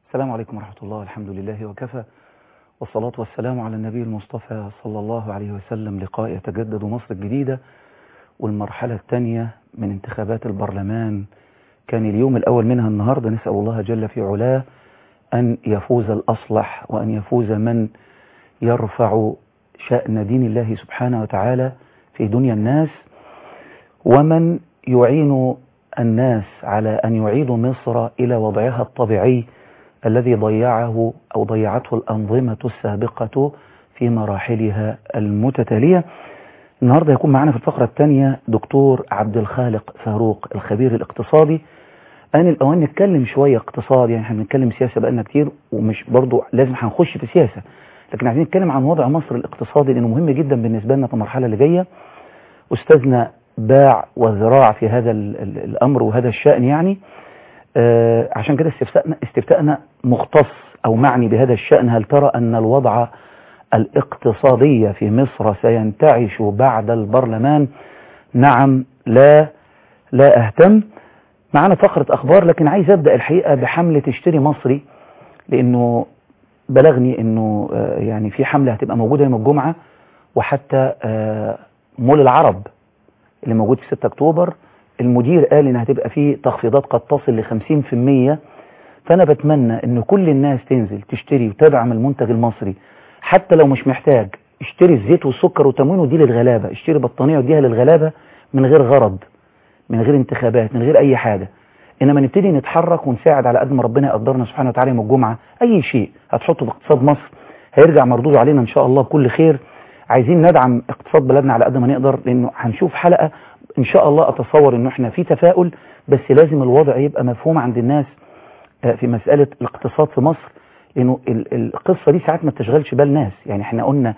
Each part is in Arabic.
السلام عليكم ورحمة الله. الحمد لله وكفى، والصلاة والسلام على النبي المصطفى صلى الله عليه وسلم. لقاء يتجدد مصر الجديدة والمرحلة الثانية من انتخابات البرلمان، كان اليوم الأول منها النهاردة. نسأل الله جل في علاه أن يفوز الأصلح، وأن يفوز من يرفع شأن دين الله سبحانه وتعالى في دنيا الناس، ومن يعين الناس على أن يعيدوا مصر إلى وضعها الطبيعي الذي ضيعه أو ضيعته الأنظمة السابقة في مراحلها المتتالية. النهاردة يكون معنا في الفقرة الثانية دكتور عبد الخالق فاروق الخبير الاقتصادي. أنا الأوان نتكلم شوية اقتصاد، يعني احنا بنتكلم سياسة بقالنا كتير، ومش برضو لازم هنخش في سياسة، لكن عايزين نتكلم عن وضع مصر الاقتصادي لأنه مهم جدا بالنسبة لنا في المرحلة اللي جاية. أستاذنا باع وذراع في هذا الأمر وهذا الشأن، يعني عشان كده استفتاءنا مختص أو معني بهذا الشأن. هل ترى أن الوضع الاقتصادي في مصر سينتعش بعد البرلمان؟ نعم، لا أهتم. معنا فقرة أخبار، لكن عايز أبدأ الحقيقة بحملة اشتري مصري، لأنه بلغني أنه يعني في حملة هتبقى موجودة يوم الجمعة، وحتى مول العرب اللي موجود في 6 أكتوبر المدير قال إنها هتبقى فيه تخفيضات قد تصل ل 50%. فأنا بتمنى إن كل الناس تنزل تشتري وتدعم المنتج المصري، حتى لو مش محتاج. اشتري الزيت والسكر والتموين ودي للغلابة، اشتري بطانية وديها للغلابة من غير غرض، من غير انتخابات، من غير أي حاجة. إنما نبتدي نتحرك ونساعد على قد ما ربنا يقدرنا سبحانه وتعالى يوم الجمعة. أي شيء هتحطه في اقتصاد مصر هيرجع مردود علينا إن شاء الله بكل خير. عايزين ندعم اقتصاد بلدنا على قد ما نقدر، لأنه هنشوف حلقة إن شاء الله أتصور إنه إحنا في تفاؤل، بس لازم الوضع يبقى مفهوم عند الناس في مسألة الاقتصاد في مصر، لأنه القصة دي ساعات ما تشغلش بال ناس. يعني إحنا قلنا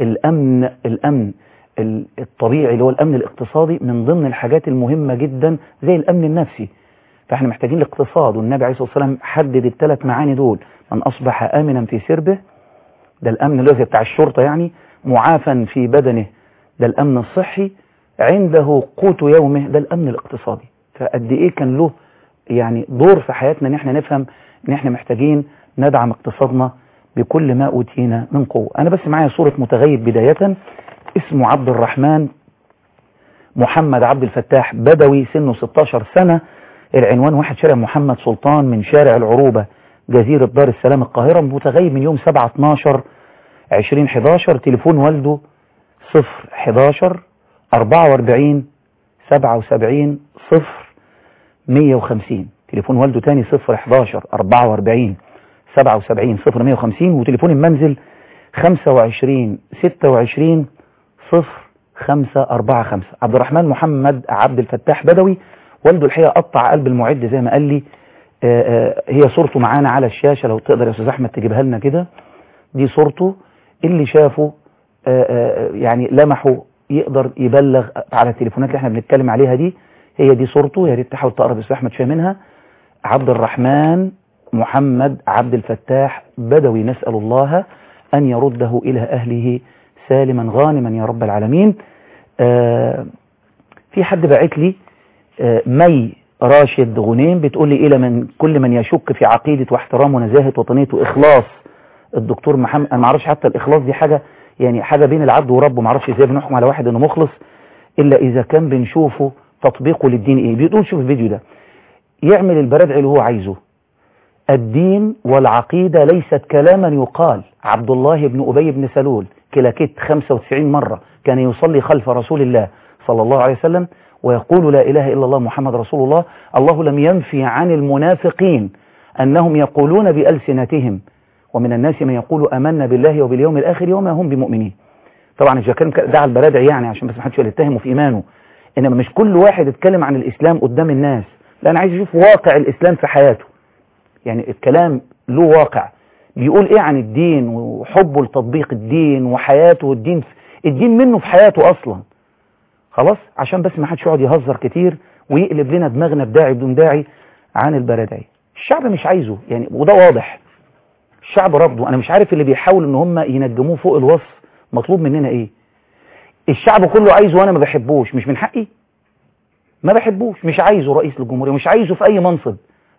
الأمن الطبيعي اللي هو الأمن الاقتصادي من ضمن الحاجات المهمة جدا زي الأمن النفسي. فإحنا محتاجين الاقتصاد، والنبي عليه الصلاة والسلام حدد ال3 معاني دول: من أصبح آمنا في سربه، ده الأمن اللي هو بتاع الشرطة يعني، معافا في بدنه، ده الأمن الصحي، عنده قوت يومه، ده الأمن الاقتصادي. فقد إيه كان له يعني دور في حياتنا إن احنا نفهم إن احنا محتاجين ندعم اقتصادنا بكل ما أوتينا من قوة. أنا بس معايا صورة متغيب بداية، اسمه عبد الرحمن محمد عبد الفتاح بدوي، سنه 16 سنة، العنوان 1 شارع محمد سلطان من شارع العروبة جزيرة دار السلام القاهرة. متغيب من يوم 7/12/2011. تليفون والده 011 44 77 0150. تليفون والده تاني 011 44 77 0150. وتليفون المنزل 25 26 0545. عبد الرحمن محمد عبد الفتاح بدوي، والده الحقيقة قطع قلب المعد زي ما قال لي. هي صورته معانا على الشاشة، لو تقدر يا أستاذ أحمد تجيبها لنا كده. دي صورته، اللي شافه يعني لمحه يقدر يبلغ على التليفونات اللي احنا بنتكلم عليها دي. هي دي صورته، يا ريت تحاول تقرب يا أستاذ أحمد شوية منها. عبد الرحمن محمد عبد الفتاح بدوي، نسأل الله أن يرده إلى أهله سالما غانما يا رب العالمين. في حد باعت لي مي راشد غنيم بتقول لي إلى من كل من يشك في عقيدة واحترام ونزاهة وطنية وإخلاص الدكتور محمد. أنا ما اعرفش حتى الإخلاص دي حاجة، يعني حاجة بين العبد وربه. ما اعرفش ازاي بنحكم على واحد انه مخلص الا اذا كان بنشوفه تطبيقه للدين ايه. بيقول شوف الفيديو ده، يعمل البرادعي اللي هو عايزه. الدين والعقيدة ليست كلاما يقال. عبد الله بن أبي بن سلول كلاكيت 95 مرة كان يصلي خلف رسول الله صلى الله عليه وسلم ويقول لا إله إلا الله محمد رسول الله. الله لم ينفي عن المنافقين أنهم يقولون بألسنتهم ومن الناس من يقول آمنا بالله وباليوم الآخر وما هم بمؤمنين. طبعا الكلام ده على البرادعي يعني عشان بس ما حدش يتهمه في إيمانه، إنما مش كل واحد يتكلم عن الإسلام قدام الناس، لا أنا عايز أشوف واقع الإسلام في حياته. يعني الكلام له واقع، بيقول إيه عن الدين وحبه لتطبيق الدين وحياته، الدين منه في حياته أصلا. خلاص، عشان بس ما حدش يقعد يهزر كتير ويقلب لنا دماغنا بداعي بدون داعي عن البرادعي. الشعب مش عايزه يعني، وده واضح. الشعب رفضه. أنا مش عارف اللي بيحاول إن هم ينجموه فوق الوصف مطلوب مننا إيه. الشعب كله عايزه وأنا ما بحبوش، مش من حقي؟ ما بحبوش، مش عايزه رئيس للجمهورية، مش عايزه في أي منصب،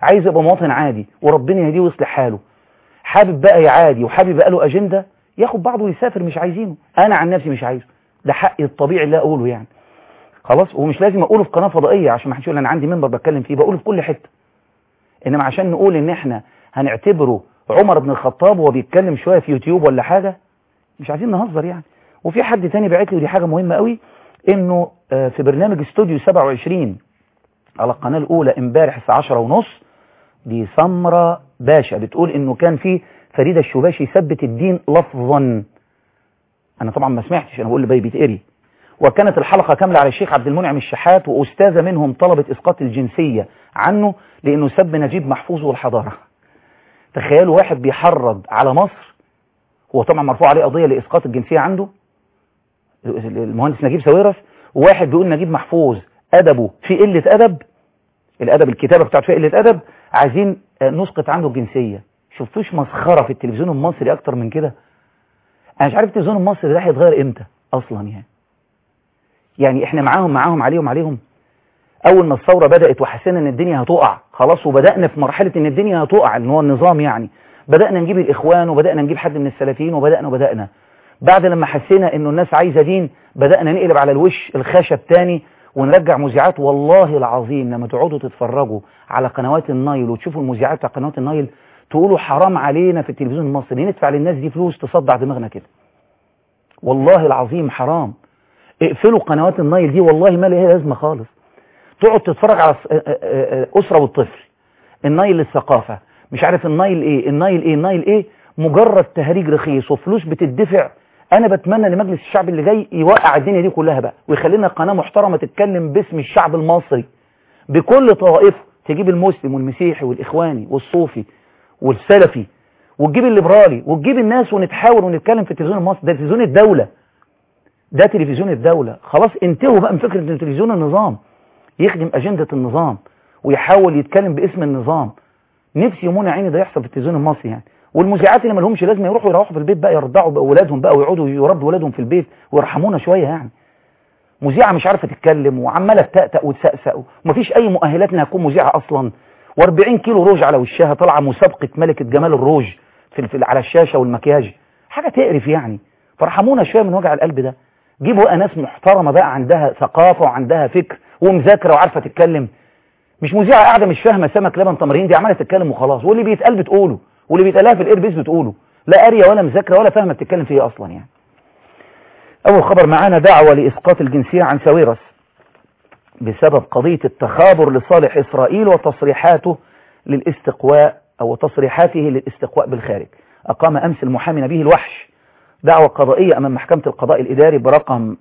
عايز يبقى مواطن عادي وربنا يهديه ويصلح حاله، حابب بقى يعادي وحابب بقى له اجنده، ياخد بعضه ويسافر، مش عايزينه. انا عن نفسي مش عايزه، ده حقي الطبيعي اللي اقوله يعني خلاص. ومش لازم اقوله في قناه فضائيه عشان ما حدش يقول انا عندي منبر بتكلم فيه، بقوله في كل حته. انما عشان نقول ان احنا هنعتبره عمر بن الخطاب وهو بيتكلم شويه في يوتيوب ولا حاجه، مش عايزين نهزر يعني. وفي حد تاني بعت لي ودي حاجه مهمه قوي، انه في برنامج استوديو 27 على القناه الاولى امبارح الساعه 10:30 دي سمره باشا بتقول انه كان في فريده الشباشي ثبت الدين لفظا. انا طبعا ما سمعتش، انا بقول اللي بيتقري. وكانت الحلقه كامله على الشيخ عبد المنعم الشحات، واستاذه منهم طلبت اسقاط الجنسيه عنه لانه سب نجيب محفوظ والحضاره. تخيلوا واحد بيحرض على مصر، هو طبعا مرفوع عليه قضيه لاسقاط الجنسيه عنده المهندس نجيب ساويرس، وواحد بيقول نجيب محفوظ ادبه في قله ادب، الادب الكتابه بتاعته فيها قله ادب، عايزين نسقط عنده الجنسيه. شفتوش مسخره في التلفزيون المصري اكتر من كده؟ انا مش عارف التلفزيون المصري ده هيتغير امتى اصلا يعني احنا معاهم عليهم. اول ما الثوره بدات وحسينا ان الدنيا هتقع خلاص، وبدانا في مرحله ان الدنيا هتقع ان هو النظام يعني، بدانا نجيب الاخوان وبدانا نجيب حد من السلفيين وبدانا بعد لما حسينا انه الناس عايزه دين بدانا نقلب على الوش الخشب تاني ونرجع مذيعات. والله العظيم لما تقعدوا تتفرجوا على قنوات النايل وتشوفوا المذيعات بتاع قنوات النايل تقولوا حرام علينا في التلفزيون المصري ندفع للناس دي فلوس تصدع دماغنا كده. والله العظيم حرام. اقفلوا قنوات النايل دي، والله ما لها لازمه خالص. تقعد تتفرج على أسرة والطفل، النايل للثقافة، مش عارف النايل ايه، مجرد تهريج رخيص وفلوس بتدفع. انا بتمنى ان مجلس الشعب اللي جاي يوقع الدنيا دي كلها بقى ويخلينا قناة محترمة تتكلم باسم الشعب المصري بكل طوائفه، تجيب المسلم والمسيحي والاخواني والصوفي والسلفي وتجيب الليبرالي وتجيب الناس ونتحاور ونتكلم في التلفزيون المصري. ده تلفزيون الدولة، ده تلفزيون الدولة. خلاص انتهوا بقى من فكرة ان تلفزيون النظام يخدم أجندة النظام ويحاول يتكلم باسم النظام. نفسي يمونة عيني ده يحصل في التلفزيون المصري يعني. والمذيعات اللي ما لهمش لازم يروحوا في البيت بقى يرضعوا اولادهم بقى ويقعدوا يربوا اولادهم في البيت ويرحمونا شويه يعني. مذيعه مش عارفه تتكلم وعماله تتأتأ وتسقسق ومفيش اي مؤهلات انها تكون مذيعه اصلا، و40 كيلو روج على وشها طالعه مسابقه ملكه جمال الروج على الشاشه والمكياج. حاجه تقرف يعني. فرحمونا شويه من وجع القلب ده. جيبوا بقى ناس محترمه بقى عندها ثقافه وعندها فكر ومذاكره وعارفه تتكلم، مش مذيعه قاعده مش فاهمه سمك لبن تمرين دي عماله تتكلم وخلاص، واللي بيتقال بتقوله واللي بيتقالها في الايربيس بتقوله، لا قاريه ولا مذاكره ولا فاهمه بتتكلم في ايه اصلا يعني. اول خبر معانا دعوه لاسقاط الجنسيه عن ساويرس بسبب قضيه التخابر لصالح اسرائيل وتصريحاته للاستقواء او تصريحاته للاستقواء بالخارج. اقام امس المحامي نبيه الوحش دعوة قضائية أمام محكمة القضاء الإداري برقم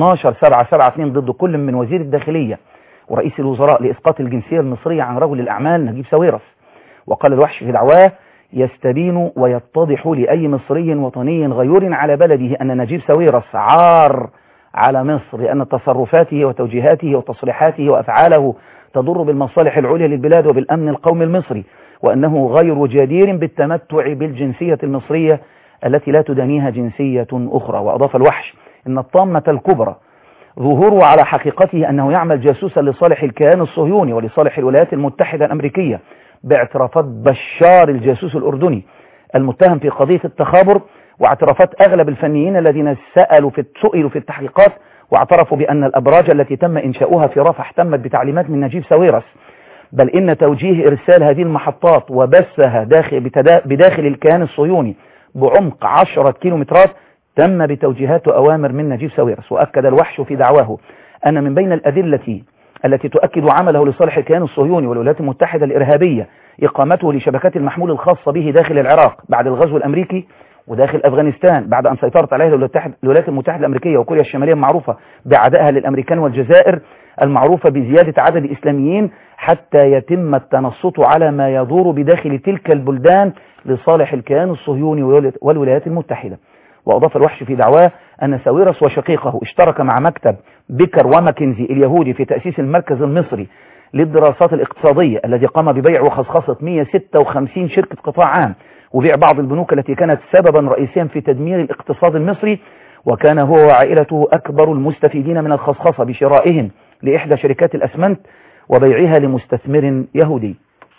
12772 ضد كل من وزير الداخلية ورئيس الوزراء لإسقاط الجنسية المصرية عن رجل الأعمال نجيب ساويرس. وقال الوحش في دعواه: يستبين ويتضح لأي مصري وطني غيور على بلده أن نجيب ساويرس عار على مصر، لأن تصرفاته وتوجيهاته وتصريحاته وأفعاله تضر بالمصالح العليا للبلاد وبالأمن القومي المصري، وأنه غير جدير بالتمتع بالجنسية المصرية التي لا تدانيها جنسية أخرى. وأضاف الوحش إن الطامة الكبرى ظهوره على حقيقته أنه يعمل جاسوسا لصالح الكيان الصهيوني ولصالح الولايات المتحدة الأمريكية باعترافات بشار الجاسوس الأردني المتهم في قضية التخابر، واعترافات أغلب الفنيين الذين سئلوا في التحقيقات واعترفوا بأن الأبراج التي تم إنشاؤها في رفح تمت بتعليمات من نجيب ساويرس، بل إن توجيه إرسال هذه المحطات وبثها بداخل الكيان الصهيوني بعمق 10 كيلومترات تم بتوجيهات وأوامر من نجيب ساويرس. وأكد الوحش في دعواه أن من بين الأدلة التي تؤكد عمله لصالح الكيان الصهيوني والولايات المتحدة الإرهابية إقامته لشبكات المحمول الخاصة به داخل العراق بعد الغزو الأمريكي، وداخل أفغانستان بعد أن سيطرت عليها الولايات المتحدة الأمريكية وكوريا الشمالية المعروفة بعدائها للأمريكان، والجزائر المعروفة بزيادة عدد الإسلاميين، حتى يتم التنصت على ما يدور بداخل تلك البلدان لصالح الكيان الصهيوني والولايات المتحدة. وأضاف الوحش في دعواه أن ساويرس وشقيقه اشترك مع مكتب بيكر وماكنزي اليهودي في تأسيس المركز المصري للدراسات الاقتصادية الذي قام ببيع وخصخصة 156 شركة قطاع عام وبيع بعض البنوك التي كانت سببا رئيسيا في تدمير الاقتصاد المصري، وكان هو وعائلته أكبر المستفيدين من الخصخصة بشرائهم لإحدى شركات الأسمنت وبيعها لمستثمر يهودي.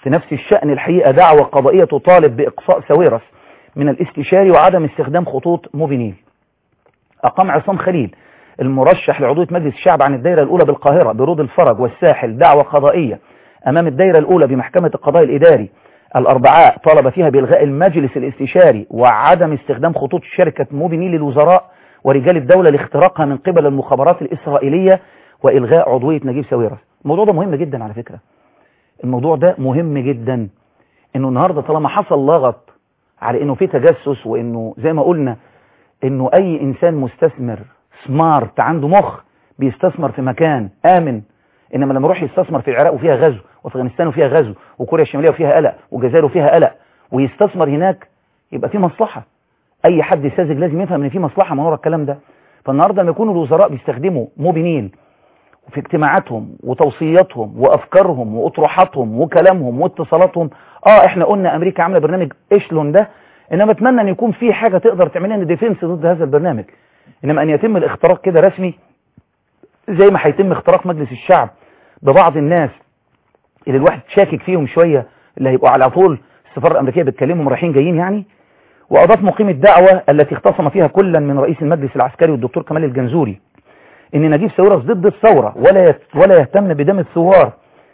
في نفس الشأن الحقيقة دعوة قضائية تطالب بإقصاء ساويرس من الاستشاري وعدم استخدام خطوط موبينيل. أقام عصام خليل المرشح لعضوية مجلس الشعب عن الدائرة الأولى بالقاهرة برود الفرج والساحل دعوة قضائية أمام الدائرة الأولى بمحكمة القضاء الإداري الأربعاء طالب فيها بإلغاء المجلس الاستشاري وعدم استخدام خطوط شركة موبينيل للوزراء ورجال الدولة لاختراقها من قبل المخابرات الإسرائيلية وإلغاء عضوية نجيب ساويرس. الموضوع ده مهم جدا على فكرة، الموضوع ده مهم جدا، إنه النهاردة طالما حصل لغط على إنه في تجسس، وإنه زي ما قلنا إنه أي إنسان مستثمر سمارت عنده مخ بيستثمر في مكان آمن، إنما لما يروح يستثمر في العراق وفيها غزو وأفغانستان وفيها غزو وكوريا الشمالية وفيها قلق والجزائر وفيها قلق ويستثمر هناك، يبقى في مصلحة. أي حد ساذج لازم يفهم إن في مصلحة من وراء الكلام ده. فالنهارده لما يكونوا الوزراء بيستخدموا موبينيل في اجتماعاتهم وتوصياتهم وأفكارهم وأطروحاتهم وكلامهم واتصالاتهم، إحنا قلنا أمريكا عاملة برنامج إيشلون ده، إنما أتمنى أن يكون في حاجة تقدر تعملها ديفنس ضد هذا البرنامج، إنما أن يتم الاختراق كده رسمي زي ما هيتم اختراق مجلس الشعب ببعض الناس اللي الواحد شاكك فيهم شوية، اللي هيبقوا على طول السفارة الأمريكية بتكلمهم رايحين جايين يعني. وأضاف مقيم الدعوة التي اختصم فيها كلا من رئيس المجلس العسكري والدكتور كمال الجنزوري إن نجيب ساويرس ضد الثورة ولا يهتم بدم الثوار،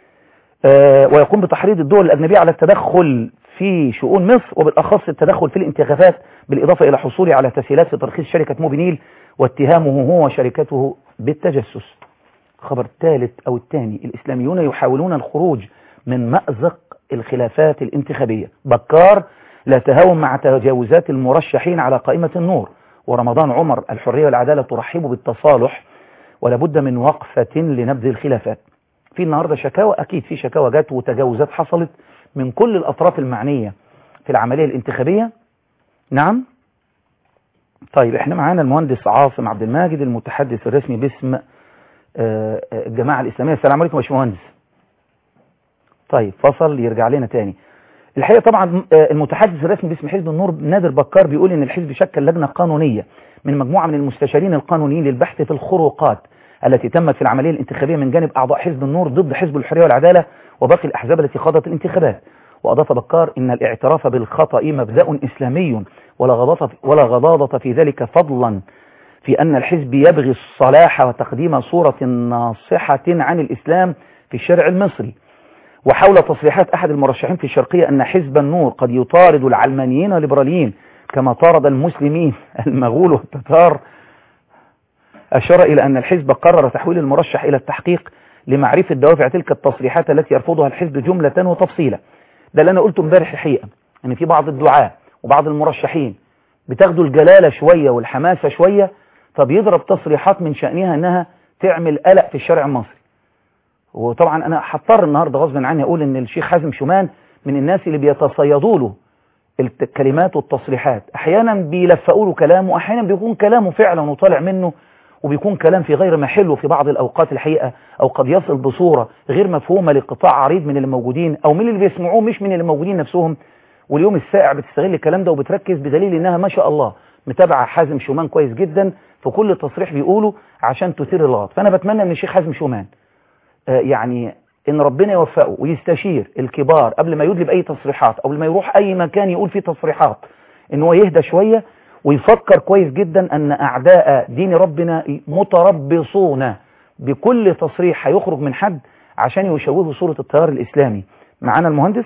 ويقوم بتحريض الدول الأجنبية على التدخل في شؤون مصر وبالأخص التدخل في الانتخابات، بالإضافة إلى حصوله على تسهيلات في ترخيص شركة موبينيل واتهامه هو وشركته بالتجسس. خبر الثالث أو الثاني، الإسلاميون يحاولون الخروج من مأزق الخلافات الانتخابية. بكار لا تهاون مع تجاوزات المرشحين على قائمة النور، ورمضان عمر الحرية والعدالة ترحب بالتصالح ولا بد من وقفة لنبذ الخلافات. في النهاردة شكاوى، أكيد في شكاوى جات وتجاوزات حصلت من كل الأطراف المعنية في العملية الانتخابية. نعم. طيب احنا معانا المهندس عاصم عبد الماجد المتحدث الرسمي باسم الجماعة الإسلامية. السلام عليكم يا باشمهندس. طيب فصل يرجع لنا تاني. الحقيقة طبعا المتحدث الرسمي باسم حزب النور نادر بكار بيقول ان الحزب شكل لجنة قانونية من مجموعة من المستشارين القانونيين للبحث في الخروقات التي تمت في العملية الانتخابية من جانب أعضاء حزب النور ضد حزب الحرية والعدالة وباقي الأحزاب التي خاضت الانتخابات. وأضاف بكار إن الاعتراف بالخطأ مبدأ إسلامي ولا غضاضة في ذلك، فضلا في أن الحزب يبغي الصلاح وتقديم صورة ناصحة عن الإسلام في الشارع المصري. وحول تصريحات أحد المرشحين في الشرقية أن حزب النور قد يطارد العلمانيين والليبراليين كما طارد المسلمين المغول والتتار، أشار إلى أن الحزب قرر تحويل المرشح إلى التحقيق لمعرفة دوافع تلك التصريحات التي يرفضها الحزب جملة وتفصيلا. ده اللي أنا قلته امبارح الحقيقة، أن في بعض الدعاة وبعض المرشحين بتاخدوا الجلالة شوية والحماسة شوية، فبيضرب تصريحات من شأنها أنها تعمل قلق في الشارع المصري. وطبعا أنا هضطر النهاردة غصبا عني أقول أن الشيخ حازم شومان من الناس اللي بيتصيدوا له الكلمات والتصريحات، أحيانا بيلفقوا له كلام وأحيانا بيكون كلامه فعلا وطالع منه وبيكون كلام في غير محله في بعض الأوقات الحقيقة، أو قد يصل بصورة غير مفهومة لقطاع عريض من اللي موجودين أو من اللي بيسمعوه مش من اللي موجودين نفسهم. واليوم السائع بتستغل الكلام ده وبتركز بدليل إنها ما شاء الله متابعة حازم شومان كويس جدا في كل تصريح بيقوله عشان تثير الغلط. فأنا بتمنى من الشيخ حازم شومان يعني إن ربنا يوفقه ويستشير الكبار قبل ما يدلب أي تصريحات أو لما يروح أي مكان يقول فيه تصريحات، إن هو يهدى شوية ويفكر كويس جدا أن أعداء دين ربنا متربصون بكل تصريح هيخرج من حد عشان يشوهوا صورة التيار الإسلامي. معانا المهندس.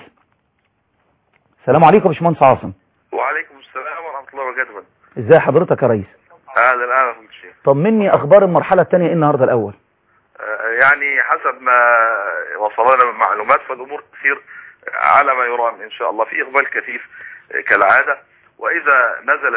السلام عليكم يا باشمهندس عاصم. وعليكم السلام ورحمة الله وبركاته. ازاي حضرتك يا ريس؟ اهلا اهلا يا شيخ. طمني اخبار المرحلة الثانية ايه النهارده الاول؟ يعني حسب ما وصلنا من معلومات فالامور تسير على ما يرام ان شاء الله، في اقبال كثيف كالعادة، واذا نزل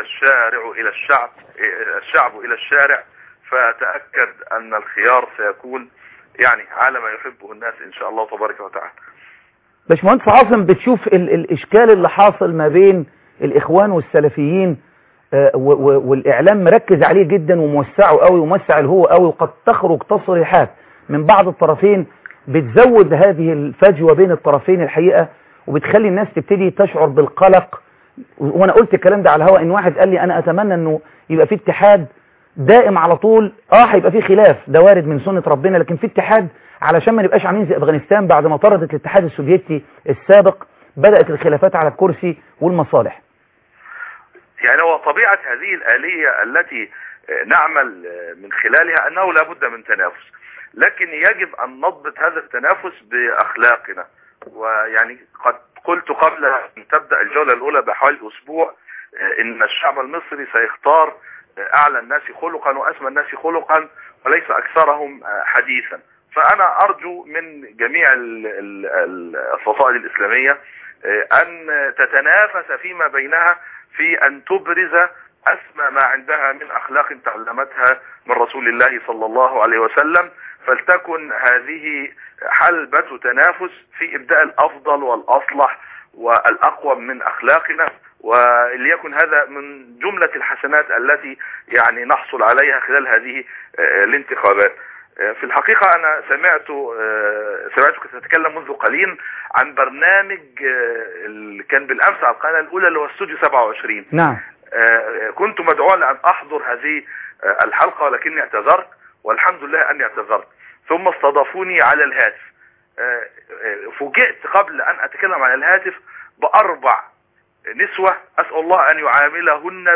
الشعب الى الشارع فتأكد ان الخيار سيكون يعني على ما يحبه الناس ان شاء الله تبارك وتعالى. باشمهندس عاصم، بتشوف الاشكال اللي حاصل ما بين الاخوان والسلفيين والاعلام مركز عليه جدا وموسعه قوي وموسع الهو قوي، وقد تخرج تصريحات من بعض الطرفين بتزود هذه الفجوة بين الطرفين الحقيقة، وبتخلي الناس تبتدي تشعر بالقلق. وانا قلت الكلام ده على الهواء، ان واحد قال لي انا اتمنى انه يبقى في اتحاد دائم على طول. هيبقى في خلاف، ده وارد من سنة ربنا، لكن في اتحاد علشان ما نبقاش عاملين زي أفغانستان بعد ما طردت الاتحاد السوفيتي السابق، بدأت الخلافات على الكرسي والمصالح. يعني هو طبيعة هذه الآلية التي نعمل من خلالها أنه لا بد من تنافس، لكن يجب أن نضبط هذا التنافس بأخلاقنا. ويعني قد قلت قبل أن تبدأ الجولة الأولى بحوالي أسبوع إن الشعب المصري سيختار أعلى الناس خلقا وأسمى الناس خلقا وليس أكثرهم حديثا. فأنا أرجو من جميع الفصائل الإسلامية أن تتنافس فيما بينها في أن تبرز أسمى ما عندها من أخلاق تعلمتها من رسول الله صلى الله عليه وسلم، فلتكن هذه حلبة تنافس في إبداء الأفضل والأصلح والأقوم من أخلاقنا، وليكن هذا من جملة الحسنات التي يعني نحصل عليها خلال هذه الانتخابات. في الحقيقة أنا سمعتك تتكلم منذ قليل عن برنامج اللي كان بالأمس على القناة الأولى اللي هو استوديو 27. نعم. كنت مدعوا لأن أحضر هذه الحلقة ولكني اعتذرت، والحمد لله أني اعتذرت. ثم استضافوني على الهاتف. فوجئت قبل أن أتكلم عن الهاتف ب4 نسوة أسأل الله أن يعاملهن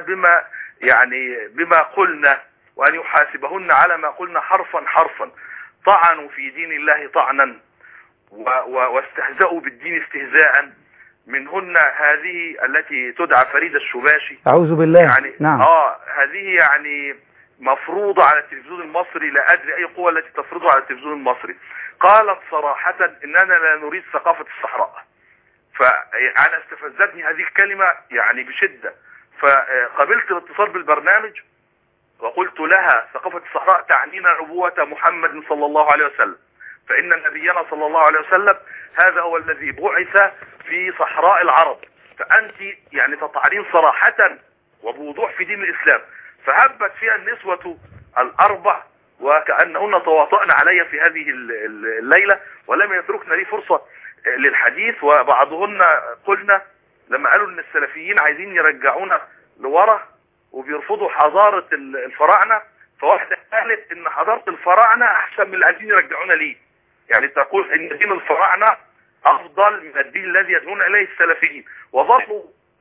بما قلنا، وأن يحاسبهن على ما قلنا حرفا. طعنوا في دين الله طعنا واستهزأوا بالدين استهزاء. منهن هذه التي تدعى فريدة الشباشي، أعوذ بالله. يعني نعم. هذه يعني مفروضة على التلفزيون المصري، لا أدري أي قوة التي تفرضها على التلفزيون المصري. قالت صراحة إننا لا نريد ثقافة الصحراء. فأنا استفزتني هذه الكلمة يعني بشدة، فقبلت الاتصال بالبرنامج وقلت لها ثقافة الصحراء تعنينا نبوة محمد صلى الله عليه وسلم، فإن نبينا صلى الله عليه وسلم هذا هو الذي بعث في صحراء العرب، فأنت يعني تطعنين صراحة وبوضوح في دين الإسلام. فهبت فيها النسوة ال4 وكأنهن تواطئن علي في هذه الليلة، ولم يتركن لي فرصة للحديث. وبعضهن قلنا لما قالوا ان السلفيين عايزين يرجعونا لورا وبيرفضوا حضارة الفراعنة، فواحدة قالت ان حضارة الفراعنة احسن من اللي عايزين يرجعونا ليه، يعني تقول ان دين الفراعنة افضل من الدين الذي يدعون اليه السلفيين. وظلوا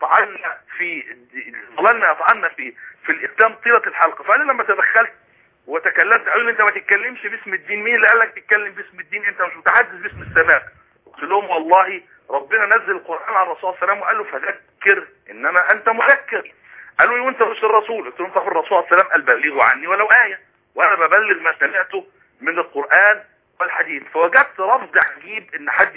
ظللنا يطعنا في الاسلام طيلة الحلقة. فانا لما تدخلت وتكلمت قالوا لي انت ما تتكلمش باسم الدين. مين اللي قال لك تتكلم باسم الدين؟ انت مش متحدث باسم السماء. قلت لهم والله ربنا نزل القرآن على الرسول صلى الله عليه وسلم وقال له فذكر انما انت مذكر. قالوا لي وانت مش الرسول؟ قلت لهم طب الرسول صلى الله عليه وسلم قال بلغوا عني ولو آية، وانا ببلغ ما سمعته من القرآن والحديث. فوجدت رفض عجيب ان حد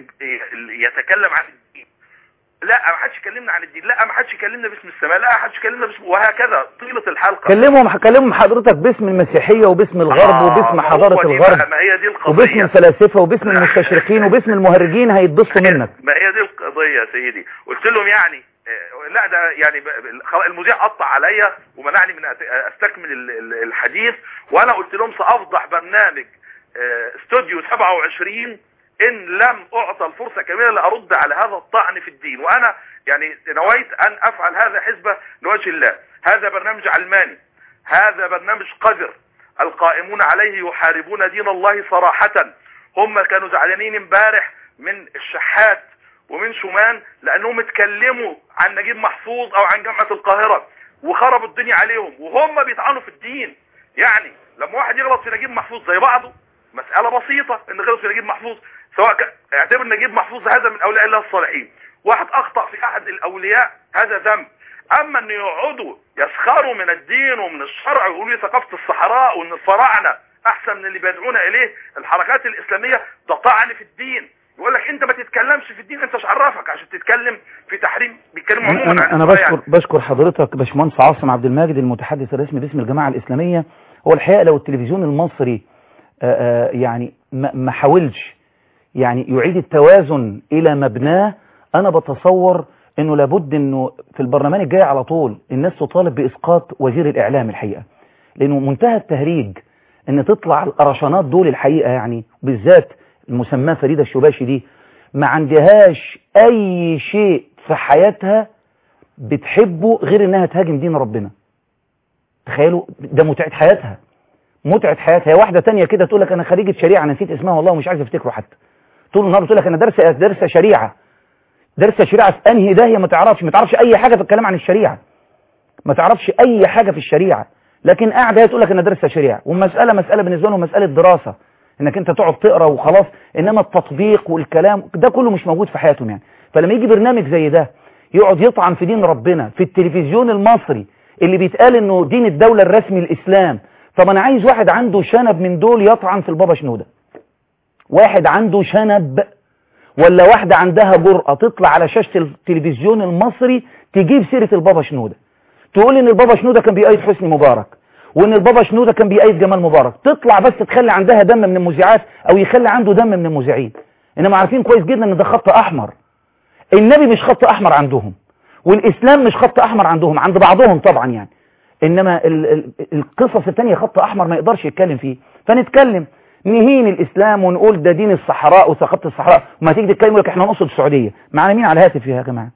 يتكلم عن الدين. لا ما حدش يكلمنا عن الدين، لا ما حدش يكلمنا باسم السماء، لا ما حدش يكلمنا باسم، وهكذا طيلة الحلقة. كلمهم حضرتك باسم المسيحية وباسم الغرب وباسم حضارة الغرب، ما هي دي القضية، وباسم الفلاسفة وباسم المستشرقين وباسم المهرجين هيتبسطوا منك. ما هي دي القضية يا سيدي. قلت لهم يعني لا ده يعني المذيع قطع عليا ومنعني من استكمل الحديث، وانا قلت لهم سافضح برنامج استوديو 27 ان لم اعطى الفرصة كاملة لارد على هذا الطعن في الدين. وانا يعني نويت ان افعل هذا حسبة لوجه الله. هذا برنامج علماني، هذا برنامج قذر، القائمون عليه يحاربون دين الله صراحة. هم كانوا زعلانين امبارح من الشحات ومن شومان لانهم اتكلموا عن نجيب محفوظ او عن جامعة القاهرة وخربوا الدنيا عليهم، وهم بيطعنوا في الدين. يعني لما واحد يغلط في نجيب محفوظ زي بعضه مسألة بسيطة ان غلط في نجيب محفوظ، سواء اعتبر نجيب محفوظ هذا من اولياء الله الصالحين، واحد اخطأ في احد الاولياء هذا ذنب. اما ان يقعدوا يسخروا من الدين ومن الشرع ويقولوا ثقافة الصحراء وان الفراعنة احسن من اللي بيدعونا اليه الحركات الاسلامية، ده طعن في الدين. يقول لك انت ما تتكلمش في الدين، انت مش عرفك عشان تتكلم في تحريم. بيتكلموا عموما. انا بشكر حضرتك باشمهندس عاصم عبد الماجد المتحدث الرسمي باسم الجماعة الاسلامية. هو الحقيقة لو التلفزيون المصري يعني ما حاولش يعني يعيد التوازن الى مبناه، انا بتصور انه لابد انه في البرلمان الجاي على طول الناس تطالب باسقاط وزير الاعلام الحقيقة، لانه منتهى التهريج ان تطلع القرشانات دول الحقيقة، يعني بالذات المسمى فريدة الشباشي دي ما عندهاش اي شيء في حياتها بتحبه غير انها تهاجم دين ربنا. تخيلوا ده متعة حياتها، متعة حياتها. هي واحدة تانية كده تقول لك أنا خريجة شريعة، نسيت اسمها والله ومش عايز افتكره حتى، طول النهار تقول لك أنا دارسة شريعة. دارسة شريعة في أنهي داهية؟ ما تعرفش أي حاجة في الكلام عن الشريعة، ما تعرفش أي حاجة في الشريعة، لكن قاعدة تقول لك أنا دارسة شريعة، والمسألة مسألة بالنسبة لهم مسألة دراسة، إنك أنت تقعد تقرأ وخلاص، إنما التطبيق والكلام ده كله مش موجود في حياتهم يعني. فلما يجي برنامج زي ده يقعد يطعن في دين ربنا في التلفزيون المصري اللي بيتقال إنه دين الدولة الرسمي الإسلام، طب أنا عايز واحد عنده شنب من دول يطعن في البابا شنودة، واحد عنده شنب، ولا واحدة عندها جرأة تطلع على شاشة التلفزيون المصري تجيب سيرة البابا شنودة، تقول ان البابا شنودة كان بيأيد حسني مبارك، وان البابا شنودة كان بيأيد جمال مبارك، تطلع بس تخلي عندها دم من المذيعات او يخلي عنده دم من المذيعين. انما عارفين كويس جدا ان ده خط احمر. النبي مش خط احمر عندهم، والاسلام مش خط احمر عندهم، عند بعضهم طبعا يعني، انما القصص التانية خط احمر ما يقدرش يتكلم فيه. فنتكلم نهين الاسلام ونقول ده دين الصحراء وخط الصحراء، وما تيجي تتكلم لك احنا نقصد السعودية. معنا مين على الهاتف يا جماعه؟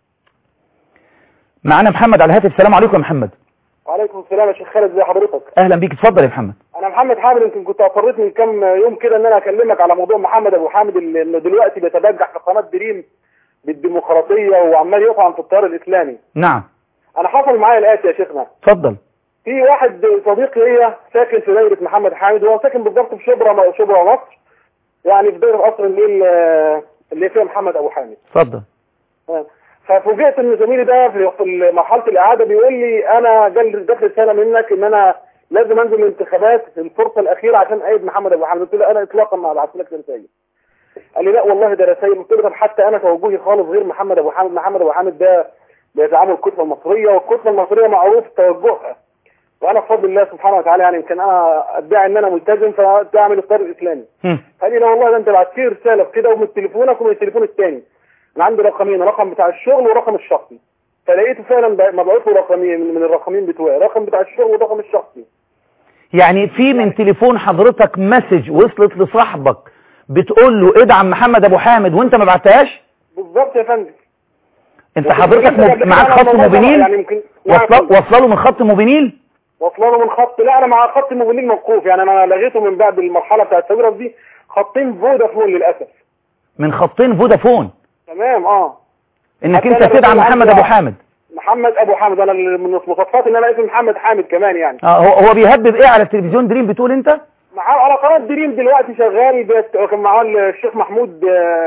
معنا محمد على الهاتف. السلام عليكم يا محمد. وعليكم السلام يا شيخ خالد، ازي حضرتك؟ اهلا بيك، اتفضل يا محمد. انا محمد حامد، يمكن كنت اضطريت من كام يوم كده ان انا اكلمك على موضوع محمد ابو حامد اللي دلوقتي بيتبجح في قناه دريم بالديمقراطيه وعمال يطعن في التيار الاسلامي. نعم. انا حصل معايا الاتي يا شيخنا. اتفضل. في واحد صديق ليا ساكن في دايره محمد حامد، وهو ساكن بالضبط في شبرا مصر، يعني في دايره قصر النيل اللي فيها محمد ابو حامد. اتفضل. ففوجئت ان زميلي ده في مرحله الاعاده بيقول لي انا جات رساله منك ان انا لازم انزل الانتخابات في الفرصه الاخيره عشان ايد محمد ابو حامد. قلت له انا اطلاقا ما ابعت لك رسائل. قال لي لا والله ده رسائل. قلت له طب حتى انا توجهي خالص غير محمد ابو حامد. محمد ابو حامد ده بيدعمه الكتله المصريه، والكتله المصريه معروف توجهها، وانا بفضل الله سبحانه وتعالى يعني يمكن انا ادعي ان انا ملتزم فداعم التيار الاسلامي. قال لي لا والله ده انت بعت لي رساله كده ومن تليفونك ومن التليفون الثاني. انا عندي رقمين، رقم بتاع الشغل ورقم الشخصي، فلقيته فعلا مبعوث له رقمين من الرقمين بتوعي، رقم بتاع الشغل والرقم الشخصي. يعني في من تليفون حضرتك مسج وصلت لصاحبك بتقول له ادعم محمد ابو حامد وانت ما بعتهاش؟ بالظبط يا فندم. انت حضرتك معاك خط موبينيل؟ يعني واصله له من خط موبينيل؟ واصله له من خط، لا انا مع خط موبينيل موقوف، يعني انا لغيته من بعد المرحله بتاعت التجربه دي. خطين فودافون للاسف. من خطين فودافون؟ تمام. انك انت تدعم محمد ابو حامد. محمد ابو حامد، انا من مواصفات ان انا اسمي محمد حامد كمان يعني. هو بيهبب ايه على التلفزيون دريم بتقول انت؟ على قناه دريم دلوقتي شغال، كان معاه الشيخ محمود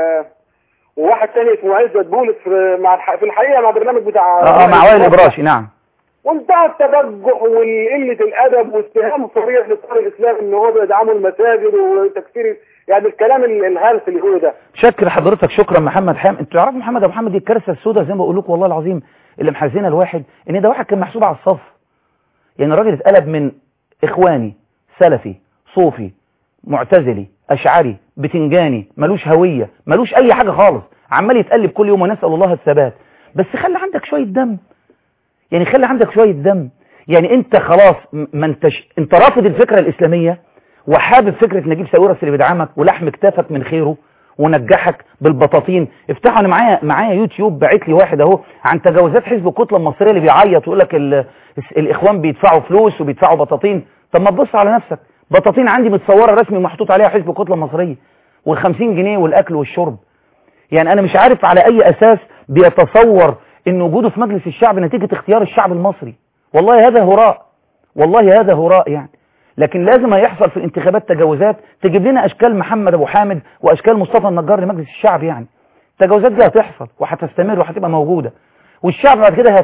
وواحد ثاني اسمه عزت بولس في الحقيقه مع برنامج بتاع مع وائل الابراشي. نعم. وانتهى التبجح وقله الادب واتهام صريح للتيار الاسلامي ان هو بيدعموا المساجد وتكفير، يعني الكلام الهلس اللي هو ده. شكر حضرتك، شكرا محمد حامد. انتوا تعرفوا محمد ابو حامد دي الكارثه السوداء زي ما بقول لكم والله العظيم، اللي محزنه الواحد ان ده واحد كان محسوب على الصف. يعني الراجل اتقلب من اخواني سلفي صوفي معتزلي اشعري بتنجاني، ملوش هويه ملوش اي حاجه خالص، عمال يتقلب كل يوم ونسال الله الثبات. بس خلي عندك شويه دم، يعني خلي عندك شويه دم. يعني انت خلاص ما انت رافض الفكره الاسلاميه وحابب فكره نجيب ساويرس اللي بيدعمك ولحم كتافك من خيره ونجحك بالبطاطين. افتحوا، انا معايا يوتيوب باعت لي واحد اهو عن تجاوزات حزب الكتله المصريه اللي بيعيط ويقول لك الاخوان بيدفعوا فلوس وبيدفعوا بطاطين. طب ما تبص على نفسك، بطاطين عندي متصوره رسمي محطوط عليها حزب الكتله المصريه، وال50 جنيه والاكل والشرب. يعني انا مش عارف على اي اساس بيتصور ان وجوده في مجلس الشعب نتيجه اختيار الشعب المصري. والله هذا هراء، والله هذا هراء يعني. لكن لازم هيحصل في الانتخابات تجاوزات تجيب لنا اشكال محمد ابو حامد واشكال مصطفى النجار لمجلس الشعب. يعني التجاوزات دي هتحصل وهتستمر وهتبقى موجوده، والشعب بعد كده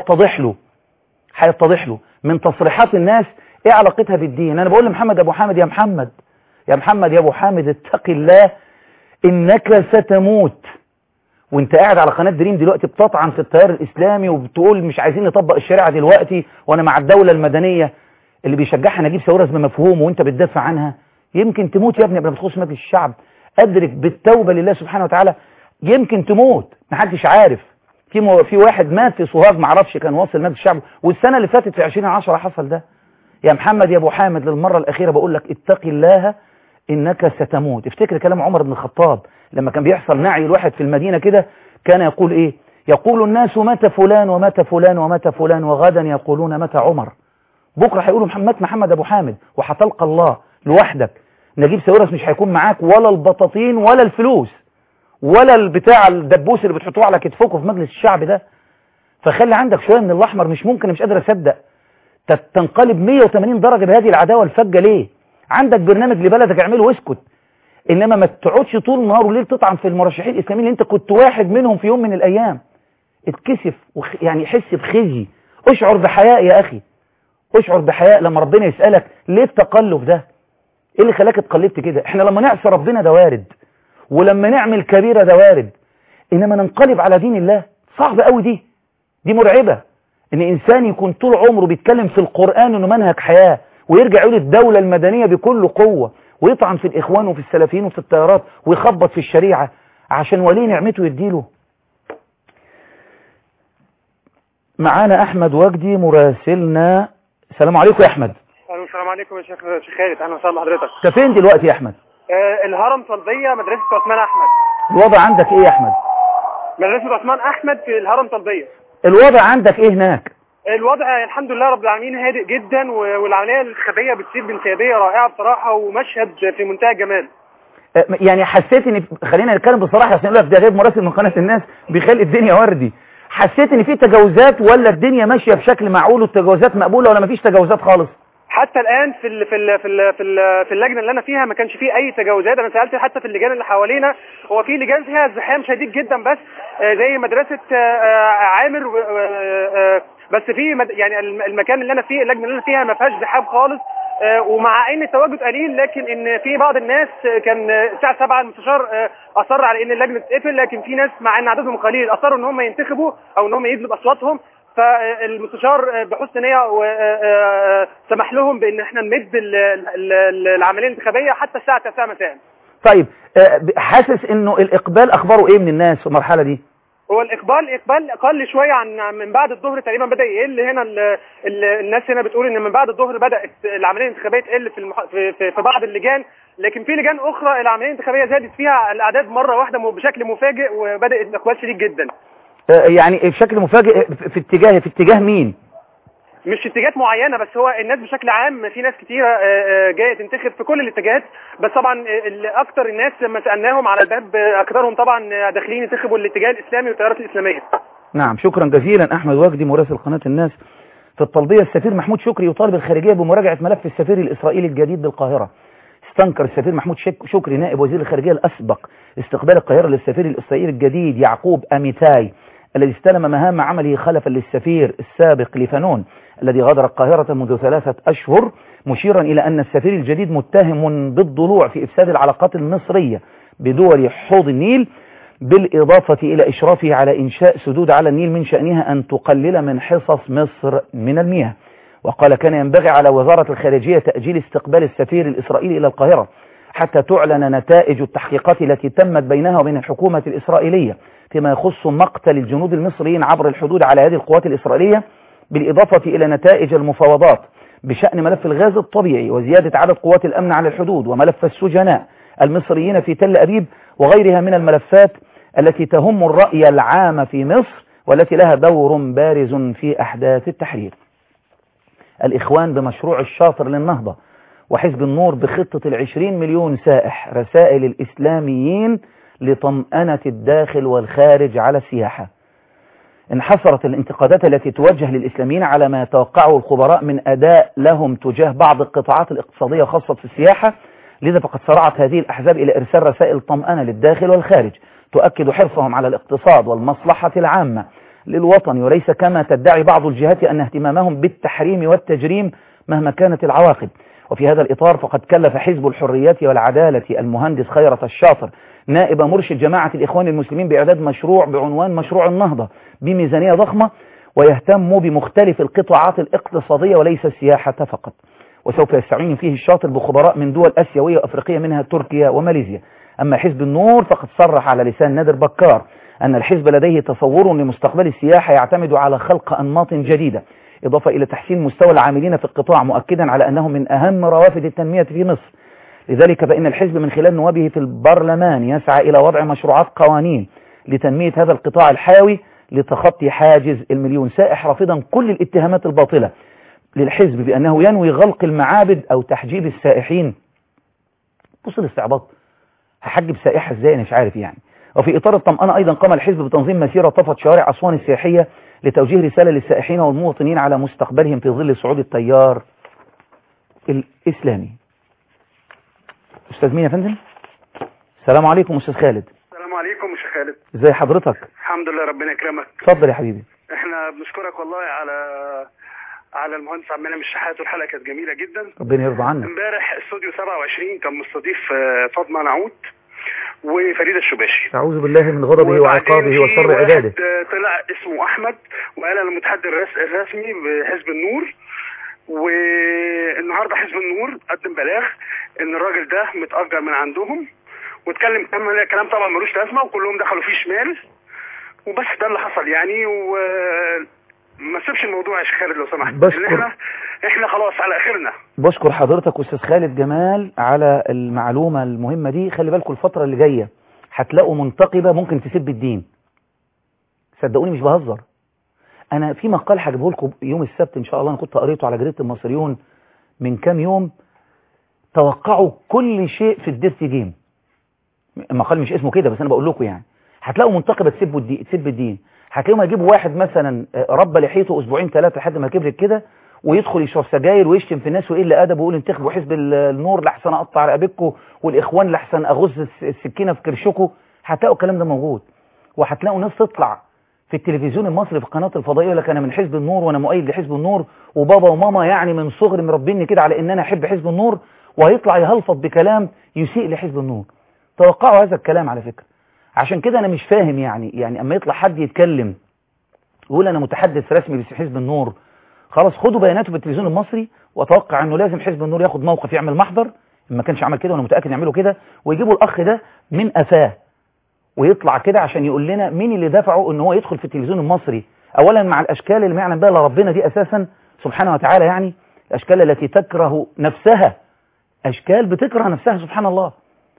هيتضح له من تصريحات الناس ايه علاقتها بالدين. انا بقول لمحمد ابو حامد يا محمد يا ابو حامد اتق الله انك ستموت. وانت قاعد على قناه دريم دلوقتي بتطعن في التيار الاسلامي وبتقول مش عايزين نطبق الشريعه دلوقتي وانا مع الدوله المدنيه اللي بيشجعها نجيب ساويرس بمفهوم وانت بتدافع عنها. يمكن تموت يا ابني قبل ما تخش مجلس الشعب. ادرك بالتوبه لله سبحانه وتعالى، يمكن تموت، محدش عارف. في واحد مات في سوهاج ما اعرفش كان واصل مجلس الشعب، والسنه اللي فاتت في 2010 حصل ده. يا محمد يا ابو حامد للمره الاخيره بقول لك اتق الله انك ستموت. افتكر كلام عمر بن الخطاب لما كان بيحصل نعي الواحد في المدينه كده، كان يقول ايه؟ يقول الناس مات فلان ومات فلان ومات فلان، وغدا يقولون متى عمر. بكرة هيقولوا محمد أبو حامد وهتلقى الله لوحدك. نجيب ساويرس مش هيكون معاك ولا البطاطين ولا الفلوس ولا البتاع الدبوس اللي بتحطوه على كتفكم في مجلس الشعب ده. فخلي عندك شوية من الأحمر. مش ممكن، مش قادر أصدق تنقلب 180 درجة بهذه العداوة الفجة ليه؟ عندك برنامج لبلدك اعمله واسكت، إنما ما تقعدش طول النهار والليل تطعن في المرشحين الإسلاميين اللي أنت كنت واحد منهم في يوم من الأيام. اتكسف يعني حس بخزي، اشعر بحياء يا أخي، اشعر بحياء لما ربنا يسألك ليه التقلب ده؟ ايه اللي خلاك اتقلبت كده؟ احنا لما نعصي ربنا ده وارد، ولما نعمل كبيرة ده وارد، انما ننقلب على دين الله صعب قوي. دي مرعبة، ان انسان يكون طول عمره بيتكلم في القرآن انه منهج حياة ويرجع يقول الدولة المدنية بكل قوة ويطعن في الاخوان وفي السلفيين وفي التيارات ويخبط في الشريعة عشان ولي نعمته يديله. معانا احمد وجدي مراسلنا. السلام عليكم يا احمد. السلام عليكم يا شيخ خالد، اهلا وسهلا بحضرتك. انت فين دلوقتي يا احمد؟ الهرم طلبيه، مدرسه عثمان احمد. الوضع عندك ايه يا احمد؟ مدرسه عثمان احمد في الهرم طلبيه. الوضع عندك ايه هناك؟ الوضع الحمد لله رب العالمين هادئ جدا، والعمليه الانتخابيه بتسير بانسيابيه رائعه بصراحه، ومشهد في منتهى الجمال. يعني حسيت ان خلينا نتكلم بصراحه عشان يقول لك ده غير مراسل من قناه الناس بيخلي الدنيا وردي. حسيت ان في تجاوزات ولا الدنيا ماشيه بشكل معقول والتجاوزات مقبوله ولا مفيش تجاوزات خالص؟ حتى الان في اللجنه اللي انا فيها ما كانش فيه اي تجاوزات. انا سالت حتى في اللجان اللي حوالينا، هو في لجان فيها ازدحام شديد جدا، بس زي مدرسه عامر، بس في يعني المكان اللي انا فيه، اللجنه اللي انا فيها ما فيهاش زحام خالص. ومع ان التواجد قليل، لكن ان في بعض الناس كان الساعه 7 المستشار اصر على ان اللجنه تتقفل، لكن في ناس مع ان عددهم قليل اصروا ان هم ينتخبوا او ان هم يدلوا باصواتهم. فالمستشار بحسن نيه سمح لهم بان احنا نمد العمليه الانتخابيه حتى الساعه 9 مساء. طيب حاسس انه الاقبال اخباره ايه من الناس في المرحله دي؟ هو الاقبال قل شويه عن من بعد الظهر تقريبا، بدا يقل. هنا الناس هنا بتقول ان من بعد الظهر بدات العمليه الانتخابيه تقل في بعض اللجان، لكن في لجان اخرى العمليه الانتخابيه زادت فيها الاعداد مره واحده بشكل مفاجئ، وبدات الاقبال شديد جدا. يعني بشكل مفاجئ في اتجاه مين؟ مش اتجاهات معينه، بس هو الناس بشكل عام في ناس كتيره جايه تنتخب في كل الاتجاهات، بس طبعا اكتر الناس لما سالناهم على الباب اكثرهم طبعا داخلين ينتخبوا الاتجاه الاسلامي والتيارات الاسلاميه. نعم، شكرا جزيلا احمد وجدي مراسل قناه الناس في الطلبيه. السفير محمود شكري يطالب الخارجيه بمراجعه ملف السفير الاسرائيلي الجديد بالقاهره. استنكر السفير محمود شكري نائب وزير الخارجيه الاسبق استقبال القاهره للسفير الاسرائيلي الجديد يعقوب اميتاي الذي استلم مهام عمله خلفا للسفير السابق ليفانون الذي غادر القاهرة منذ 3 أشهر، مشيرا إلى أن السفير الجديد متهم بالضلوع في إفساد العلاقات المصرية بدول حوض النيل، بالإضافة إلى إشرافه على إنشاء سدود على النيل من شأنها أن تقلل من حصص مصر من المياه. وقال كان ينبغي على وزارة الخارجية تأجيل استقبال السفير الإسرائيلي إلى القاهرة حتى تعلن نتائج التحقيقات التي تمت بينها وبين الحكومة الإسرائيلية فيما يخص مقتل الجنود المصريين عبر الحدود على يد القوات الإسرائيلية، بالإضافة إلى نتائج المفاوضات بشأن ملف الغاز الطبيعي وزيادة عدد قوات الأمن على الحدود وملف السجناء المصريين في تل أبيب وغيرها من الملفات التي تهم الرأي العام في مصر والتي لها دور بارز في أحداث التحرير. الإخوان بمشروع الشاطر للنهضة، وحزب النور بخطة 20 مليون سائح، رسائل الإسلاميين لطمأنة الداخل والخارج على السياحة. انحصرت الانتقادات التي توجه للإسلاميين على ما يتوقعه الخبراء من أداء لهم تجاه بعض القطاعات الاقتصادية خاصة في السياحة، لذا فقد سرعت هذه الأحزاب إلى إرسال رسائل طمأنة للداخل والخارج تؤكد حرصهم على الاقتصاد والمصلحة العامة للوطن، وليس كما تدعي بعض الجهات أن اهتمامهم بالتحريم والتجريم مهما كانت العواقب. وفي هذا الإطار فقد كلف حزب الحريات والعدالة المهندس خيرت الشاطر نائب مرشد جماعة الإخوان المسلمين بإعداد مشروع بعنوان مشروع النهضة بميزانية ضخمة ويهتم بمختلف القطاعات الاقتصادية وليس السياحة فقط، وسوف يستعين فيه الشاطر بخبراء من دول آسيوية وأفريقية منها تركيا وماليزيا. أما حزب النور فقد صرح على لسان نادر بكار أن الحزب لديه تصور لمستقبل السياحة يعتمد على خلق أنماط جديدة إضافة إلى تحسين مستوى العاملين في القطاع، مؤكدا على أنه من أهم روافد التنمية في مصر. لذلك فإن الحزب من خلال نوابه في البرلمان يسعى إلى وضع مشروعات قوانين لتنمية هذا القطاع الحيوي لتخطي حاجز 1 مليون سائح، رافضا كل الاتهامات الباطلة للحزب بأنه ينوي غلق المعابد أو تحجيب السائحين. بص الاستعباط، هحجب سائحة ازاي؟ انا مش عارف يعني. وفي إطار الطمأنة أيضا قام الحزب بتنظيم مسيرة طفت شوارع أسوان السياحية لتوجيه رسالة للسائحين والمواطنين على مستقبلهم في ظل صعود التيار الإسلامي. أستاذ مين يا فندم؟ السلام عليكم أستاذ خالد. السلام عليكم يا شيخ خالد. ازي حضرتك؟ الحمد لله ربنا يكرمك. اتفضل يا حبيبي. احنا بنشكرك والله على المهندس عبد المنعم الشحات، والحلقه كانت جميله جدا. ربنا يرضى عنك. امبارح استوديو 27 كان مستضيف فاطمه نعود وفريده الشباشي. اعوذ بالله من غضبه وعقابه وشر عباده. طلع اسمه احمد وقال انا المتحدث الرسمي بحزب النور، والنهارده حزب النور قدم بلاغ ان الراجل ده متأجر من عندهم، واتكلم كلام طبعا ملوش لازمه، وكلهم دخلوا فيه شمال، وبس ده اللي حصل يعني. وما تسيبش الموضوع يا شيخ خالد لو سمحت. احنا خلاص على اخرنا. بشكر حضرتك استاذ خالد جمال على المعلومه المهمه دي. خلي بالكم الفتره اللي جايه هتلاقوا منتقبه ممكن تسب الدين، صدقوني مش بهزر. انا في مقال هجيبه لكم يوم السبت ان شاء الله، انا كنت قريته على جريده المصريون من كام يوم. توقعوا كل شيء في الديرتي جيم. المقال مش اسمه كده بس انا بقول لكم يعني. هتلاقوا منتقبه تسب الدين، هتلاقيهم هيجيبوا واحد مثلا ربى لحيته اسبوعين ثلاثه لحد ما كبرت كده ويدخل يشرب سجاير ويشتم في الناس ويقل ادبه ويقول انتخبوا حزب النور لحسن اقطع رقبتكم والاخوان لحسن اغز السكينه في كرشكم. هتلاقوا الكلام ده موجود، وهتلاقوا ناس تطلع في التلفزيون المصري في القناه الفضائيه يقول لك انا من حزب النور وانا مؤيد لحزب النور، وبابا وماما يعني من صغري مربيني كده على ان انا احب حزب النور، وهيطلع يهلفظ بكلام يسيء لحزب النور. توقعوا هذا الكلام على فكره. عشان كده انا مش فاهم يعني اما يطلع حد يتكلم يقول انا متحدث رسمي بس حزب النور، خلاص خدوا بياناته في التلفزيون المصري، واتوقع انه لازم حزب النور ياخد موقف يعمل محضر، ما كانش عمل كده وانا متاكد يعملوا كده، ويجيبوا الاخ ده من قفاه ويطلع كده عشان يقول لنا مين اللي دفعه ان هو يدخل في التلفزيون المصري. اولا مع الاشكال اللي ما يعلم بها الا ربنا دي اساسا سبحانه وتعالى، يعني الاشكال التي تكره نفسها، اشكال بتكره نفسها سبحان الله.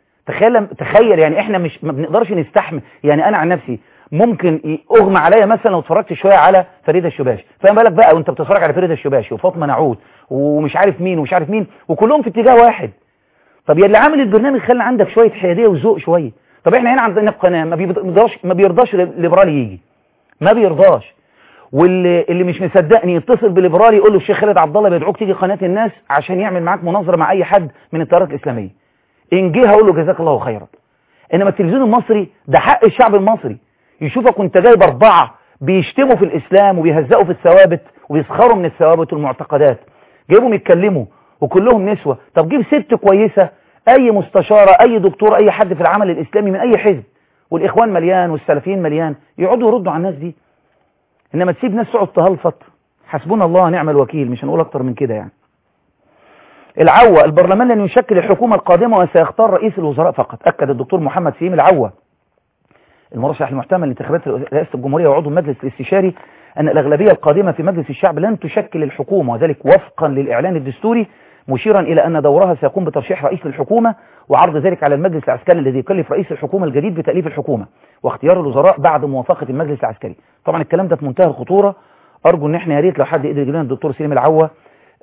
تخيل يعني احنا مش ما بنقدرش نستحمل. يعني انا عن نفسي ممكن اغمى عليا مثلا لو اتفرجت شويه على فريده الشباشي، فما بالك بقى وانت بتتفرج على فريده الشباشي وفاطمه نعود ومش عارف مين ومش عارف مين وكلهم في اتجاه واحد. طب يا اللي عامل البرنامج خلي عندك شويه حياديه وذوق شويه. طب احنا هنا عندنا قناه ما بيرضاش ليبرالي يجي، ما بيرضاش، واللي مش مصدقني يتصل بليبرالي يقول له الشيخ خالد عبد الله بيدعوك تيجي قناه الناس عشان يعمل معاك مناظره مع اي حد من التيارات الاسلاميه. ان جه هقول له جزاك الله خيرا. انما التلفزيون المصري ده حق الشعب المصري يشوفك وانت جايب 4 بيشتموا في الاسلام وبيهزقوا في الثوابت وبيسخروا من الثوابت والمعتقدات، جايبهم يتكلموا وكلهم نسوة. طب جيب ست كويسة، اي مستشارة، اي دكتور، اي حد في العمل الاسلامي من اي حزب، والاخوان مليان والسلفيين مليان، يقعدوا يردوا على الناس دي. انما تسيب ناس تقعد تهلفط، حسبنا الله ونعم الوكيل، مش هنقول اكتر من كده يعني. العوة، البرلمان لن يشكل الحكومة القادمة وسيختار رئيس الوزراء فقط. أكد الدكتور محمد سليم العوة المرشح المحتمل لانتخابات رئاسة الجمهورية وعضو المجلس الاستشاري أن الأغلبية القادمة في مجلس الشعب لن تشكل الحكومة، وذلك وفقا للإعلان الدستوري، مشيرا إلى أن دورها سيقوم بترشيح رئيس للحكومة وعرض ذلك على المجلس العسكري الذي يكلف رئيس الحكومة الجديد بتأليف الحكومة واختيار الوزراء بعد موافقة المجلس العسكري. طبعا الكلام ده في منتهى الخطورة. أرجو أن احنا يا ريت لو حد يقدر يجيب لنا الدكتور سليم العوة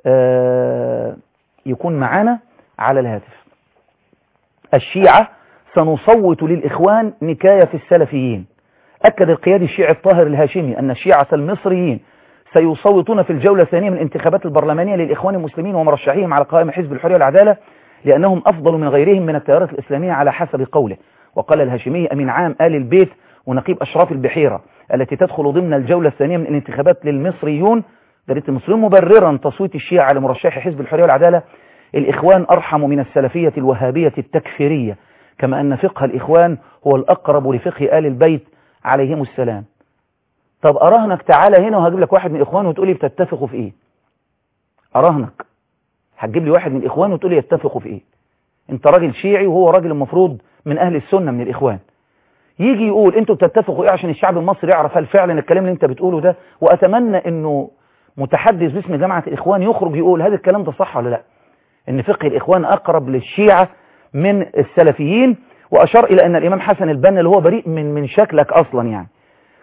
يكون معانا على الهاتف. الشيعة سنصوت للإخوان نكاية في السلفيين. أكد القيادي الشيعي الطاهر الهاشمي أن الشيعة المصريين سيصوتون في الجولة الثانية من الانتخابات البرلمانية للإخوان المسلمين ومرشحيهم على قائمة حزب الحرية والعدالة لأنهم أفضل من غيرهم من التيارات الإسلامية على حسب قوله. وقال الهاشمي أمين عام آل البيت ونقيب أشراف البحيرة التي تدخل ضمن الجولة الثانية من الانتخابات للمصريون جريدة المصريون مبررا تصويت الشيعة على مرشح حزب الحرية والعدالة: الإخوان أرحم من السلفية الوهابية التكفيرية، كما أن فقه الإخوان هو الأقرب لفقه آل البيت عليهم السلام. طب أراهنك تعالى هنا وهجيب لك واحد من الإخوان وتقولي بتتفقوا في إيه؟ أراهنك هتجيب لي واحد من الإخوان وتقولي يتفقوا في إيه؟ أنت راجل شيعي وهو راجل المفروض من أهل السنة من الإخوان، يجي يقول أنتوا بتتفقوا إيه عشان الشعب المصري يعرف هل فعلا الكلام اللي أنت بتقوله ده. وأتمنى أنه متحدث باسم جماعة الإخوان يخرج يقول هذا الكلام ده صح ولا لا، إن فقه الإخوان أقرب للشيعة من السلفيين. وأشار إلى أن الإمام حسن البنا اللي هو بريء من شكلك أصلا يعني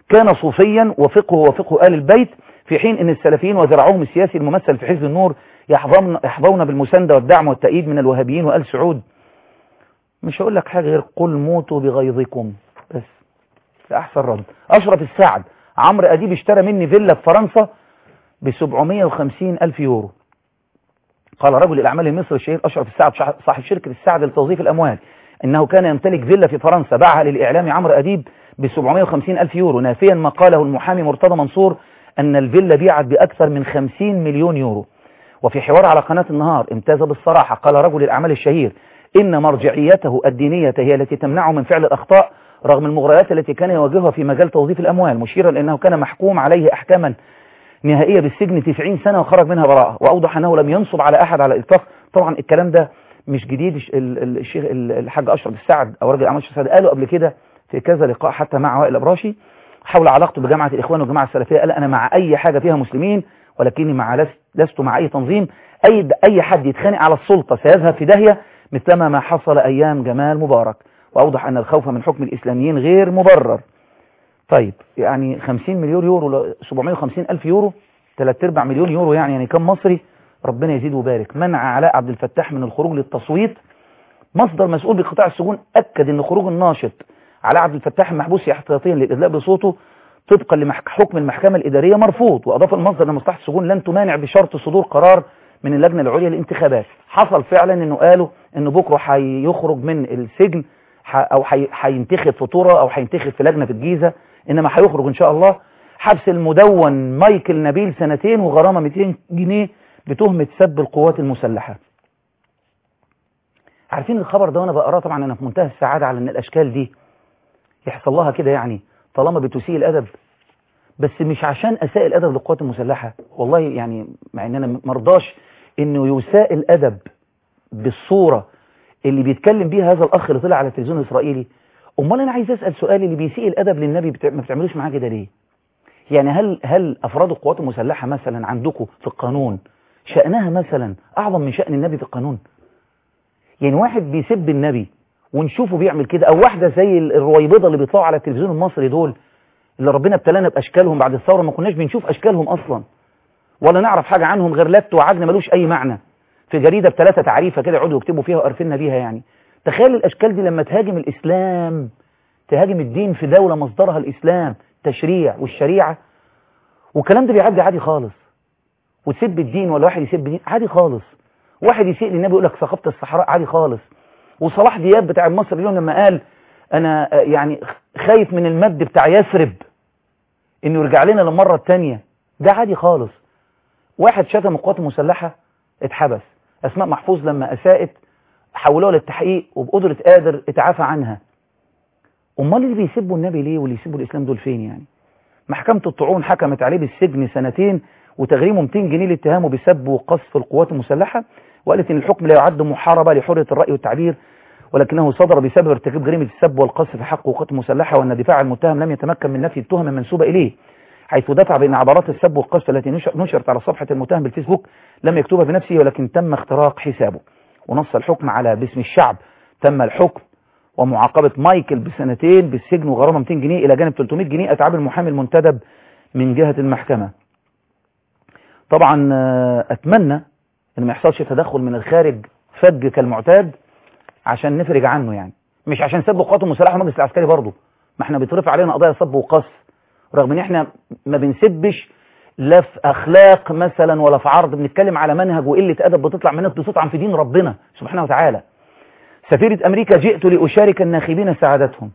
كان صوفيا وفقهه وفقه آل البيت، في حين أن السلفيين وذراعهم السياسي الممثل في حزب النور يحظون بالمساندة والدعم والتأييد من الوهابيين وآل سعود. مش هقول لك حاجة غير قل موتوا بغيظكم بس. ده أحسن رد. أشرف السعد، عمرو أديب اشترى مني فيلا في فرنسا ب750,000 يورو. قال رجل الأعمال المصري الشهير أشرف السعد صاحب شركة السعد لتوظيف الأموال إنه كان يمتلك فيلا في فرنسا باعها للإعلامي عمرو أديب ب750,000 يورو، نافيا ما قاله المحامي مرتضى منصور أن الفيلا بيعت بأكثر من 50 مليون يورو. وفي حوار على قناة النهار امتاز بالصراحة، قال رجل الأعمال الشهير إن مرجعيته الدينية هي التي تمنعه من فعل الأخطاء رغم المغريات التي كان يواجهها في مجال توظيف الأموال، مشيرا لأنه كان محكوم عليه أحكاما نهائية بالسجن 90 سنة وخرج منها براءة، وأوضح أنه لم ينصب على أحد على الإطلاق. طبعا الكلام ده مش جديد، الشيخ الحاج أشرف السعد أو رجل الأعمال السعد قالوا قبل كده في كذا لقاء حتى مع وائل الأبراشي حول علاقته بجامعة الإخوان والجماعة السلفية. قال أنا مع أي حاجة فيها مسلمين ولكني لست مع أي تنظيم. أي حد يتخانق على السلطة سيذهب في داهية مثلما ما حصل أيام جمال مبارك، وأوضح أن الخوف من حكم الإسلاميين غير مبرر. طيب يعني 50 مليون يورو 750,000 يورو 3/4 مليون يورو يعني كم مصري؟ ربنا يزيد وبارك. منع علاء عبد الفتاح من الخروج للتصويت. مصدر مسؤول بقطاع السجون أكد أن خروج الناشط علاء عبد الفتاح المحبوس احتياطيا للإدلاء بصوته طبقا لحكم المحكمة الإدارية مرفوض. وأضاف المصدر أن مصلحة السجون لن تمانع بشرط صدور قرار من اللجنة العليا للانتخابات. حصل فعلا أنه قالوا أنه بكرة هيخرج من السجن أو هينتخب في طورة أو هينتخب في لجنة في الجيزة، إنما هيخرج إن شاء الله. حبس المدون مايكل نبيل 2 وغرامة 200 جنيه بتهمة سب القوات المسلحة. عارفين الخبر ده وانا بقراه طبعا انا في منتهى السعادة على ان الاشكال دي يحصل لها كده، يعني طالما بتسيء الادب، بس مش عشان اساء الادب للقوات المسلحة والله، يعني مع ان انا مرضاش انه يساء الادب بالصورة اللي بيتكلم بيها هذا الاخ اللي طلع على التلفزيون الاسرائيلي. امال انا عايز اسال سؤال، اللي بيسيء الادب للنبي ما بتعملوش معاه كده ليه؟ يعني هل افراد القوات المسلحة مثلا عندكم في القانون شأنها مثلا اعظم من شأن النبي في القانون؟ يعني واحد بيسب النبي ونشوفه بيعمل كده، او واحدة زي الرويبضة اللي بيطلعوا على التلفزيون المصري دول اللي ربنا ابتلانا باشكالهم بعد الثورة، ما كناش بنشوف اشكالهم اصلا ولا نعرف حاجة عنهم غير لت وعجن ملوش اي معنى في جريدة ب3 تعريفة كده يقعدوا يكتبوا فيها وقرفنا بيها. يعني تخيل الاشكال دي لما تهاجم الاسلام، تهاجم الدين في دولة مصدرها الاسلام تشريع والشريعة، والكلام ده بيعدي عادي خالص. وتسب الدين ولا واحد يسب الدين عادي خالص. واحد يسيء للنبي يقول لك ثقافة الصحراء عادي خالص. وصلاح دياب بتاع مصر اليوم لما قال انا يعني خايف من المد بتاع يثرب انه يرجع لنا للمرة الثانية، ده عادي خالص. واحد شتم القوات المسلحة اتحبس. اسماء محفوظ لما اساءت حولوها للتحقيق وبقدرة قادر اتعافى عنها. امال اللي بيسبوا النبي ليه واللي يسبوا الاسلام دول فين يعني؟ محكمة الطعون حكمت عليه بالسجن 2 وتغريمه 200 جنيه لاتهامه بسب وقذف القوات المسلحة، وقالت ان الحكم لا يعد محاربة لحرية الرأي والتعبير ولكنه صدر بسبب ارتكاب جريمة السب والقذف في حق القوات المسلحة، وان دفاع المتهم لم يتمكن من نفي التهم المنسوبة اليه، حيث دفع بان عبارات السب والقذف التي نشرت على صفحة المتهم بالفيسبوك لم يكتبها بنفسه ولكن تم اختراق حسابه. ونص الحكم على باسم الشعب تم الحكم ومعاقبة مايكل ب2 بالسجن وغرامة 200 جنيه إلى جانب 300 جنيه أتعاب المحامي المنتدب من جهة المحكمة. طبعا أتمنى أن ما يحصلش تدخل من الخارج فج كالمعتاد عشان نفرج عنه، يعني مش عشان سب القوات المسلحة والمجلس العسكري برضه، ما احنا بيترفع علينا قضايا سب وقذف رغم ان احنا ما بنسبش لا في أخلاق مثلا ولا في عرض، بنتكلم على منهج وقلة أدب بتطلع منك بتطعن في دين ربنا سبحانه وتعالى. سفيرة أمريكا جئت لأشارك الناخبين سعادتهم.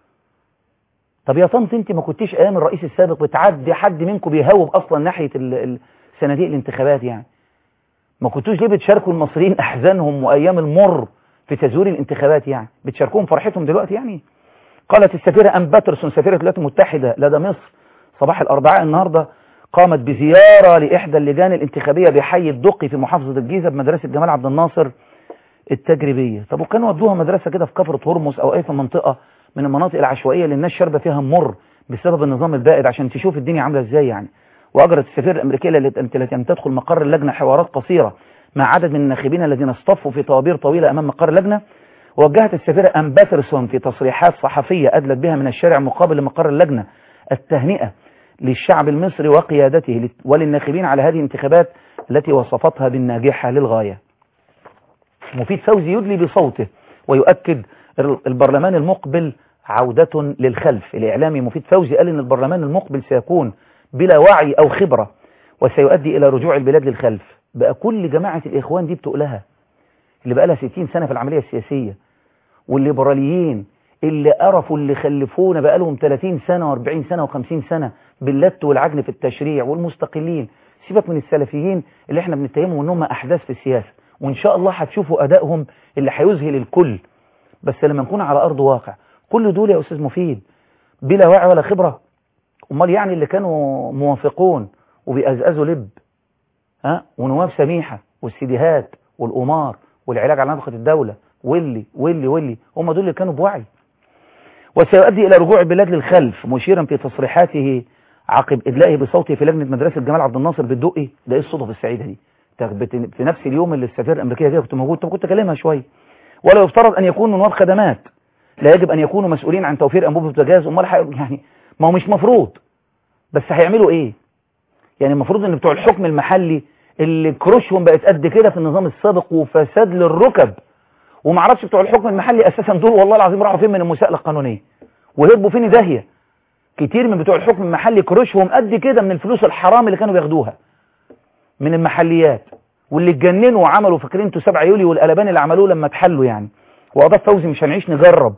طب يا طنط انت ما كنتيش ايام الرئيس السابق بتعدي حد منكم بيهوب اصلا ناحية صناديق الانتخابات؟ يعني ما كنتوش ليه بتشاركوا المصريين احزانهم وايام المر في تزوير الانتخابات؟ يعني بتشاركوهم فرحتهم دلوقتي يعني. قالت السفيرة أم باترسون سفيرة الولايات المتحدة لدى مصر صباح الأربعاء النهاردة قامت بزيارة لإحدى اللجان الانتخابية بحي الدقي في محافظة الجيزة بمدرسة جمال عبد الناصر التجريبية. طب وكانوا ودوها مدرسة كده في كفرة هرمز أو أي في منطقة من المناطق العشوائية اللي الناس شاربة فيها مر بسبب النظام البائد عشان تشوف الدنيا عاملة ازاي يعني. وأجرت السفيرة الأمريكية التي أن تدخل مقر اللجنة حوارات قصيرة مع عدد من الناخبين الذين اصطفوا في طوابير طويلة أمام مقر اللجنة. ووجهت السفيرة أم باترسون في تصريحات صحفية أدلت بها من الشارع مقابل لمقر اللجنة التهنئة للشعب المصري وقيادته وللناخبين على هذه الانتخابات التي وصفتها بالناجحة للغاية. مفيد فوزي يدلي بصوته ويؤكد البرلمان المقبل عودة للخلف. الإعلامي مفيد فوزي قال إن البرلمان المقبل سيكون بلا وعي أو خبرة وسيؤدي إلى رجوع البلاد للخلف. بقى كل جماعة الإخوان دي بتقولها اللي بقى لها 60 سنة في العملية السياسية، والليبراليين اللي قرفوا اللي خلفونا بقى لهم 30 سنة و40 سنة و50 سنة باللت والعجن في التشريع، والمستقلين. سيبك من السلفيين اللي احنا بنتهمهم انهم احداث في السياسة، وان شاء الله هتشوفوا ادائهم اللي هيذهل الكل، بس لما نكون على ارض واقع. كل دول يا استاذ مفيد بلا وعي ولا خبرة. امال يعني اللي كانوا موافقون وبيأزأزوا لب ونواب سميحة والسيديهات والقمار والعلاج على نفقة الدولة واللي هم دول اللي كانوا بوعي. وسيؤدي إلى رجوع البلاد للخلف، مشيرا في تصريحاته عقب إدلائه بصوته في لجنة مدرسة جمال عبد الناصر بالدقي. ده إيه الصدف السعيدة دي؟ في نفس اليوم اللي السفير الأمريكية فيها كنت موجود، كنت أكلمها شوية. ولا يفترض أن يكونوا نواب خدمات، لا يجب أن يكونوا مسؤولين عن توفير أنبوبة البوتاجاز. أمال يعني ما هو مش مفروض، بس هيعملوا إيه؟ يعني المفروض أن بتوع الحكم المحلي اللي كروشهم بقت قد كده في النظام السابق وفساد للركب، ومعرفش بتوع الحكم المحلي أساسا دول والله العظيم راحوا فين من المساءلة القانونية وهربوا فين داهية. كتير من بتوع الحكم المحلي كروشهم قد كده من الفلوس الحرام اللي كانوا بياخدوها من المحليات، واللي اتجننوا وعملوا فاكرين انتوا 7 يوليو والقلبان اللي عملوه لما اتحلوا يعني. وأضاف فوزي مش هنعيش نجرب.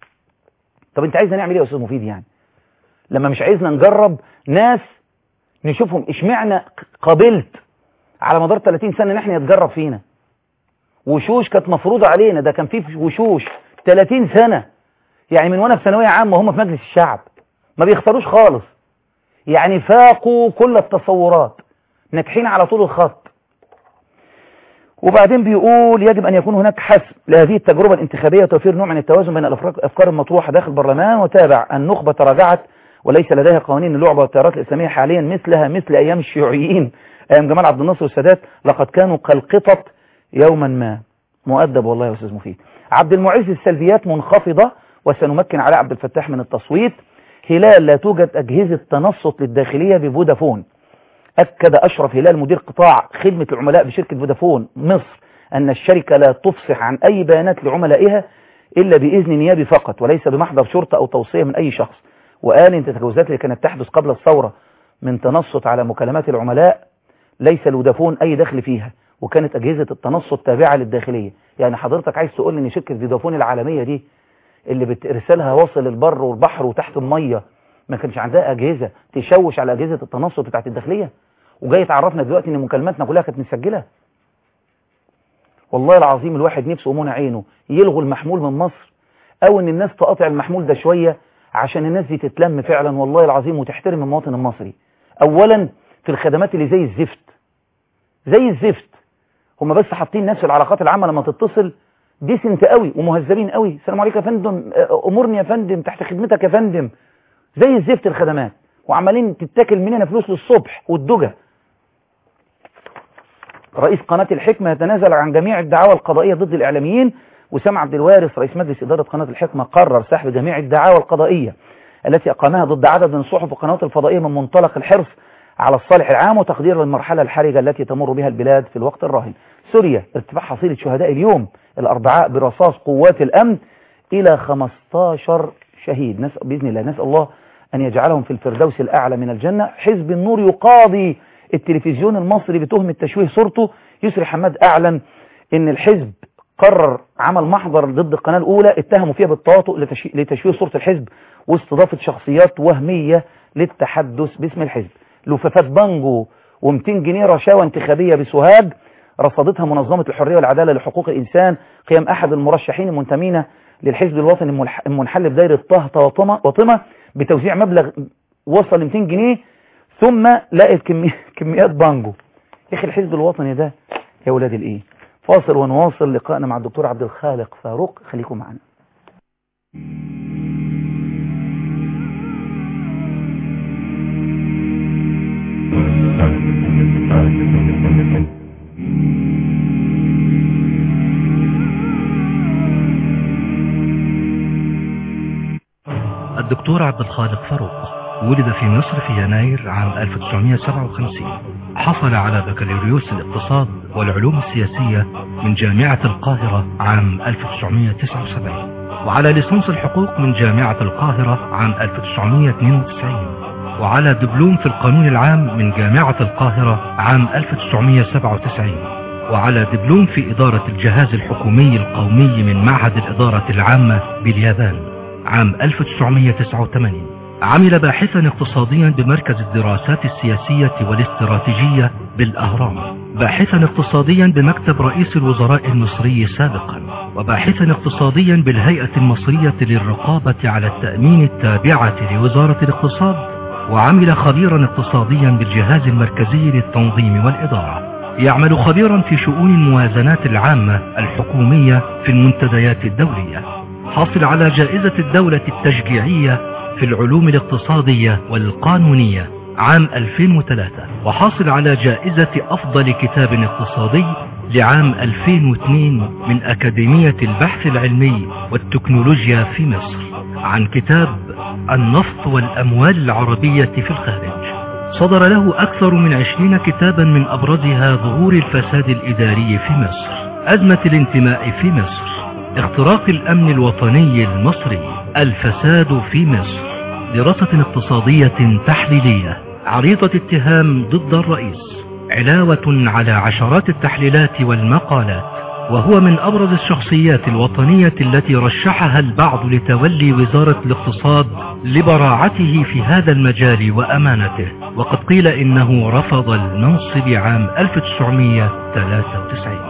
طب انت عايزنا نعمل ايه يا استاذ مفيد يعني؟ لما مش عايزنا نجرب ناس نشوفهم اشمعنى قابلت على مدار 30 سنة ان احنا يتجرب فينا. وشوش كانت مفروضة علينا، ده كان فيه وشوش 30 سنة يعني من وانا في ثانوية عامة وهم في مجلس الشعب ما بيختاروش خالص، يعني فاقوا كل التصورات، ناجحين على طول الخط. وبعدين بيقول يجب أن يكون هناك حسم لهذه التجربة الانتخابية وتوفير نوع من التوازن بين الأفكار المطروحة داخل البرلمان. وتابع النخبة تراجعت وليس لديها قوانين اللعبة والتيارات الإسلامية حاليا مثلها مثل أيام الشيوعيين، أيام جمال عبد الناصر والسادات، لقد كانوا كالقطط يوما ما. مؤدب والله يا أستاذ مفيد. عبد المعز السلبيات منخفضة وسنمكن علاء عبد الفتاح من التصويت. هلال لا توجد أجهزة تنصت للداخلية بفودافون. أكد أشرف هلال مدير قطاع خدمة العملاء بشركة فودافون مصر أن الشركة لا تفصح عن أي بيانات لعملائها إلا بإذن نيابي فقط وليس بمحضر شرطة أو توصية من أي شخص. وقال إن التجاوزات اللي كانت تحدث قبل الثورة من تنصت على مكالمات العملاء ليس لفودافون أي دخل فيها، وكانت أجهزة التنصت تابعة للداخلية. يعني حضرتك عايز تقول إن شركة فودافون العالمية دي اللي بترسلها واصل البر والبحر وتحت المية ما كانش عندها أجهزة تشوش على أجهزة التنصت بتاعت الداخلية، وجاي تعرفنا دلوقتي إن مكالماتنا كلها كانت مسجلة؟ والله العظيم الواحد نفسه ومنع عينه يلغوا المحمول من مصر، أو إن الناس تقاطع المحمول ده شوية عشان الناس دي تتلم فعلا والله العظيم وتحترم المواطن المصري. أولا في الخدمات اللي زي الزفت هم بس حاطين ناس في العلاقات العامة لما تتصل ديسنت قوي ومهذبين قوي، السلام عليكم يا فندم، امورني يا فندم، تحت خدمتك يا فندم، زي الزفت الخدمات، وعمالين تتاكل مننا فلوس للصبح والدجى. رئيس قناة الحكمة يتنازل عن جميع الدعاوى القضائية ضد الإعلاميين. وسام عبد الوارث رئيس مجلس إدارة قناة الحكمة قرر سحب جميع الدعاوى القضائية التي أقامها ضد عدد من الصحف والقنوات الفضائية من منطلق الحرص على الصالح العام وتقدير للمرحلة الحرجة التي تمر بها البلاد في الوقت الراهن. سوريا ارتفاع حصيلة شهداء اليوم الأربعاء برصاص قوات الأمن إلى 15 شهيد، بإذن الله نسأل الله أن يجعلهم في الفردوس الأعلى من الجنة. حزب النور يقاضي التلفزيون المصري بتهمة تشويه صورته. يسري حماد أعلن أن الحزب قرر عمل محضر ضد القناة الأولى اتهموا فيها بالتواطؤ لتشويه صورة الحزب واستضافة شخصيات وهمية للتحدث باسم الحزب. لفافات بانجو و200 جنيه رشاوى انتخابية بسوهاج رصدتها منظمة الحرية والعدالة لحقوق الإنسان قيام أحد المرشحين المنتمين للحزب الوطني المنحل في دايرة طه وطمة بتوزيع مبلغ وصل ل 200 جنيه ثم لقت كميات بانجو. يا أخي الحزب الوطني ده يا ولاد الإيه. فاصل ونواصل لقائنا مع الدكتور عبد الخالق فاروق، خليكم معنا. الدكتور عبد الخالق فاروق ولد في مصر في يناير عام 1957. حصل على بكالوريوس الاقتصاد والعلوم السياسية من جامعة القاهرة عام 1979، وعلى ليسانس الحقوق من جامعة القاهرة عام 1992، وعلى دبلوم في القانون العام من جامعة القاهرة عام 1997، وعلى دبلوم في إدارة الجهاز الحكومي القومي من معهد الإدارة العامة باليابان عام 1989. عمل باحثا اقتصاديا بمركز الدراسات السياسية والاستراتيجية بالأهرام، باحثا اقتصاديا بمكتب رئيس الوزراء المصري سابقا، وباحثا اقتصاديا بالهيئة المصرية للرقابة على التأمين التابعة لوزارة الاقتصاد، وعمل خبيرا اقتصاديا بالجهاز المركزي للتنظيم والإدارة. يعمل خبيرا في شؤون الموازنات العامة الحكومية في المنتديات الدولية. حاصل على جائزة الدولة التشجيعية في العلوم الاقتصادية والقانونية عام 2003، وحاصل على جائزة أفضل كتاب اقتصادي لعام 2002 من أكاديمية البحث العلمي والتكنولوجيا في مصر عن كتاب النفط والأموال العربية في الخارج. صدر له أكثر من 20 كتابا من أبرزها ظهور الفساد الإداري في مصر، أزمة الانتماء في مصر، اختراق الأمن الوطني المصري، الفساد في مصر، دراسة اقتصادية تحليلية، عريضة اتهام ضد الرئيس، علاوة على عشرات التحليلات والمقالات. وهو من أبرز الشخصيات الوطنية التي رشحها البعض لتولي وزارة الاقتصاد لبراعته في هذا المجال وأمانته، وقد قيل إنه رفض المنصب عام 1993.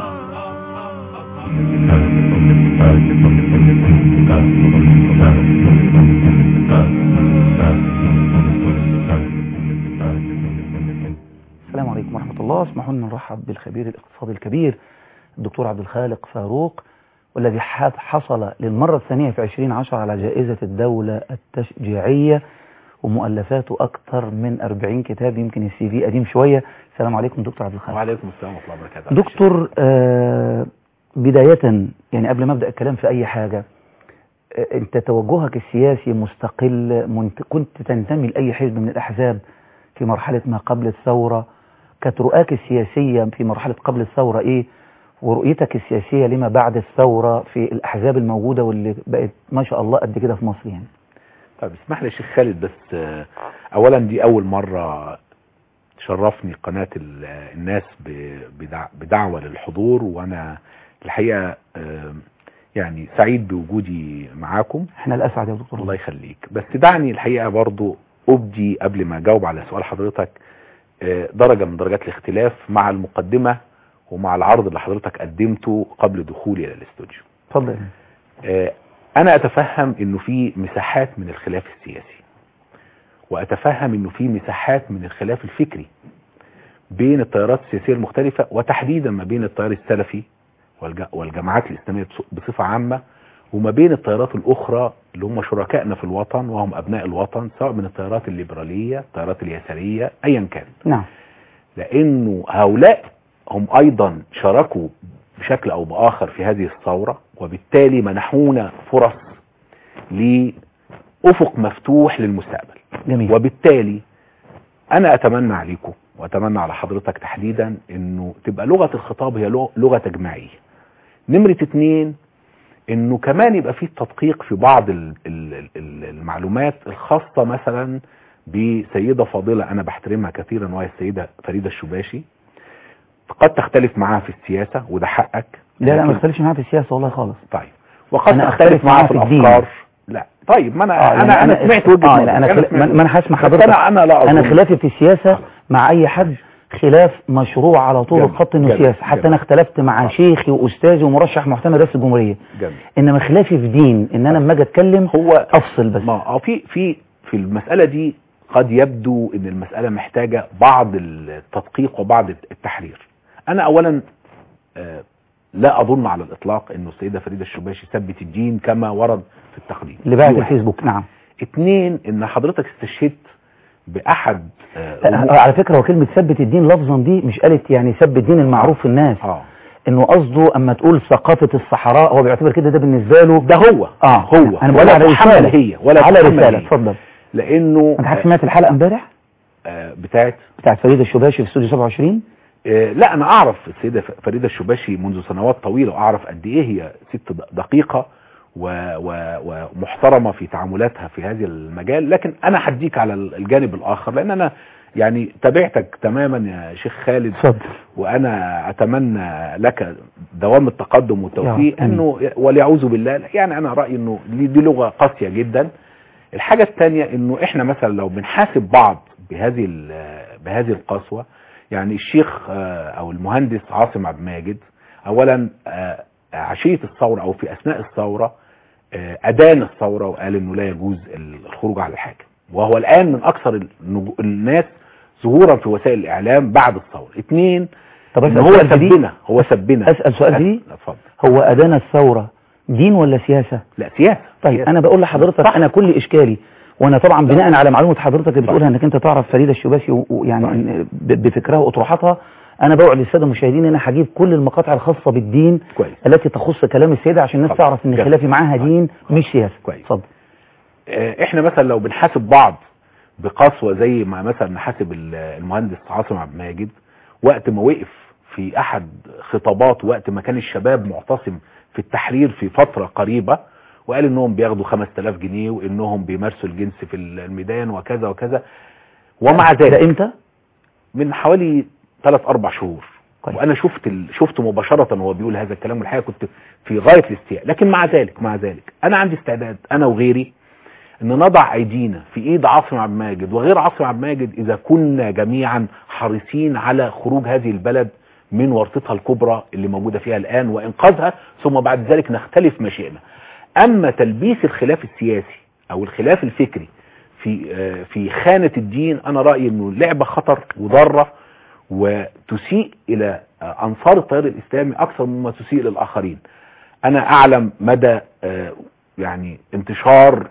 السلام عليكم ورحمة الله. اسمحوا لنا نرحب بالخبير الاقتصادي الكبير الدكتور عبد الخالق فاروق، والذي حصل للمرة الثانية في 2010 على جائزة الدولة التشجيعية، ومؤلفاته أكثر من 40 كتاب، يمكن السي في قديم شوية. السلام عليكم دكتور عبد الخالق. وعليكم السلام ورحمة الله وبركاته. دكتور، بداية يعني قبل ما أبدأ الكلام في أي حاجة، أنت توجهك السياسي مستقل، كنت تنتمي لأي حزب من الأحزاب في مرحلة ما قبل الثورة؟ كانت رؤاك السياسية في مرحلة قبل الثورة إيه؟ ورؤيتك السياسية لما بعد الثورة في الأحزاب الموجودة واللي بقت ما شاء الله قد كده في مصر يعني؟ طيب اسمح لي يا شيخ خالد، بس أولا دي أول مرة شرفني قناة الناس بدعوة للحضور، وأنا الحقيقة يعني سعيد بوجودي معاكم. احنا الأسعد يا دكتور. الله يخليك. بس دعني الحقيقة برضو أبدي قبل ما أجاوب على سؤال حضرتك درجة من درجات الاختلاف مع المقدمة ومع العرض اللي حضرتك قدمته قبل دخولي إلى الاستوديو. اتفضل. أنا أتفهم إنه في مساحات من الخلاف السياسي، وأتفهم إنه في مساحات من الخلاف الفكري بين التيارات السياسية المختلفة، وتحديدا ما بين التيار السلفي والجماعات الإسلامية بصفة عامة، وما بين التيارات الأخرى اللي هم شركائنا في الوطن وهم أبناء الوطن، سواء من التيارات الليبرالية، التيارات اليسارية، أيا كان. نعم. لأنه هؤلاء هم أيضا شاركوا بشكل أو بآخر في هذه الثورة، وبالتالي منحونا فرص لأفق مفتوح للمستقبل. جميل. وبالتالي أنا أتمنى عليكم وأتمنى على حضرتك تحديدا أنه تبقى لغة الخطاب هي لغة تجميعية. نمرة 2 انه كمان يبقى فيه تدقيق في بعض المعلومات الخاصة مثلا بسيدة فاضلة انا بحترمها كثيرا، وهي السيدة فريدة الشباشي. قد تختلف معاها في السياسة وده حقك. لا ما اختلفش معاها في السياسة والله خالص. طيب. وقد تختلف معاها في الافكار. لا طيب، ما انا سمعت وجهة نظرك. ما انا هسمع حضرتك. انا خلافي في السياسة مع اي حد خلاف مشروع على طول الخط انه سياسي. حتى انا اختلفت مع شيخي واستاذي ومرشح محتمل رئاسة الجمهورية. انما خلافي في دين ان انا لما اجي اتكلم هو افصل بس. ما في المسألة دي قد يبدو ان المسألة محتاجة بعض التدقيق وبعض التحرير. انا اولا لا اظن على الاطلاق انه السيدة فريدة الشباشي سبت الدين كما ورد في التقرير اللي بعد الفيسبوك. نعم. 2 ان حضرتك استشهدت باحد على فكرة وكلمة ثبت الدين لفظا دي مش قالت يعني ثبت الدين المعروف في الناس، انه قصده اما تقول ثقافة الصحراء هو بيعتبر كده ده بالنسبة له ده هو هو انا بقول على رسالة، هي ولا على رسالة. اتفضل. لانه انت سمعت الحلقه امبارح بتاعت فريده الشباشي في استوديو 27؟ لا انا اعرف السيده فريده الشباشي منذ سنوات طويله، واعرف قد ايه هي ست دقيقه ومحترمه في تعاملاتها في هذا المجال. لكن انا هديك على الجانب الاخر، لان انا يعني تابعتك تماما يا شيخ خالد، وانا اتمنى لك دوام التقدم والتوفيق. انه وليعوذ بالله، يعني انا رايي انه دي لغه قاسيه جدا. الحاجه الثانيه انه احنا مثلا لو بنحاسب بعض بهذه القسوه، يعني الشيخ او المهندس عاصم عبد الماجد اولا عشيه الثوره او في اثناء الثوره ادان الثوره وقال انه لا يجوز الخروج على الحاكم، وهو الان من اكثر الناس ظهورا في وسائل الاعلام بعد الثوره. اثنين، طب هو سبنا اسال سؤال دي، اتفضل. هو ادان الثوره دين ولا سياسه؟ لا سياسه. طيب سياسة. انا بقول لحضرتك انا كل اشكالي، وانا طبعا بناء على معلومه حضرتك اللي بتقولها انك انت تعرف فريده الشباشي ويعني بفكرها واطروحاتها، انا بوعد للساده المشاهدين ان انا هجيب كل المقاطع الخاصه بالدين كويس. التي تخص كلام السيده عشان الناس تعرف ان خلافي معاها دين مش سياسه. كويس. اتفضل. احنا مثلا لو بنحاسب بعض بقسوه زي ما مثلا نحاسب المهندس عاصم عبد الماجد وقت ما وقف في احد خطابات، وقت ما كان الشباب معتصم في التحرير في فتره قريبه، وقال انهم بياخدوا 5000 جنيه وانهم بيمارسوا الجنس في الميدان وكذا وكذا. ومع ذلك ده امتى؟ من حوالي 3-4 شهور. كويس. وانا شفت مباشره وهو بيقول هذا الكلام، والحقيقه كنت في غايه الاستياء. لكن مع ذلك انا عندي استعداد انا وغيري ان نضع ايدينا في ايد عاصم عبد الماجد وغير عاصم عبد الماجد اذا كنا جميعا حريصين على خروج هذه البلد من ورطتها الكبرى اللي موجوده فيها الان وانقاذها، ثم بعد ذلك نختلف ما شئنا. اما تلبيس الخلاف السياسي او الخلاف الفكري في خانه الدين، انا رايي انه لعبه خطر وضاره وتسيء الى انصار التيار الاسلامي اكثر مما تسيء للاخرين. انا اعلم مدى يعني انتشار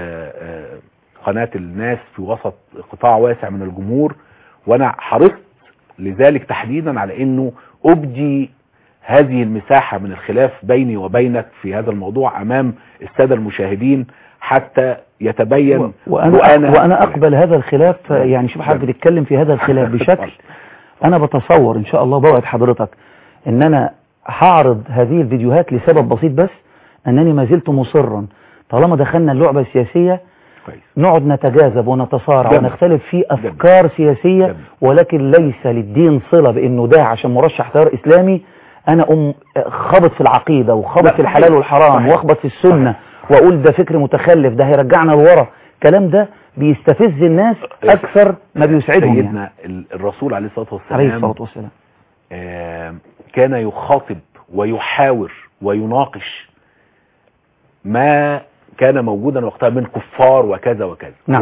قناة الناس في وسط قطاع واسع من الجمهور، وانا حرصت لذلك تحديدا على انه ابدي هذه المساحة من الخلاف بيني وبينك في هذا الموضوع امام السادة المشاهدين حتى يتبين. وانا اقبل هذا الخلاف. يعني شوف حضرتك بتتكلم في هذا الخلاف بشكل انا بتصور ان شاء الله، بوعد حضرتك ان انا هعرض هذه الفيديوهات لسبب بسيط بس، انني ما زلت مصرا طالما دخلنا اللعبة السياسية نقعد نتجاذب ونتصارع ونختلف في افكار سياسية، ولكن ليس للدين صلة بانه ده عشان مرشح تيار اسلامي انا خبط في العقيدة وخبط في الحلال والحرام واخبط في السنة واقول ده فكر متخلف ده هيرجعنا لورا. الكلام ده بيستفز الناس اكثر ما بيسعدهم. سيدنا الرسول عليه الصلاة والسلام كان يخاطب ويحاور ويناقش ما كان موجودا وقتها من كفار وكذا وكذا. نعم.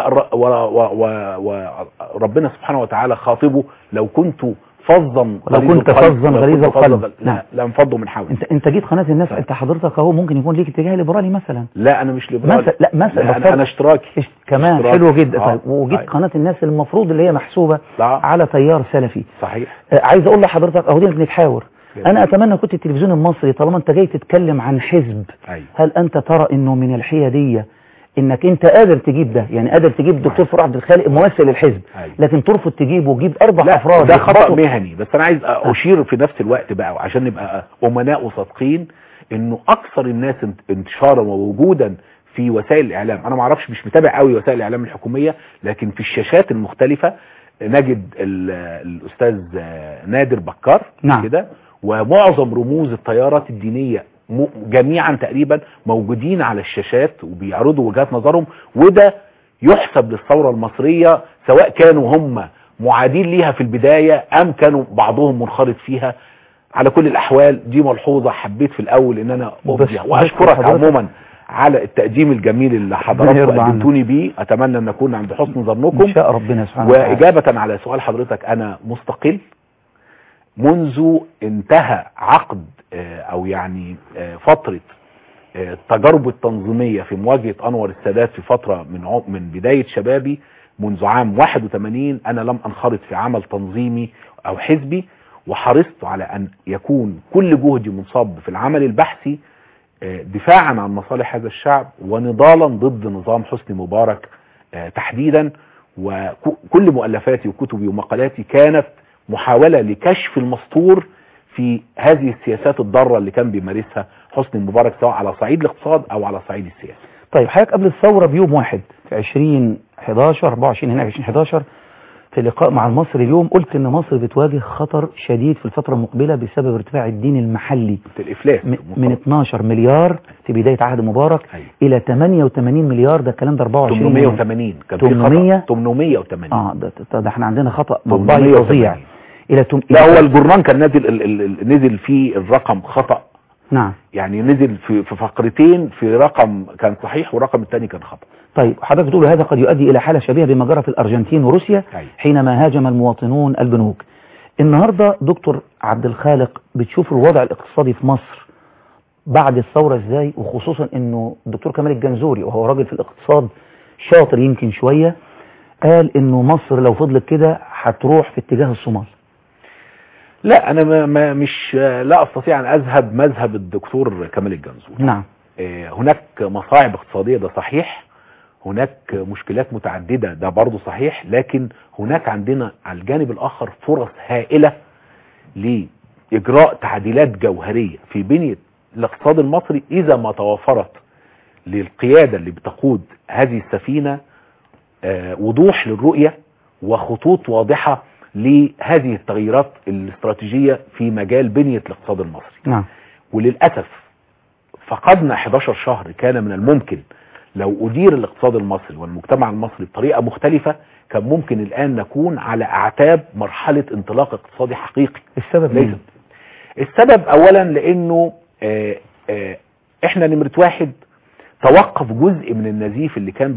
وربنا سبحانه وتعالى خاطبه لو كنت فظا غليظ القلب لانفضوا من حولك. انت جيت قناه الناس، انت حضرتك اهو ممكن يكون ليك اتجاه ليبرالي مثلا. لا انا مش ليبرالي، انا اشتراكي كمان. حلو جدا. وجيت قناه الناس المفروض اللي هي محسوبه على تيار سلفي. صحيح. عايز اقول لحضرتك اهو دي بنتحاور. انا اتمنى كنت التلفزيون المصري طالما انت جاي تتكلم عن حزب، هل انت ترى انه من الحياديه انك انت قادر تجيب ده، يعني قادر تجيب الدكتور فاروق عبد الخالق ممثل الحزب، لكن ترفض تجيبه وتجيب 4 افراد؟ ده خطأ مهني. بس انا عايز اشير في نفس الوقت بقى عشان نبقى امناء وصادقين انه اكثر الناس انتشارا ووجودا في وسائل الاعلام، انا ما اعرفش مش متابع قوي وسائل الاعلام الحكوميه، لكن في الشاشات المختلفه نجد الاستاذ نادر بكار. نعم. كده، ومعظم رموز التيارات الدينيه جميعا تقريبا موجودين على الشاشات وبيعرضوا وجهات نظرهم، وده يحسب للثورة المصرية سواء كانوا هم معادين ليها في البداية ام كانوا بعضهم منخرط فيها. على كل الاحوال دي ملحوظة حبيت في الاول ان انا ابديها، واشكرك عموما على التقديم الجميل اللي حضراتكم قدمتوني بيه. اتمنى ان نكون عند حسن ظنكم ان شاء ربنا سبحانه وتعالى. واجابة على سؤال حضرتك، انا مستقل منذ انتهى عقد او يعني فترة التجارب التنظيمية في مواجهة انور السادات في فترة من بداية شبابي منذ عام 81. انا لم انخرط في عمل تنظيمي او حزبي، وحرصت على ان يكون كل جهدي منصب في العمل البحثي دفاعا عن مصالح هذا الشعب ونضالا ضد نظام حسني مبارك تحديدا، وكل مؤلفاتي وكتبي ومقالاتي كانت محاولة لكشف المستور في هذه السياسات الضارة اللي كان بيمارسها حسني مبارك، سواء على صعيد الاقتصاد او على صعيد السياسة. طيب حضرتك قبل الثورة بيوم واحد في 2011 24 هنا 2011 في لقاء مع المصري اليوم قلت ان مصر بتواجه خطر شديد في الفترة المقبلة بسبب ارتفاع الدين المحلي الافلاس من 12 مليار في بداية عهد مبارك الى 88 مليار. ده الكلام ده 24 880 كان في خطأ 880 ده احنا عندنا خطأ مطبعي فظيع الى لا هو الجرنان كان نزل فيه الرقم خطأ. نعم يعني نزل في فقرتين، في رقم كان صحيح والرقم الثاني كان خطأ. طيب حضرتك بتقول هذا قد يؤدي إلى حالة شبيهة بما جرى في الأرجنتين وروسيا حينما هاجم المواطنون البنوك. النهاردة دكتور عبد الخالق بتشوف الوضع الاقتصادي في مصر بعد الثورة ازاي، وخصوصا انه الدكتور كمال الجنزوري وهو راجل في الاقتصاد شاطر يمكن شوية قال انه مصر لو فضلت كده هتروح في اتجاه الصومال. لا انا مش لا استطيع ان اذهب مذهب الدكتور كمال الجنزوري. نعم هناك مصاعب اقتصادية ده صحيح، هناك مشكلات متعددة ده برضو صحيح، لكن هناك عندنا على الجانب الآخر فرص هائلة لإجراء تعديلات جوهرية في بنية الاقتصاد المصري إذا ما توفرت للقيادة اللي بتقود هذه السفينة وضوح للرؤية وخطوط واضحة لهذه التغييرات الاستراتيجية في مجال بنية الاقتصاد المصري. نعم. وللأسف فقدنا 11 شهر كان من الممكن لو أدير الاقتصاد المصري والمجتمع المصري بطريقة مختلفة كان ممكن الآن نكون على أعتاب مرحلة انطلاق اقتصادي حقيقي. السبب ليه؟ السبب أولا لأنه احنا نمرة واحد توقف جزء من النزيف اللي كان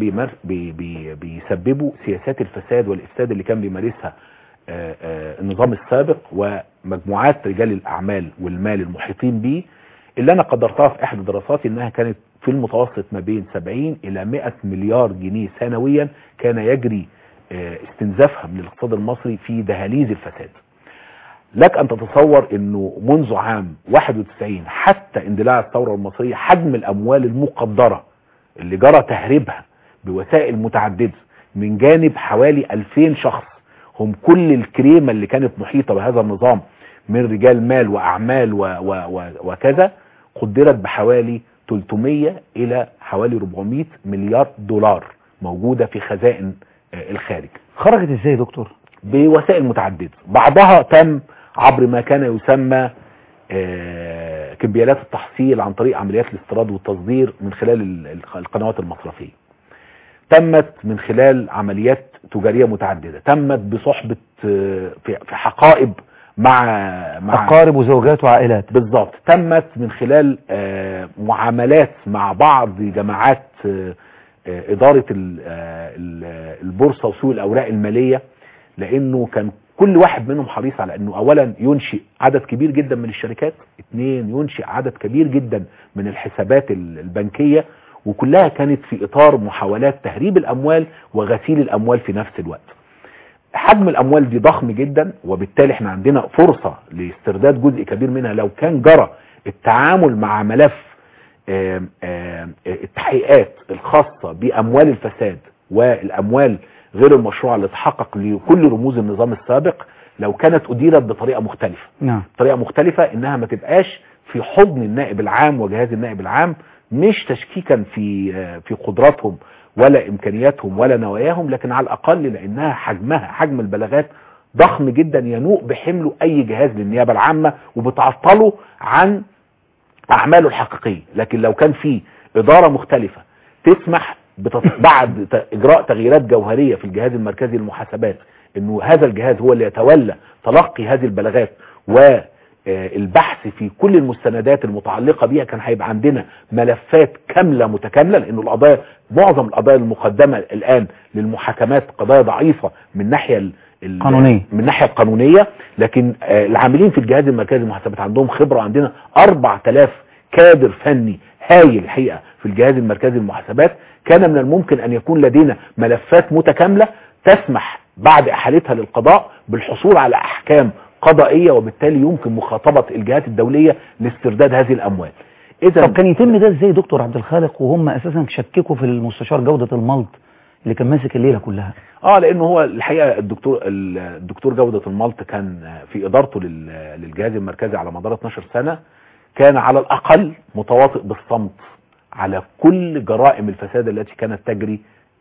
بيسببه سياسات الفساد والإفساد اللي كان بيمارسها النظام السابق ومجموعات رجال الأعمال والمال المحيطين به، اللي أنا قدرتها في أحد دراساتي إنها كانت في المتوسط ما بين 70 إلى 100 مليار جنيه سنويا كان يجري استنزافها من الاقتصاد المصري في دهاليز الفساد. لك أن تتصور أنه منذ عام 91 حتى اندلاع الثورة المصرية حجم الأموال المقدرة اللي جرى تهريبها بوسائل متعددة من جانب حوالي 2000 شخص هم كل الكريمة اللي كانت محيطة بهذا النظام من رجال مال وأعمال وكذا قدرت بحوالي 300 إلى حوالي 400 مليار دولار موجودة في خزائن الخارج. خرجت ازاي يا دكتور؟ بوسائل متعددة، بعضها تم عبر ما كان يسمى كمبيالات التحصيل عن طريق عمليات الاستيراد والتصدير من خلال القنوات المصرفية، تمت من خلال عمليات تجارية متعددة، تمت بصحبة في حقائب مع أقارب وزوجات وعائلات بالضبط، تمت من خلال معاملات مع بعض جماعات إدارة البورصة وسوق الأوراق المالية، لأنه كان كل واحد منهم حريص على أنه أولا ينشئ عدد كبير جدا من الشركات، اثنين ينشئ عدد كبير جدا من الحسابات البنكية، وكلها كانت في إطار محاولات تهريب الأموال وغسيل الأموال في نفس الوقت. حجم الأموال دي ضخم جدا، وبالتالي احنا عندنا فرصة لاسترداد جزء كبير منها لو كان جرى التعامل مع ملف التحقيقات الخاصة بأموال الفساد والأموال غير المشروعة اللي تحقق لكل رموز النظام السابق، لو كانت أديرت بطريقة مختلفة. نعم. طريقة مختلفة إنها ما تبقاش في حضن النائب العام وجهاز النائب العام، مش تشكيكا في قدراتهم ولا إمكانياتهم ولا نواياهم، لكن على الأقل لأنها حجم البلاغات ضخم جدا ينوء بحمله أي جهاز للنيابة العامة وبتعطله عن أعماله الحقيقية. لكن لو كان في إدارة مختلفة تسمح بعد إجراء تغييرات جوهرية في الجهاز المركزي للمحاسبات إنه هذا الجهاز هو اللي يتولى تلقي هذه البلاغات والبحث في كل المستندات المتعلقة بها، كان هيبقى عندنا ملفات كاملة متكاملة، لأنه القضايا معظم القضايا المقدمة الآن للمحاكمات قضايا ضعيفة من ناحية القانونية، لكن العاملين في الجهاز المركزي للمحاسبات عندهم خبرة، عندنا 4000 كادر فني هايل الحقيقة في الجهاز المركزي للمحاسبات. كان من الممكن أن يكون لدينا ملفات متكاملة تسمح بعد إحالتها للقضاء بالحصول على أحكام قضائية، وبالتالي يمكن مخاطبة الجهات الدولية لاسترداد هذه الأموال. طب كان يتم ده ازاي دكتور عبد الخالق وهم أساسا شككوا في المستشار جودة الملط اللي كان ماسك الليله كلها. لانه هو الحقيقه الدكتور جودة الملط كان في ادارته للجهاز المركزي على مدار 12 سنه كان على الاقل متواطئ بالصمت على كل جرائم الفساد التي كانت تجري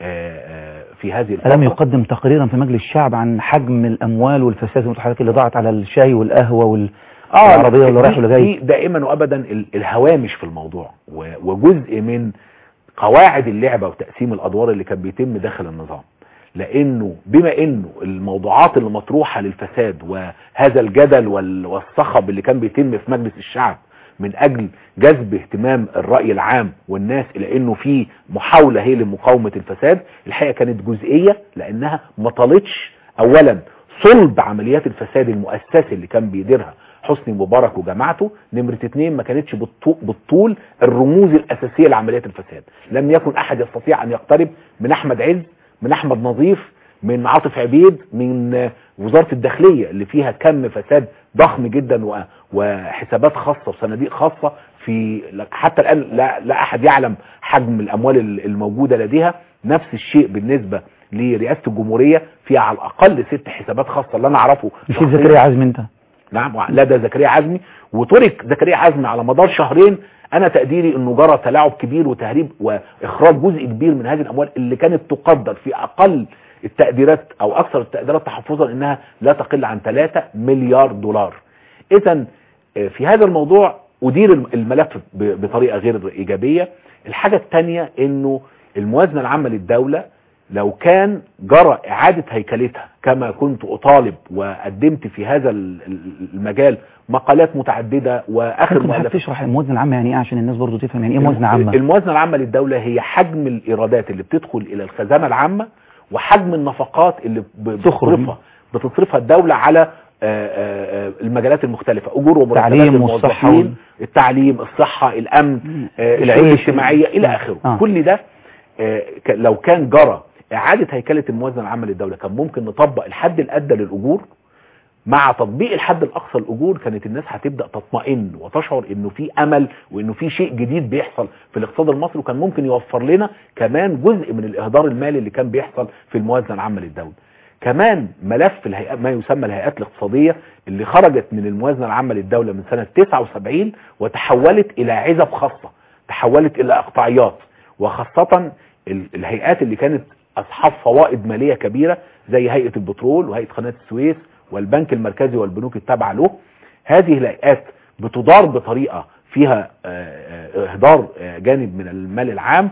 في هذه الفترة. لم يقدم تقريرا في مجلس الشعب عن حجم الاموال والفساد والمتحركات اللي ضاعت على الشاي والقهوه والعربيه اللي رايح ولا جاي. دائما وابدا الهوامش في الموضوع وجزء من قواعد اللعبه وتقسيم الادوار اللي كان بيتم داخل النظام، لانه بما انه الموضوعات اللي مطروحه للفساد وهذا الجدل والصخب اللي كان بيتم في مجلس الشعب من اجل جذب اهتمام الرأي العام والناس الى انه في محاولة هي لمقاومة الفساد، الحقيقة كانت جزئية لانها ما طالتش اولا صلب عمليات الفساد المؤسسي اللي كان بيديرها حسني مبارك وجماعته، نمرة 2 ما كانتش بالطول الرموز الاساسية لعمليات الفساد. لم يكن احد يستطيع ان يقترب من احمد عز، من احمد نظيف، من عاطف عبيد، من وزارة الداخلية اللي فيها كم فساد ضخم جدا وحسابات خاصة وصناديق خاصة في حتى الآن لا أحد يعلم حجم الأموال الموجودة لديها. نفس الشيء بالنسبة لرئاسة الجمهورية فيها على الأقل 6 حسابات خاصة اللي أنا أعرفه. مش زكريا عزمي أنت؟ نعم، لدى زكريا عزمي، وترك زكريا عزمي على مدار شهرين. أنا تقديري أنه جرى تلاعب كبير وتهريب وإخراج جزء كبير من هذه الأموال اللي كانت تقدر في أقل التقديرات أو أكثر التقديرات تحفظا أنها لا تقل عن 3 مليار دولار. إذن في هذا الموضوع أدير الملف بطريقة غير إيجابية. الحاجة الثانية أنه الموازنة العامة للدولة لو كان جرى إعادة هيكلتها كما كنت أطالب وقدمت في هذا المجال مقالات متعددة وآخر مؤلف. تشرح الموازنة العامة يعني إيه عشان الناس برضو تفهم يعني إيه موازنة عامة؟ الموازنة العامة للدولة هي حجم الإيرادات اللي بتدخل إلى الخزانة العامة وحجم النفقات اللي بتصرفها الدولة على المجالات المختلفة، أجور ومرتبات الموظفين، التعليم، الصحة، الأمن، العيش الاجتماعية إلى آخره. كل ده لو كان جرى إعادة هيكلة الموازنة العامة للدولة كان ممكن نطبق الحد الأدنى للأجور. مع تطبيق الحد الأقصى للأجور كانت الناس هتبدأ تطمئن وتشعر إنه في أمل وإنه في شيء جديد بيحصل في الاقتصاد المصري، وكان ممكن يوفر لنا كمان جزء من الإهدار المالي اللي كان بيحصل في الموازنة العامة للدولة. كمان ملف الهيئات ما يسمى الهيئات الاقتصادية اللي خرجت من الموازنة العامة للدولة من سنة 79 وتحولت إلى عزب خاصة، تحولت إلى إقطاعيات، وخاصة الهيئات اللي كانت أصحاب فوائد مالية كبيرة زي هيئة البترول وهيئة قناة السويس والبنك المركزي والبنوك التابعة له. هذه الهيئات بتدار بطريقة فيها إهدار جانب من المال العام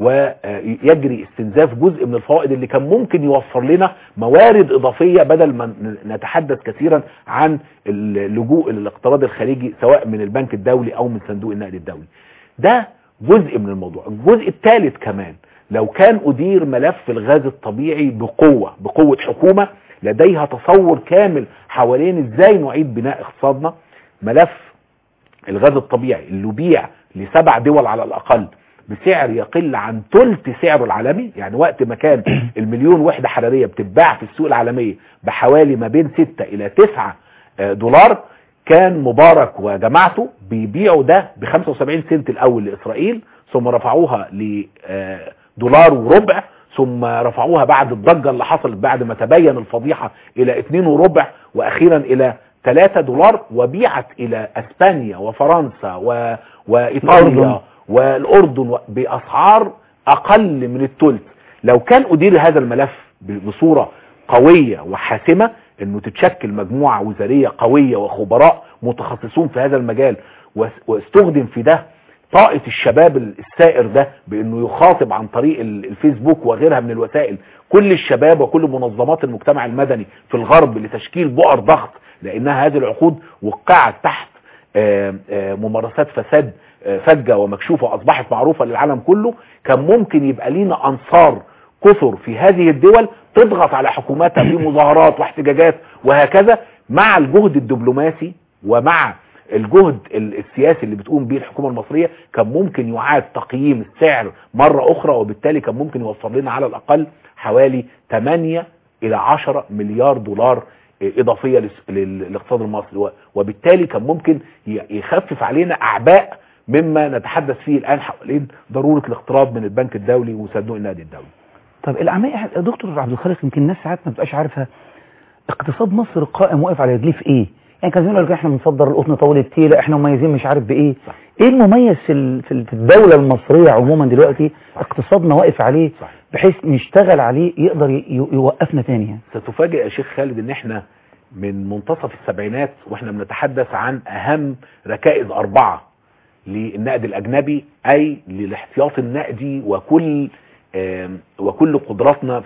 ويجري استنزاف جزء من الفوائد اللي كان ممكن يوفر لنا موارد إضافية بدل ما نتحدث كثيرا عن اللجوء للاقتراض الخارجي سواء من البنك الدولي أو من صندوق النقد الدولي. ده جزء من الموضوع. الجزء الثالث كمان لو كان أدير ملف الغاز الطبيعي بقوة حكومة لديها تصور كامل حوالين ازاي نعيد بناء اقتصادنا. ملف الغاز الطبيعي اللي بيع ل7 دول على الأقل بسعر يقل عن ثلث سعره العالمي، يعني وقت ما كان المليون وحدة حرارية بتتباع في السوق العالمية بحوالي ما بين 6 إلى 9 دولار، كان مبارك وجماعته بيبيعوا ده ب75 سنت الأول لإسرائيل، ثم رفعوها $1.25، ثم رفعوها بعد الضجة اللي حصلت بعد ما تبين الفضيحة إلى $2.25، وأخيرا إلى $3، وبيعت إلى أسبانيا وفرنسا وإيطاليا والأردن بأسعار أقل من الثلث. لو كان أدير هذا الملف بصورة قوية وحاسمة أنه تتشكل مجموعة وزارية قوية وخبراء متخصصون في هذا المجال واستخدم في ده طاقة الشباب السائر ده بأنه يخاطب عن طريق الفيسبوك وغيرها من الوسائل كل الشباب وكل منظمات المجتمع المدني في الغرب لتشكيل بؤر ضغط، لأنها هذه العقود وقعت تحت ممارسات فساد فجة ومكشوفة وأصبحت معروفة للعالم كله. كان ممكن يبقى لينا أنصار كثر في هذه الدول تضغط على حكوماتها بمظاهرات واحتجاجات وهكذا، مع الجهد الدبلوماسي ومع الجهد السياسي اللي بتقوم به الحكومة المصرية كان ممكن يعاد تقييم السعر مرة أخرى، وبالتالي كان ممكن يوفر لنا على الأقل حوالي 8 إلى 10 مليار دولار إضافية للاقتصاد المصري، وبالتالي كان ممكن يخفف علينا أعباء مما نتحدث فيه الآن حوالين ضرورة الاقتراض من البنك الدولي وصندوق النقد الدولي. طب العمليه دكتور عبد الخالق، يمكن الناس ساعات ما بتبقاش عارفه اقتصاد مصر قائم واقف على رجليه في ايه؟ يعني كان زمان يقول لك احنا بنصدر القطن طاوله التيله، احنا مميزين مش عارف بايه. صح. ايه المميز في الدوله المصريه عموما دلوقتي اقتصادنا واقف عليه؟ صح. بحيث نشتغل عليه يقدر يوقفنا تاني يعني. ستفاجئ يا شيخ خالد ان احنا من منتصف السبعينات واحنا بنتحدث عن اهم ركائز 4 للنقد الاجنبي، اي للاحتياط النقدي وكل قدراتنا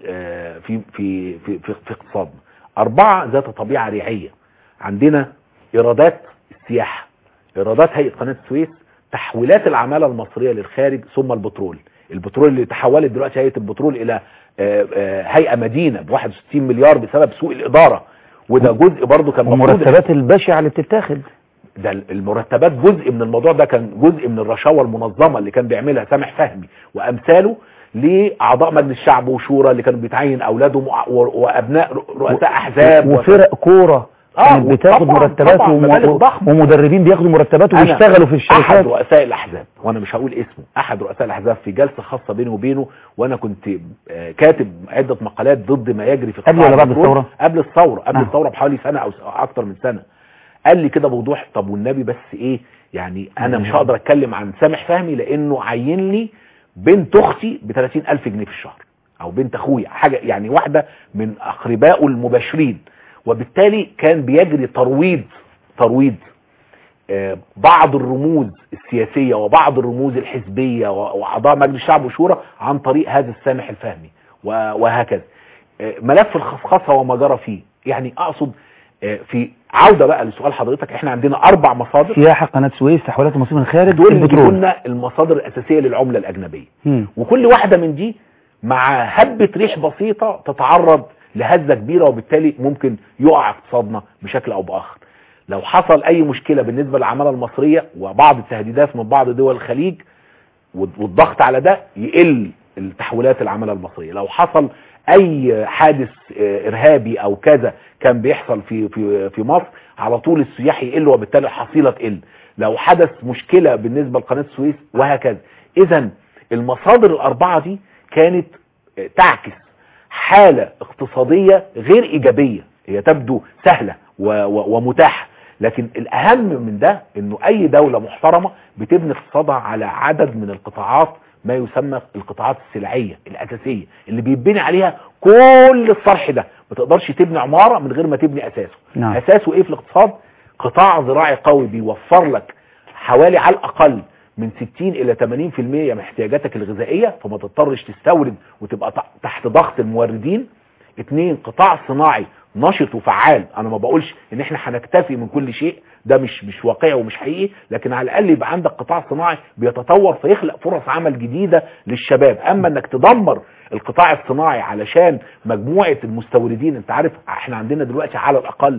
في اقتصادنا. 4 ذات طبيعة ريعية. عندنا ايرادات السياحة، ايرادات هيئة قناة السويس، تحويلات العمالة المصرية للخارج، ثم البترول اللي تحولت دلوقتي هيئة البترول الى هيئة مدينة ب61 مليار بسبب سوء الادارة، وده جزء برضو كان المرتبات البشعة اللي بتتاخد. ده المرتبات جزء من الموضوع ده، كان جزء من الرشاوى المنظمة اللي كان بيعملها سامح فهمي وامثاله لأعضاء مجلس الشعب وشورى اللي كانوا بيتعين أولادهم وأبناء رؤساء أحزاب وفرق كورة كانت بتاخد مرتبات ومدربين بياخدوا مرتبات وبيشتغلوا في الشركات. أحد رؤساء الأحزاب، وأنا مش هقول اسمه، أحد رؤساء الأحزاب في جلسة خاصة بيني وبينه، وأنا كنت كاتب عدة مقالات ضد ما يجري في قبل ولا بعد الثورة؟ قبل الثورة، الثورة بحوالي سنة أو أكتر من سنة. قال لي كده بوضوح، طب والنبي بس إيه يعني أنا مش هقدر أتكلم عن سامح فهمي لأنه عين لي بنت اختي ب30,000 جنيه في الشهر، او بنت اخويا، حاجة يعني واحدة من اقربائه المباشرين، وبالتالي كان بيجري ترويض بعض الرموز السياسية وبعض الرموز الحزبية واعضاء مجلس الشعب وشورى عن طريق هذا السامح الفهمي وهكذا. ملف الخصخصة وما جرى فيه، يعني اقصد في عودة بقى لسؤال حضرتك، احنا عندنا 4 مصادر: سياحة، قناة سويس، تحويلات المصريين من الخارج، دول اللي قلنا المصادر الأساسية للعملة الأجنبية. وكل واحدة من دي مع هبة ريح بسيطة تتعرض لهزة كبيرة، وبالتالي ممكن يقع اقتصادنا بشكل أو بآخر. لو حصل أي مشكلة بالنسبة للعمالة المصرية وبعض التهديدات من بعض دول الخليج والضغط على ده، يقل التحويلات العمالة المصرية. لو حصل اي حادث ارهابي او كذا كان بيحصل في مصر، على طول السياح يقل وبالتالي الحصيلة تقل. لو حدث مشكلة بالنسبة لقناة السويس وهكذا. اذا المصادر ال4 دي كانت تعكس حالة اقتصادية غير ايجابية، هي تبدو سهلة ومتاحة، لكن الاهم من ده انه اي دولة محترمة بتبني اقتصادها على عدد من القطاعات، ما يسمى القطاعات السلعية الأساسية اللي بيبني عليها كل الصرح ده. ما تقدرش تبني عمارة من غير ما تبني أساسه. نعم. أساسه إيه في الاقتصاد؟ قطاع زراعي قوي بيوفر لك حوالي على الأقل من 60 إلى 80% من احتياجاتك الغذائية، فما تضطرش تستورد وتبقى تحت ضغط الموردين. 2 قطاع صناعي نشط وفعال. انا ما بقولش ان احنا هنكتفي من كل شيء، ده مش واقعي ومش حقيقي، لكن على الاقل يبقى عندك قطاع صناعي بيتطور فيخلق فرص عمل جديدة للشباب. اما انك تدمر القطاع الصناعي علشان مجموعة المستوردين، انت عارف احنا عندنا دلوقتي على الاقل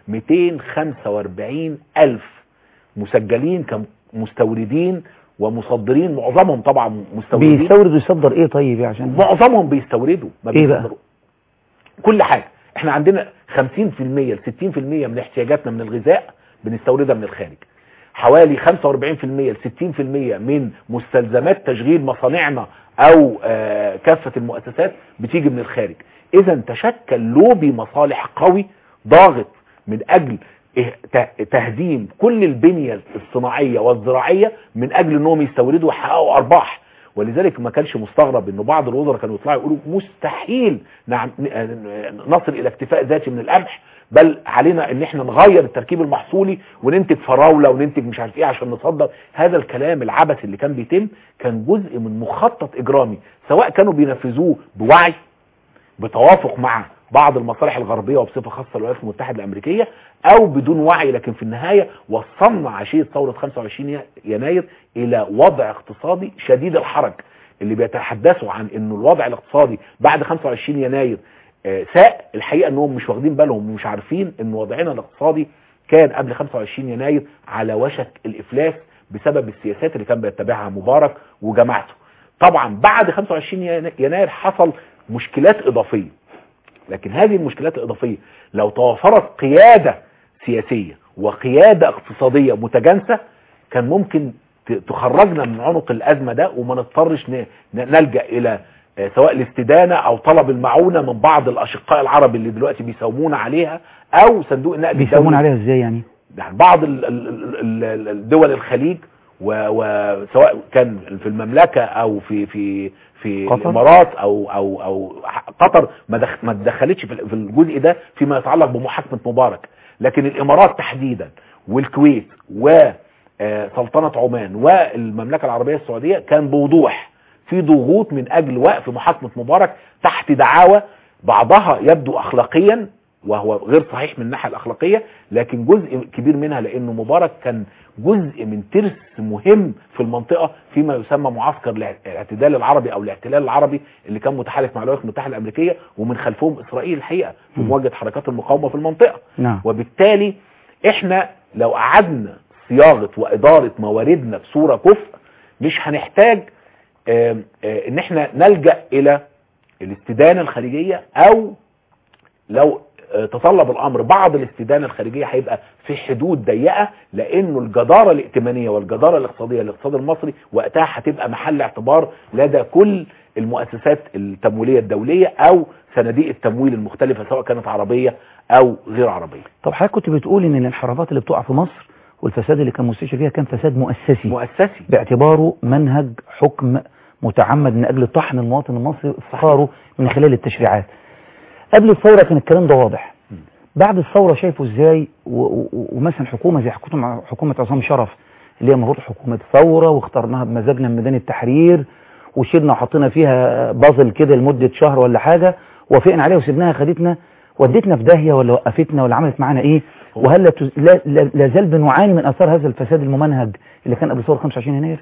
245,000 مسجلين كمستوردين ومصدرين، معظمهم طبعا مستوردين. بيستورد ويصدر ايه طيب يا عشان معظمهم بيستوردوا، ما ايه بقى؟ كل حاجة. احنا عندنا 50% ل 60% من احتياجاتنا من الغذاء بنستوردها من الخارج، حوالي 45% ل 60% من مستلزمات تشغيل مصانعنا او كافة المؤسسات بتيجي من الخارج. اذا تشكل لوبي مصالح قوي ضاغط من اجل تهديم كل البنية الصناعية والزراعية من اجل انهم يستوردوا ويحققوا ارباح. ولذلك ما كانش مستغرب انه بعض الوزراء كانوا يطلعوا يقولوا مستحيل نصل الى اكتفاء ذاتي من القمح، بل علينا ان احنا نغير التركيب المحصولي وننتج فراولة وننتج مش عارف ايه عشان نصدر. هذا الكلام العبث اللي كان بيتم كان جزء من مخطط اجرامي، سواء كانوا بينفذوه بوعي بتوافق مع بعض المصالح الغربية وبصفة خاصة الولايات المتحدة الامريكية، او بدون وعي. لكن في النهاية وصلنا عشية ثورة 25 يناير الى وضع اقتصادي شديد الحرج. اللي بيتحدثوا عن انه الوضع الاقتصادي بعد 25 يناير ساء، الحقيقة انهم مش واخدين بالهم ومش عارفين ان وضعنا الاقتصادي كان قبل 25 يناير على وشك الافلاس بسبب السياسات اللي كان بيتبعها مبارك وجماعته. طبعا بعد 25 يناير حصل مشكلات اضافية، لكن هذه المشكلات الإضافية لو توفرت قيادة سياسية وقيادة اقتصادية متجانسة كان ممكن تخرجنا من عنق الأزمة ده، وما نضطرش نلجأ إلى سواء الاستدانة او طلب المعونة من بعض الاشقاء العرب اللي دلوقتي بيساومون عليها، او صندوق النقد بيساومون عليها ازاي يعني بعض الدول الخليج وسواء كان في المملكة او في قطر. الامارات او قطر ما تدخلتش في الجزء ده فيما يتعلق بمحاكمة مبارك، لكن الامارات تحديدا والكويت وسلطنة عمان والمملكة العربية السعودية كان بوضوح في ضغوط من اجل وقف محاكمة مبارك تحت دعاوى بعضها يبدو اخلاقيا وهو غير صحيح من الناحية الاخلاقية، لكن جزء كبير منها لانه مبارك كان جزء من ترس مهم في المنطقة فيما يسمى معسكر الاعتدال العربي او الاحتلال العربي اللي كان متحالف مع الولايات المتحدة الامريكية ومن خلفهم اسرائيل الحقيقة في مواجهة حركات المقاومة في المنطقة. نعم. وبالتالي احنا لو قعدنا صياغة وادارة مواردنا بصورة كفء مش هنحتاج ان احنا نلجأ الى الاستدانة الخارجية، او لو تطلب الامر بعض الاستدانة الخارجية هيبقى في حدود ضيقة، لانه الجدارة الائتمانية والجدارة الاقتصادية للاقتصاد المصري وقتها هتبقى محل اعتبار لدى كل المؤسسات التمويلية الدولية او صناديق التمويل المختلفة سواء كانت عربية او غير عربية. طب حضرتك كنت بتقول ان الانحرافات اللي بتقع في مصر والفساد اللي كان مستشري فيها كان فساد مؤسسي باعتباره منهج حكم متعمد من اجل طحن المواطن المصري وافقاره من خلال التشريعات. قبل الثورة كان الكلام ده واضح، بعد الثورة شايفه ازاي؟ ومثلا حكومة زي حكومة عصام شرف اللي هي المفروض حكومة ثورة واخترناها بمزاجنا من ميدان التحرير وشيلنا وحطينا فيها بازل كده لمدة شهر ولا حاجة وافقنا عليها وسيبناها خدتنا ودتنا في داهية ولا وقفتنا ولا عملت معانا ايه؟ وهل لا زال بنعاني من اثار هذا الفساد الممنهج اللي كان قبل ثورة 25 يناير؟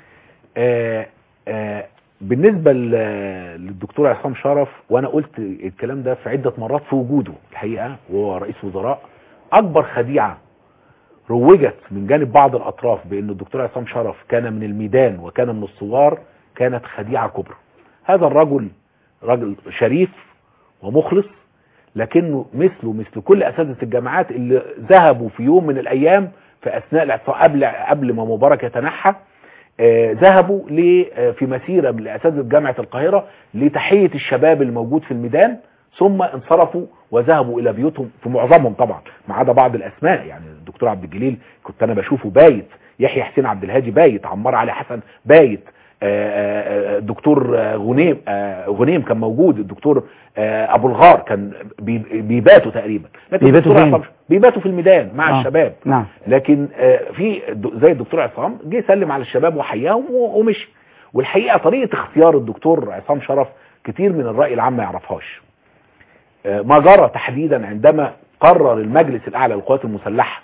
بالنسبة للدكتور عصام شرف، وانا قلت الكلام ده في عدة مرات في وجوده الحقيقة وهو رئيس وزراء، اكبر خديعة روجت من جانب بعض الاطراف بان الدكتور عصام شرف كان من الميدان وكان من الثوار كانت خديعة كبرى. هذا الرجل رجل شريف ومخلص، لكنه مثل كل اساتذة الجامعات اللي ذهبوا في يوم من الايام في اثناء الاعتصام قبل ما مبارك يتنحى، ذهبوا في مسيرة لأساتذة جامعة القاهرة لتحية الشباب الموجود في الميدان، ثم انصرفوا وذهبوا إلى بيوتهم في معظمهم طبعا ما عدا بعض الأسماء، يعني الدكتور عبد الجليل كنت أنا بشوفه بايت، يحيى حسين عبد الهادي بايت، عمار علي حسن بايت، الدكتور غنيم كان موجود، الدكتور أبو الغار كان بيباتوا تقريبا، لكن بيباتوا في الميدان مع الشباب. نعم. لكن في زي الدكتور عصام جه سلم على الشباب وحياهم ومشي. والحقيقة طريقة اختيار الدكتور عصام شرف كتير من الرأي العام ما يعرفهاش. ما جرى تحديدا عندما قرر المجلس الأعلى للقوات المسلحة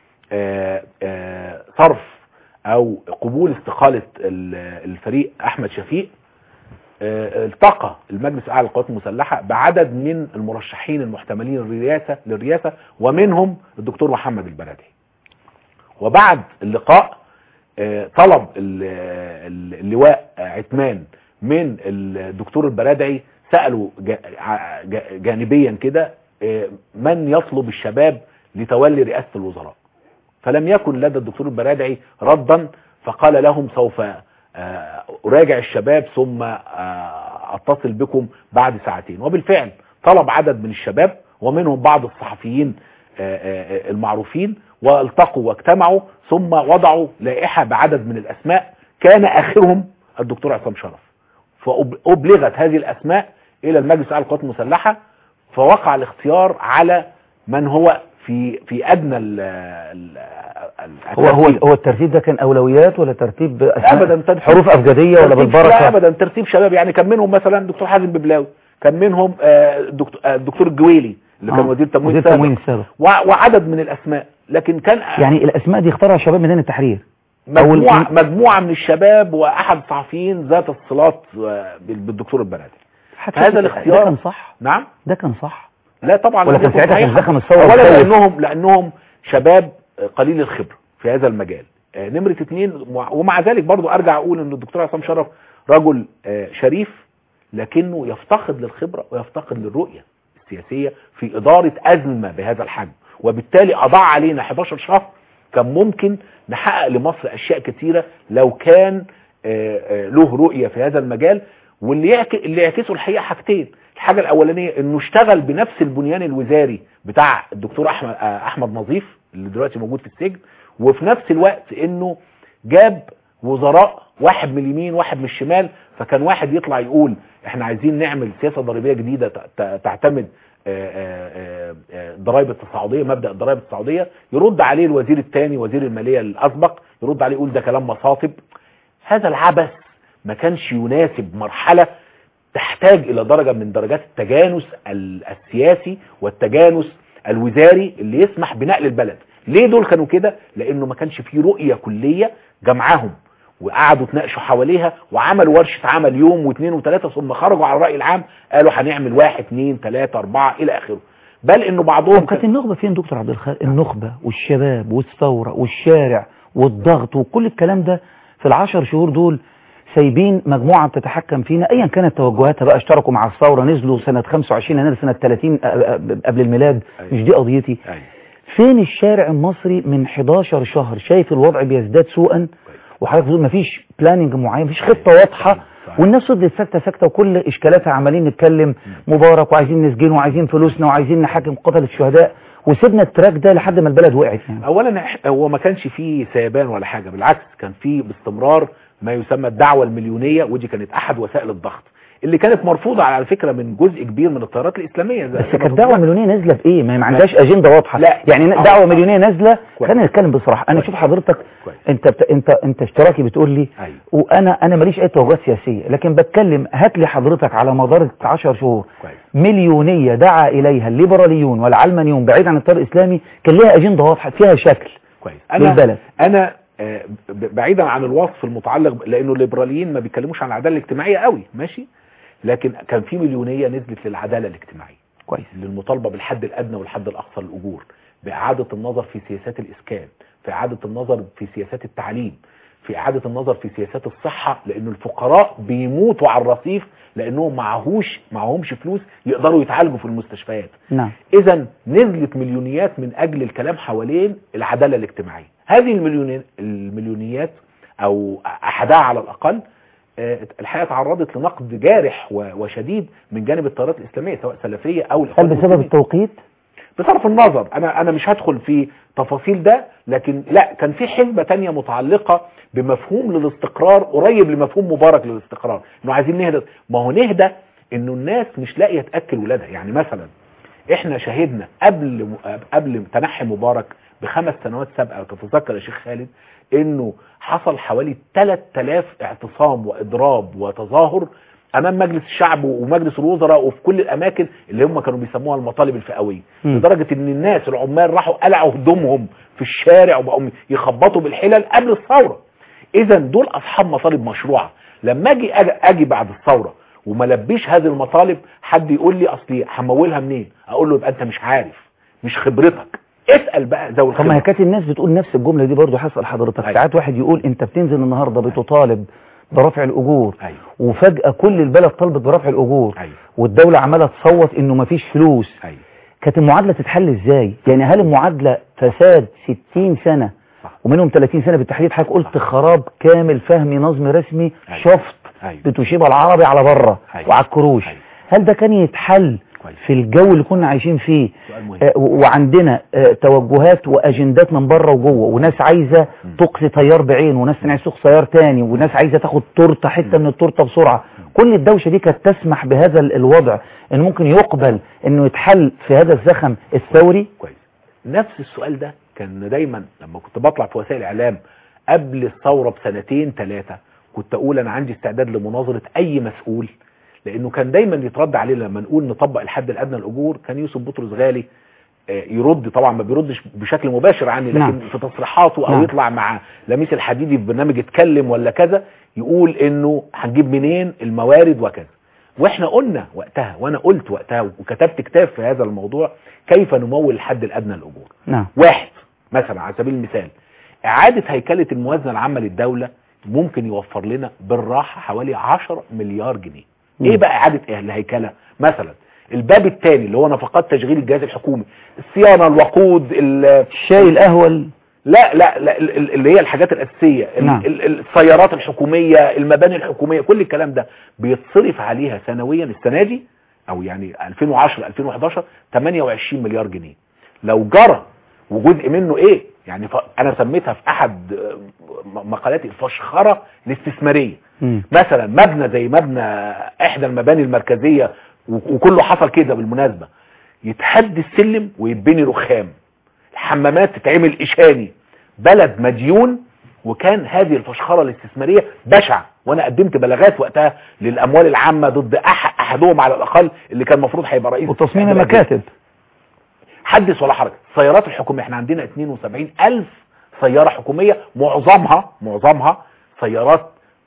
صرف او قبول استقالة الفريق احمد شفيق، التقى المجلس الاعلى للقوات المسلحة بعدد من المرشحين المحتملين للرئاسة ومنهم الدكتور محمد البرادعي. وبعد اللقاء طلب اللواء عثمان من الدكتور البرادعي، سأله جانبيا كده من يطلب الشباب لتولي رئاسة الوزراء، فلم يكن لدى الدكتور البرادعي ردا، فقال لهم سوف أراجع الشباب ثم أتصل بكم بعد ساعتين. وبالفعل طلب عدد من الشباب ومنهم بعض الصحفيين المعروفين، والتقوا واجتمعوا ثم وضعوا لائحة بعدد من الأسماء كان آخرهم الدكتور عصام شرف، فأبلغت هذه الأسماء إلى المجلس الأعلى للقوات المسلحة، فوقع الاختيار على من هو في أدنى هو الترتيب ده كان أولويات ولا ترتيب أبدا حروف أبجدية ولا بالبركة؟ لا أبدا، ترتيب شباب. يعني كان منهم مثلا دكتور حازم ببلاوي، كان منهم الدكتور الجويلي اللي كان وزير التموين السابق وعدد من الأسماء. لكن كان يعني الأسماء دي اختارها شباب ميدان التحرير، مجموعة من الشباب وأحد الصحفيين ذات الصلات بالدكتور البرادعي. هذا الاختيار ده كان صح؟ نعم، ده كان صح. لا طبعا، ولا كان ساعتها كان زخم الثورة لأنهم شباب قليل الخبرة في هذا المجال. نمرة 2، ومع ذلك برضو أرجع أقول أن الدكتور عصام شرف رجل شريف، لكنه يفتقد للخبرة ويفتقد للرؤية السياسية في إدارة أزمة بهذا الحجم، وبالتالي أضاع علينا 11 شهر كان ممكن نحقق لمصر أشياء كثيرة لو كان له رؤية في هذا المجال. اللي يعكسوا الحقيقه حاجتين. الحاجه الاولانيه انه اشتغل بنفس البنيان الوزاري بتاع الدكتور احمد نظيف اللي دلوقتي موجود في السجن، وفي نفس الوقت انه جاب وزراء واحد من اليمين واحد من الشمال، فكان واحد يطلع يقول احنا عايزين نعمل سياسه ضريبيه جديده تعتمد ضرائب التصاعديه، مبدا الضرائب التصاعديه، يرد عليه الوزير الثاني وزير الماليه الاسبق يرد عليه يقول ده كلام مصاطب. هذا العبث ما كانش يناسب مرحله تحتاج الى درجه من درجات التجانس السياسي والتجانس الوزاري اللي يسمح بنقل البلد. ليه دول كانوا كده؟ لانه ما كانش فيه رؤيه كليه جمعهم وقعدوا تناقشوا حواليها وعملوا ورشه عمل يوم واثنين وثلاثه، ثم خرجوا على الراي العام قالوا هنعمل 1 2 3 4 الى اخره. بل انه بعضهم كانت النخبه فين دكتور عبد الخالق؟ النخبه والشباب والثوره والشارع والضغط وكل الكلام ده في ال10 شهور دول سايبين مجموعه بتتحكم فينا ايا كانت توجهاتها بقى. اشتركوا مع الثوره، نزلوا سنه 25 يناير سنه 30 قبل الميلاد. مش دي قضيتي. فين الشارع المصري من 11 شهر شايف الوضع بيزداد سوءا، وحضرتك بتقول مفيش بلاننج معين، مفيش خطه واضحه، والناس فضلت ساكته وكل اشكالاتها عمالين نتكلم مبارك وعايزين نسجنه وعايزين فلوسنا وعايزين نحاكم قتله الشهداء، وسيبنا التراك ده لحد ما البلد وقعت. يعني اولا هو ما كانش فيه سيبان ولا حاجه، بالعكس كان فيه باستمرار ما يسمى الدعوه المليونيه، ودي كانت احد وسائل الضغط اللي كانت مرفوضه على فكره من جزء كبير من التيارات الاسلاميه. بس كانت دعوه مليونيه نازله بايه؟ ما عندهاش اجنده واضحه. لا يعني دعوه مليونيه نازله. خلينا نتكلم بصراحه. انا شوف حضرتك انت اشتراكي بتقول لي وانا ماليش اي توجهات سياسيه، لكن بتكلم هات لي حضرتك على مدار 10 شهور مليونيه دعا اليها الليبراليون والعلمانيون بعيد عن التيار الاسلامي كان ليها اجنده واضحه فيها شكل كويس للبلد. انا بعيدا عن الوصف المتعلق لانه الليبراليين ما بيتكلموش عن العداله الاجتماعيه قوي ماشي، لكن كان في مليونيه نزلت للعداله الاجتماعيه كويس، للمطالبه بالحد الادنى والحد الاقصى للاجور، باعاده النظر في سياسات الاسكان، في اعاده النظر في سياسات التعليم، في اعاده النظر في سياسات الصحه، لانه الفقراء بيموتوا على الرصيف لانهم معهمش فلوس يقدروا يتعالجوا في المستشفيات. نعم. اذا نزلت مليونيات من اجل الكلام حوالين العداله الاجتماعيه. هذه المليونيات او احدها على الاقل الحقيقه تعرضت لنقد جارح وشديد من جانب التيارات الاسلاميه سواء سلفيه او هل بسبب التوقيت؟ بصرف النظر انا مش هدخل في تفاصيل ده، لكن لا كان في حسبه تانية متعلقه بمفهوم للاستقرار قريب لمفهوم مبارك للاستقرار، انه عايزين نهدى. ما هو نهدى انه الناس مش لاقيه تاكل ولادها. يعني مثلا احنا شاهدنا قبل تنحي مبارك ب5 سنوات سابقه، تتذكر يا شيخ خالد انه حصل حوالي 3000 اعتصام واضراب وتظاهر امام مجلس الشعب ومجلس الوزراء وفي كل الاماكن اللي هم كانوا بيسموها المطالب الفئويه، لدرجه ان الناس العمال راحوا قلعوا هدومهم في الشارع وبقوا يخبطوا بالحلل قبل الثوره. اذا دول اصحاب مطالب مشروعه. لما اجي بعد الثوره وما لبيش هذه المطالب، حد يقول لي اصلي همولها منين؟ اقول له يبقى انت مش عارف، مش خبرتك، اسال بقى ذوي الخبره. طب ما هي كانت الناس بتقول نفس الجمله دي برضه. هسال حضرتك ساعات واحد يقول انت بتنزل النهارده بتطالب برفع الاجور، وفجاه كل البلد طلبت برفع الاجور، والدوله عماله تصوت انه مفيش فلوس. كانت المعادله تتحل ازاي؟ يعني هل المعادله فساد 60 سنه ومنهم 30 سنه بالتحديد؟ حضرتك قلت خراب كامل فهمي نظمي رسمي شفط بتشيب العربي على بره وعلى الكروش. هل ده كان يتحل في الجو اللي كنا عايشين فيه وعندنا توجهات واجندات من بره وجوه، وناس عايزه تقصي تيار بعين وناس عايزه تقصي تيار تاني وناس عايزه تاخد تورته حته من التورته بسرعه؟ كل الدوشه دي كانت تسمح بهذا الوضع ان ممكن يقبل انه يتحل في هذا الزخم الثوري؟ كويس. نفس السؤال ده كان دايما لما كنت بطلع في وسائل الاعلام قبل الثوره بسنتين 3 كنت اقول انا عندي استعداد لمناظره اي مسؤول، لانه كان دايما يترد عليه لما نقول نطبق الحد الادنى للاجور. كان يوسف بطرس غالي يرد، طبعا ما بيردش بشكل مباشر عني، لكن في تصريحاته او يطلع مع لميس الحديدي في برنامج اتكلم ولا كذا يقول انه هنجيب منين الموارد وكذا. واحنا قلنا وقتها وانا قلت وقتها وكتبت كتاب في هذا الموضوع كيف نمول الحد الادنى للاجور. واحد مثلا على سبيل المثال اعاده هيكله الموازنه العامه للدوله ممكن يوفر لنا بالراحه حوالي 10 مليار جنيه. ايه بقى اعاده الهيكله؟ مثلا الباب الثاني اللي هو نفقات تشغيل الجهاز الحكومي، الصيانه، الوقود، الشاي، القهوه، لا لا لا اللي هي الحاجات الاساسيه، نعم. السيارات الحكوميه، المباني الحكوميه، كل الكلام ده بيتصرف عليها سنويا السنه دي او يعني 2010 2011 28 مليار جنيه. لو جرى وجزء منه ايه يعني انا سميتها في احد مقالاتي الفشخره الاستثماريه. مثلا مبنى زي مبنى احدى المباني المركزيه وكله حصل كده بالمناسبه، يتهد السلم ويتبني رخام، الحمامات تتعمل اشاني، بلد مديون. وكان هذه الفشخره الاستثماريه بشعه، وانا قدمت بلاغات وقتها للاموال العامه ضد احدهم على الاقل اللي كان المفروض هيبقى رئيس وتصميم المكاتب. حدث ولا حرج. السيارات الحكوميه احنا عندنا 72,000 سياره حكوميه، معظمها سيارات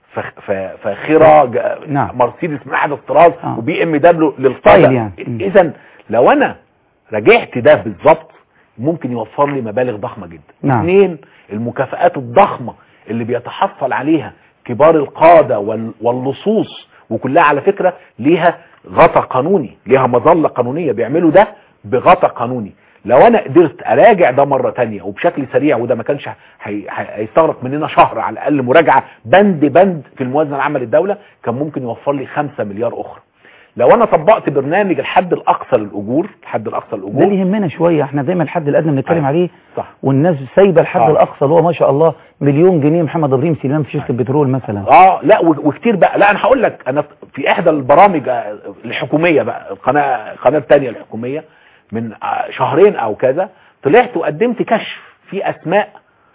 فاخره، نعم. مرسيدس من احد الطراز وبي ام دبليو للقاده يعني. اذا لو انا راجعت ده بالظبط ممكن يوفر لي مبالغ ضخمه جدا. نعم. 2 المكافآت الضخمه اللي بيتحصل عليها كبار القاده واللصوص، وكلها على فكره ليها غطاء قانوني، ليها مظله قانونيه، بيعملوا ده بغطاء قانوني. لو انا قدرت اراجع ده مرة تانية وبشكل سريع، وده ما كانش هيستغرق مننا شهر على الاقل مراجعة بند في الموازنة العامة للدولة، كان ممكن يوفر لي 5 مليار اخرى. لو انا طبقت برنامج الحد الاقصى للاجور، ده اللي يهمنا شوية، احنا دايما الحد الادنى بنتكلم عليه صح. والناس سايبه الحد الاقصى اللي هو ما شاء الله مليون جنيه محمد ابراهيم سليمان في شركة البترول مثلا. لا وكتير بقى. لا انا هقول لك، انا في احدى البرامج الحكومية بقى، القناة الثانية الحكومية، من شهرين او كذا طلعت وقدمت كشف في اسماء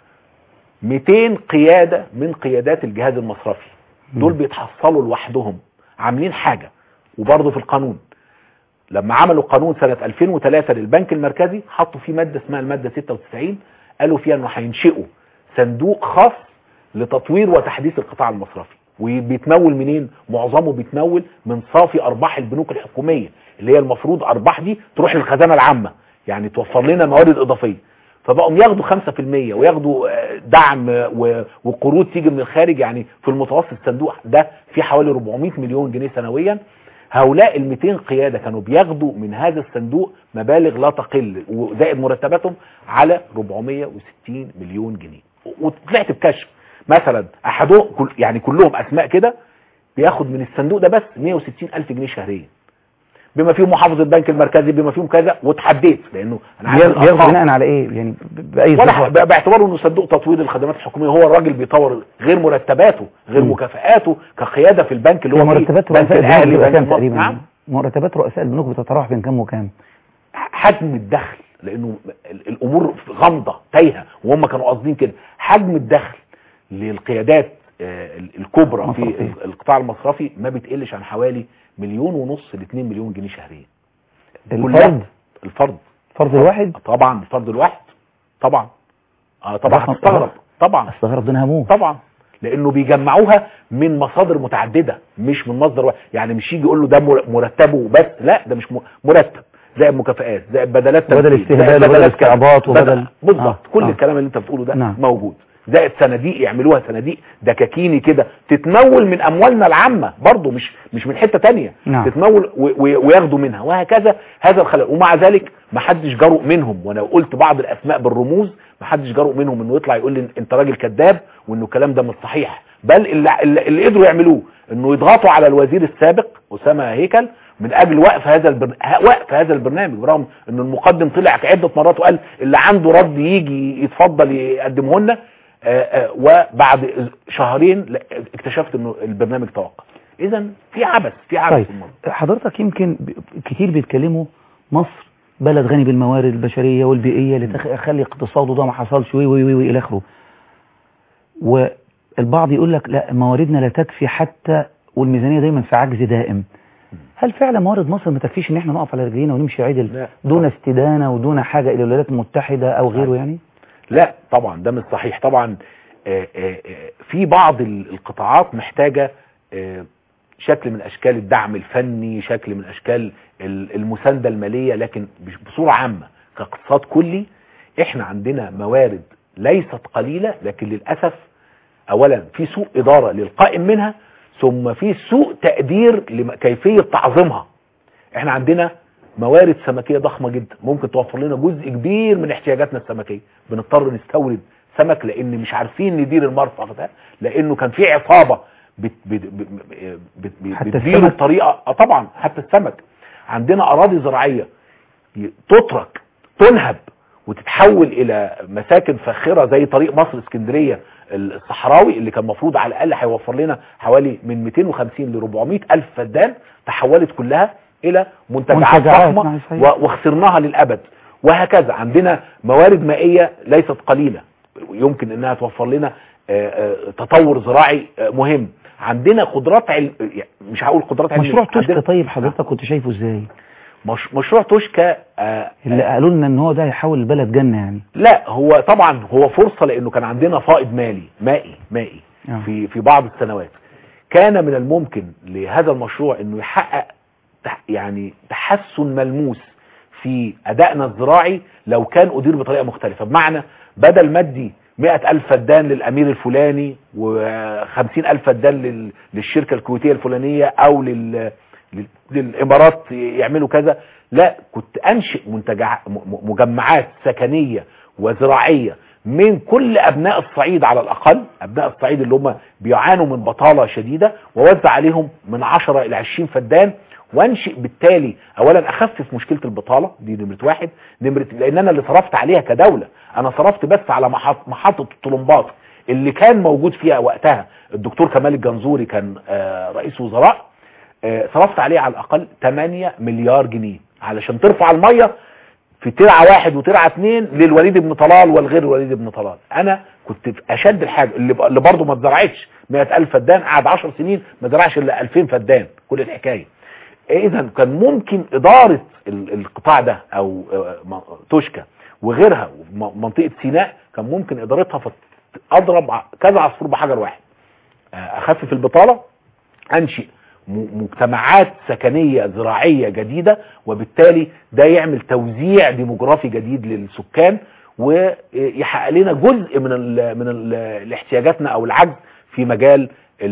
200 قيادة من قيادات الجهاز المصرفي. دول بيتحصلوا لوحدهم عاملين حاجة. وبرضه في القانون لما عملوا قانون سنة 2003 للبنك المركزي حطوا فيه مادة اسمها المادة 96، قالوا فيها انه هينشئوا صندوق خاص لتطوير وتحديث القطاع المصرفي. وبيتمول منين؟ معظمه بيتمول من صافي ارباح البنوك الحكومية، اللي هي المفروض ارباح دي تروح للخزانة العامة، يعني توفر لنا موارد اضافية. فبقوا ياخدوا 5% وياخدوا دعم وقروض تيجي من الخارج. يعني في المتوسط الصندوق ده في حوالي 400 مليون جنيه سنويا. هؤلاء ال 200 قيادة كانوا بياخدوا من هذا الصندوق مبالغ لا تقل وزائد مرتباتهم على 460 مليون جنيه. وطلعت بكشف مثلا احدهم يعني كلهم اسماء كده بياخد من الصندوق ده بس 160 ألف جنيه شهريا، بما فيهم محافظ البنك المركزي، بما فيهم كذا. واتحديت لانه انا بياخد بناء على ايه يعني؟ باي صفه؟ باعتباره انه صندوق تطوير الخدمات الحكوميه. هو الراجل بيطور غير مرتباته غير مكافآته كقياده في البنك اللي هو مرتبات رؤساء البنوك تقريبا. نعم. مرتبات رؤساء البنوك بتتراوح بين كام وكام؟ حجم الدخل، لانه الامور غامضه تايهه وهم كانوا قاصدين كده. حجم الدخل للقيادات الكبرى مصرفي في القطاع المصرفي ما بتقلش عن حوالي 1.5 مليون ل 2 مليون جنيه شهريا. الفرد الواحد؟ طبعا الفرد الواحد طبعا. طبعا هتستغرب. طبعا استغرب ده هموت طبعا، لانه بيجمعوها من مصادر متعدده مش من مصدر واحد. يعني مش يجي يقول له ده مرتبه بس، لا ده مش مرتب، زائد مكافآت، زائد بدلات، بدل استهبال وبدل استعباط وبدل بالظبط كل الكلام اللي انت بتقوله ده موجود. زائد صناديق، يعملوها صناديق دكاكيني كده تتمول من اموالنا العامه برضو، مش من حته تانية. تتمول وياخدوا منها وهكذا. هذا الخلل. ومع ذلك ما حدش جرؤ منهم، وانا قلت بعض الاسماء بالرموز، ما حدش جرؤ منهم انه يطلع يقول لي انت راجل كذاب وانه الكلام ده مش صحيح. بل اللي قدروا يعملوه انه يضغطوا على الوزير السابق اسامه هيكل من اجل وقف هذا البرنامج، برغم ان المقدم طلع عده مرات وقال اللي عنده رد يجي يتفضل يقدمه لنا. وبعد شهرين اكتشفت انه البرنامج توقف. اذا في عبث طيب. حضرتك يمكن كتير بيتكلموا مصر بلد غني بالموارد البشريه والبيئيه اللي تخلي اقتصاده ده ما حصلش وي الى اخره، والبعض يقول لك لا مواردنا لا تكفي حتى، والميزانيه دايما في عجز دائم. هل فعلا موارد مصر ما تكفيش ان احنا نقف على رجلينا ونمشي عدل دون استدانه ودون حاجه الى الولايات المتحده او غيره يعني؟ لا طبعا ده مش صحيح. طبعا في بعض القطاعات محتاجة شكل من اشكال الدعم الفني، شكل من اشكال المساندة المالية، لكن بصورة عامة كاقتصاد كلي احنا عندنا موارد ليست قليلة، لكن للأسف اولا في سوء ادارة للقائم منها، ثم في سوء تقدير لكيفية تعظيمها. احنا عندنا موارد سمكيه ضخمه جدا ممكن توفر لنا جزء كبير من احتياجاتنا السمكيه. بنضطر نستورد سمك لان مش عارفين ندير المرفق ده، لانه كان في عصابه بتديره بطريقه طبعا. حتى السمك عندنا اراضي زراعيه تترك تنهب وتتحول الى مساكن فاخره زي طريق مصر اسكندريه الصحراوي اللي كان مفروض على الاقل هيوفر لنا حوالي من 250 ل 400 الف فدان، تحولت كلها الى منتجعات ضخمه وخسرناها للابد. وهكذا عندنا موارد مائيه ليست قليله يمكن انها توفر لنا تطور زراعي مهم. عندنا قدرات مش هقول قدرات علميه. مشروع توشكا طيب حضرتك كنت شايفه ازاي؟ مشروع توشكا اللي قالوا لنا ان هو ده هيحول البلد جنه يعني. لا هو طبعا هو فرصه لانه كان عندنا فائض مائي في بعض السنوات. كان من الممكن لهذا المشروع انه يحقق يعني تحسن ملموس في ادائنا الزراعي لو كان ادير بطريقه مختلفه. بمعنى بدل ما ادي 100,000 فدان للامير الفلاني و50,000 فدان للشركه الكويتيه الفلانيه او للامارات يعملوا كذا، لا كنت انشئ مجمعات سكنيه وزراعيه من كل ابناء الصعيد، على الاقل ابناء الصعيد اللي هم بيعانوا من بطاله شديده، ووزع عليهم من 10 الى 20 فدان، وانشئ بالتالي اولا اخفف مشكله البطاله دي نمره واحد. لان انا اللي صرفت عليها كدوله، انا صرفت بس على محطه الطلمبات اللي كان موجود فيها وقتها الدكتور كمال الجنزوري كان رئيس وزراء، صرفت عليه على الاقل 8 مليار جنيه علشان ترفع الميه في ترعه 1 وترعه 2 للوليد بن طلال والغير الوليد بن طلال. انا كنت في اشد الحاجه اللي برضه ما اتزرعتش 100,000 فدان، قعد 10 سنين ما زرعش الا 2000 فدان كل الحكايه. اذا كان ممكن اداره القطاع ده او توشكا وغيرها منطقه سيناء كان ممكن ادارتها اضرب كذا عصفور بحجر واحد. اخفف البطاله، انشئ مجتمعات سكنيه زراعيه جديده، وبالتالي ده يعمل توزيع ديموغرافي جديد للسكان ويحقق لنا جزء من احتياجاتنا او العجز في مجال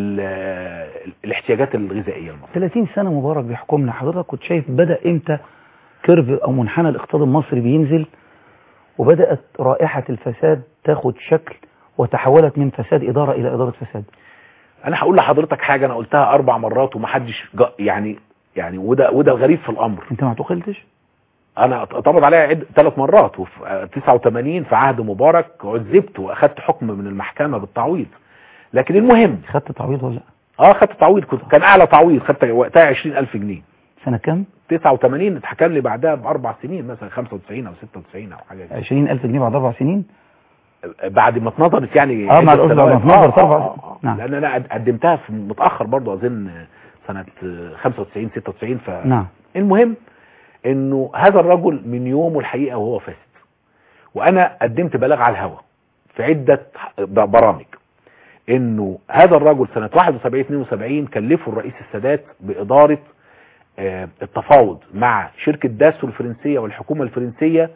الاحتياجات الغذائيه المصريه. 30 سنه مبارك بيحكمنا، حضرتك كنت شايف بدا امتى كيرف او منحنى الاقتصاد المصري بينزل وبدات رائحه الفساد تاخد شكل وتحولت من فساد اداره الى اداره فساد؟ انا هقول لحضرتك حاجه انا قلتها 4 مرات ومحدش يعني وده الغريب في الامر. انت ما اعتقلتش؟ انا اتقبض عليا 3 مرات، وفي 89 في عهد مبارك عذبت واخدت حكم من المحكمه بالتعويض. لكن المهم خدت تعويض ولا لا؟ خدت تعويض، كان اعلى تعويض، خدت وقتها 20,000 جنيه. سنه كام؟ 89. اتحكم لي بعدها ب4 سنين مثلا 95 او 96 او حاجه كده. 20,000 جنيه بعد 4 سنين؟ بعد ما اتنظرت يعني مع الاسره بعد ما اتنظرت 4 سنين. نعم. لان انا قدمتها في متاخر برضه اظن سنه 95 96 نعم. المهم انه هذا الرجل من يومه الحقيقه وهو فاسد، وانا قدمت بلاغ على الهواء في عده برامج انه هذا الرجل سنه 71 72 كلفه الرئيس السادات باداره التفاوض مع شركه داسو الفرنسيه والحكومه الفرنسيه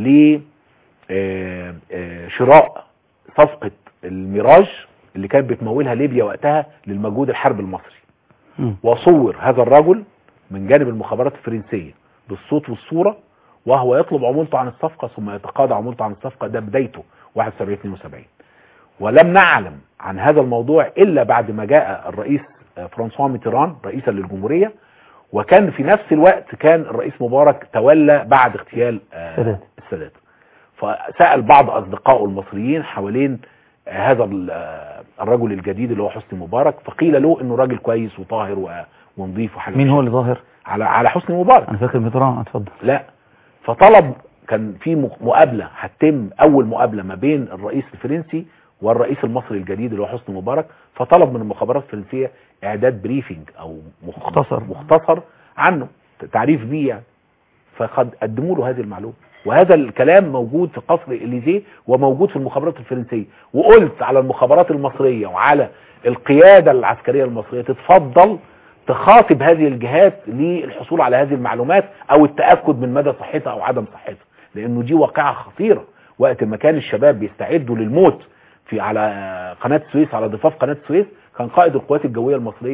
لشراء صفقه الميراج اللي كانت بتمولها ليبيا وقتها للمجهود الحرب المصري. وصور هذا الرجل من جانب المخابرات الفرنسيه بالصوت والصوره وهو يطلب عمولته عن الصفقه ثم يتقاضى عمولته عن الصفقه. ده بدايته 71 72. ولم نعلم عن هذا الموضوع الا بعد ما جاء الرئيس فرانسوا ميتران رئيسا للجمهوريه، وكان في نفس الوقت كان الرئيس مبارك تولى بعد اغتيال السادات. فسأل بعض اصدقائه المصريين حوالين هذا الرجل الجديد اللي هو حسني مبارك، فقيل له انه راجل كويس وطاهر ونظيف وحاجه. مين هو اللي ظاهر؟ على حسني مبارك. انا فاكر ميتران. اتفضل. لا، فطلب، كان في مقابله هتتم، اول مقابله ما بين الرئيس الفرنسي والرئيس المصري الجديد اللي هو حسني مبارك، فطلب من المخابرات الفرنسيه اعداد بريفنج او مختصر عنه، تعريف بيه يعني. فقد قدموا له هذه المعلومه، وهذا الكلام موجود في قصر الإليزيه وموجود في المخابرات الفرنسيه. وقلت على المخابرات المصريه وعلى القياده العسكريه المصريه تتفضل تخاطب هذه الجهات للحصول على هذه المعلومات او التاكد من مدى صحتها او عدم صحتها، لانه دي واقعه خطيره. وقت ما كان الشباب بيستعدوا للموت على قناه السويس، على ضفاف قناه السويس، كان قائد القوات الجويه المصريه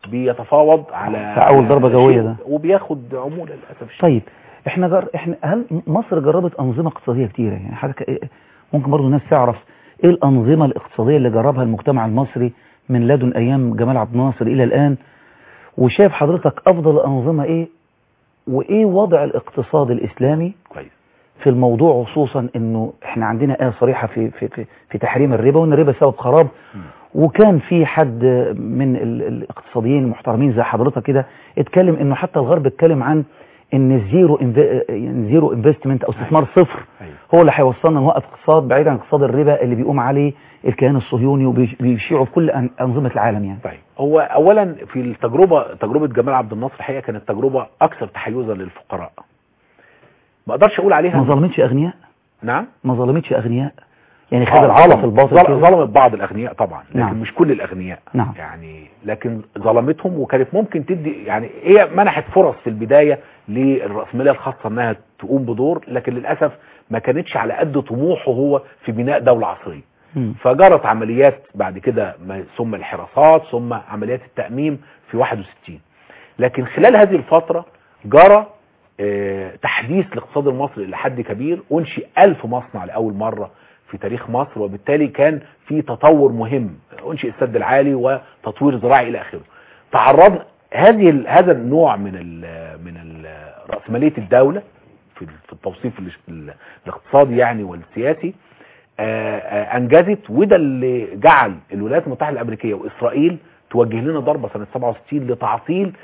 بيتفاوض على أول ضربة جوية ده، وبياخد عمولة للأسف. طيب احنا هل مصر جربت أنظمة اقتصادية كتيرة؟ يعني حضرتك ممكن برضو الناس تعرف ايه الأنظمة الاقتصادية اللي جربها المجتمع المصري من لدن أيام جمال عبد الناصر إلى الآن، وشايف حضرتك أفضل الأنظمة ايه، وايه وضع الاقتصاد الإسلامي في الموضوع، خصوصا انه احنا عندنا آية صريحة في تحريم الربا، وان الربا سبب خراب، وكان في حد من الاقتصاديين المحترمين زي حضرتك كده اتكلم انه حتى الغرب اتكلم عن ان زيرو انفستمنت او استثمار صفر هو اللي هيوصلنا نوقف اقتصاد بعيد عن اقتصاد الربا اللي بيقوم عليه الكيان الصهيوني وبيشيعه في كل انظمه العالم يعني. طيب هو اولا في تجربه جمال عبد الناصر الحقيقه كانت تجربه اكثر تحيزا للفقراء، ما اقدرش اقول عليها ما ظلمتش اغنياء. نعم ما ظلمتش اغنياء يعني خد العطف الباطل ظلمت بعض الاغنياء طبعا، لكن نعم. مش كل الاغنياء نعم. يعني، لكن ظلمتهم وكانت ممكن تدي يعني هي منحت فرص في البدايه للراسماليه الخاصه انها تقوم بدور، لكن للاسف ما كانتش على قد طموحه هو في بناء دوله عصريه. فجرت عمليات بعد كده ثم الحراسات ثم عمليات التأميم في 61. لكن خلال هذه الفترة جرى تحديث الاقتصاد المصري إلى حد كبير، أنشئ 1000 مصنع لأول مرة في تاريخ مصر، وبالتالي كان في تطور مهم، أنشئ السد العالي وتطوير زراعي إلى آخره. تعرضنا هذا النوع من رأسمالية الدولة في التوصيف الاقتصادي يعني والسياسي انجزت، وده اللي جعل الولايات المتحدة الامريكية واسرائيل توجه لنا ضربة سنة 67 لتعطيل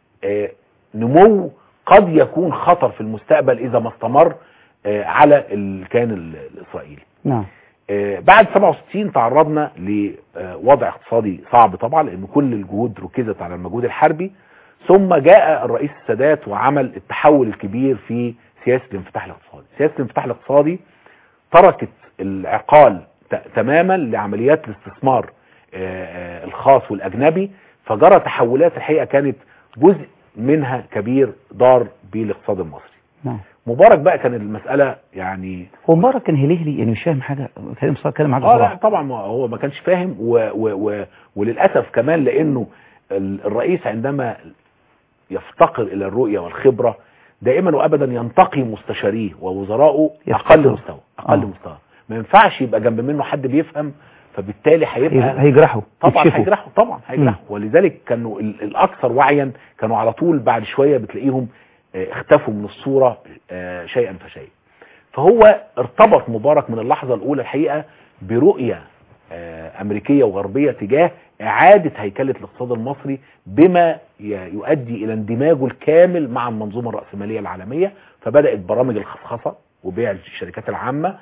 نمو قد يكون خطر في المستقبل اذا ما استمر على الكيان الاسرائيلي. نعم. بعد 67 تعرضنا لوضع اقتصادي صعب طبعا، لان كل الجهود ركزت على المجهود الحربي، ثم جاء الرئيس السادات وعمل التحول الكبير في سياسة الانفتاح الاقتصادي. سياسة الانفتاح الاقتصادي تركت العقال تماما لعمليات الاستثمار الخاص والأجنبي، فجرى تحولات الحقيقة كانت جزء منها كبير دار بالاقتصاد المصري. نعم. مبارك بقى كان المسألة يعني هو مبارك كان هليلي يعني مش فاهم حاجة، كلام معاك لا طبعا هو ما كانش فاهم وللأسف كمان لأنه الرئيس عندما يفتقر إلى الرؤية والخبرة دائما وأبدا ينتقي مستشاريه ووزراءه أقل مستوى. ما ينفعش يبقى جنب منه حد بيفهم، فبالتالي هيجرحه طبعا هيجرحه. ولذلك كانوا الأكثر وعيا كانوا على طول بعد شوية بتلاقيهم اختفوا من الصورة شيئا فشيئا. فهو ارتبط مبارك من اللحظة الأولى الحقيقة برؤية أمريكية وغربية تجاه إعادة هيكلة الاقتصاد المصري بما يؤدي إلى اندماجه الكامل مع المنظومة الرأسمالية العالمية. فبدأت برامج الخصخصة وبيع الشركات العامة،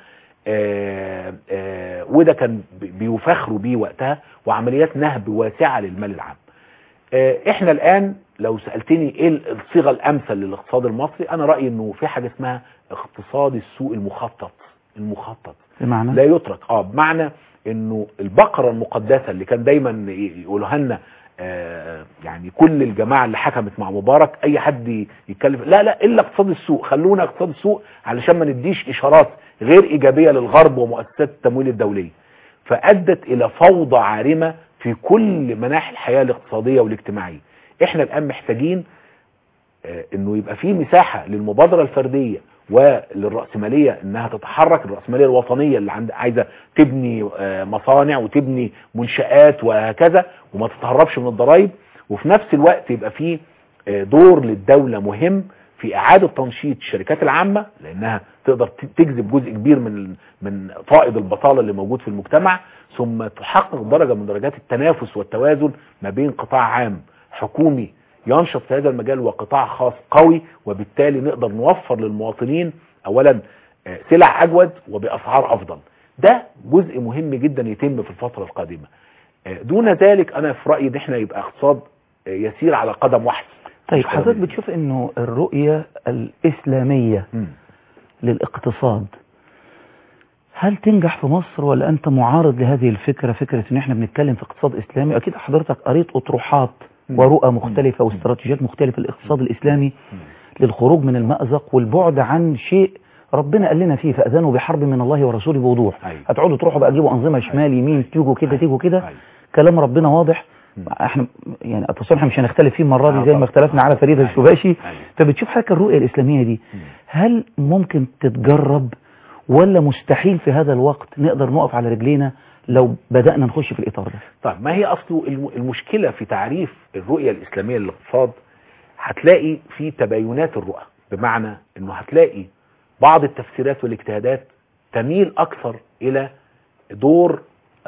وده كان بيفخروا بيه وقتها، وعمليات نهب واسعة للمال العام. احنا الآن لو سألتني ايه الصيغة الأمثل للاقتصاد المصري، أنا رأيي انه في حاجة اسمها اقتصاد السوق المخطط بمعنى؟ لا يترك بمعنى انه البقرة المقدسة اللي كان دايما يقولوها لنا يعني كل الجماعة اللي حكمت مع مبارك، اي حد يتكلم لا الا اقتصاد السوق، خلونا اقتصاد السوق علشان ما نديش اشارات غير ايجابية للغرب ومؤسسات التمويل الدولية، فادت الى فوضى عارمة في كل مناحي الحياة الاقتصادية والاجتماعية. احنا الان محتاجين انه يبقى في مساحة للمبادرة الفردية وللرأسمالية انها تتحرك، الرأسمالية الوطنية اللي عايزة تبني مصانع وتبني منشآت وهكذا وما تتهربش من الضرائب، وفي نفس الوقت يبقى في دور للدولة مهم في اعادة تنشيط الشركات العامة، لانها تقدر تجذب جزء كبير من فائض البطالة اللي موجود في المجتمع، ثم تحقق درجة من درجات التنافس والتوازن ما بين قطاع عام حكومي ينشط في هذا المجال وقطاع خاص قوي، وبالتالي نقدر نوفر للمواطنين اولا سلع اجود وباسعار افضل. ده جزء مهم جدا يتم في الفترة القادمة. دون ذلك انا في رأيي ان احنا يبقى اقتصاد يسير على قدم واحد. طيب حضرتك بتشوف انه الرؤية الاسلامية للاقتصاد هل تنجح في مصر، ولا انت معارض لهذه الفكرة، فكرة ان احنا بنتكلم في اقتصاد اسلامي؟ اكيد حضرتك قريت اطروحات ورؤى مختلفة واستراتيجيات مختلفة للاقتصاد الاسلامي للخروج من المأزق والبعد عن شيء ربنا قال لنا فيه فأذنوا بحرب من الله ورسوله بوضوح. هتقعدوا تروحوا بقى تجيبوا أنظمة شمال يمين، تيجوا كده تيجوا كده، كلام ربنا واضح احنا يعني التصالح مش هنختلف فيه المره دي زي ما اختلفنا على فريدة الشباشي. فبتشوف حضرتك الرؤيه الاسلاميه دي هل ممكن تتجرب ولا مستحيل في هذا الوقت نقدر نقف على رجلينا لو بدأنا نخش في الإطار ده؟ طيب ما هي أصله المشكلة في تعريف الرؤية الإسلامية للاقتصاد، هتلاقي في تباينات الرؤى، بمعنى أنه هتلاقي بعض التفسيرات والاجتهادات تميل أكثر إلى دور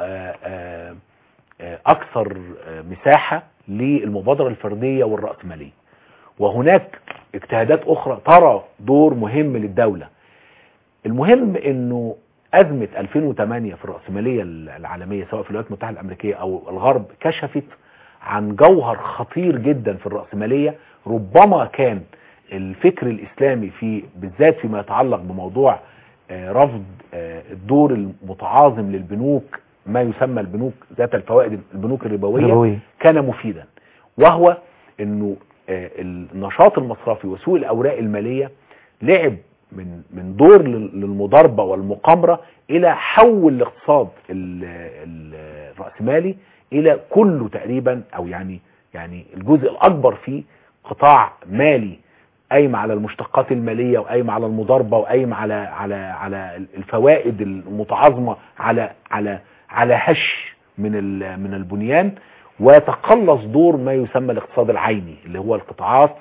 أكثر مساحة للمبادرة الفردية والرأسمالية، وهناك اجتهادات أخرى ترى دور مهم للدولة. المهم أنه أزمة 2008 في الرأسمالية العالمية سواء في الولايات المتحدة الأمريكية أو الغرب كشفت عن جوهر خطير جدا في الرأسمالية. ربما كان الفكر الإسلامي بالذات فيما يتعلق بموضوع رفض الدور المتعاظم للبنوك، ما يسمى البنوك ذات الفوائد، البنوك الربوية، كان مفيدا، وهو أنه النشاط المصرفي وسوق الأوراق المالية لعب من دور للمضاربة والمقامرة إلى حول الاقتصاد الرأسمالي إلى كله تقريبا، أو يعني الجزء الأكبر فيه قطاع مالي قايم على المشتقات المالية وقايم على المضاربة وقايم على الفوائد المتعاظمة على هش من البنيان، ويتقلص دور ما يسمى الاقتصاد العيني اللي هو القطاعات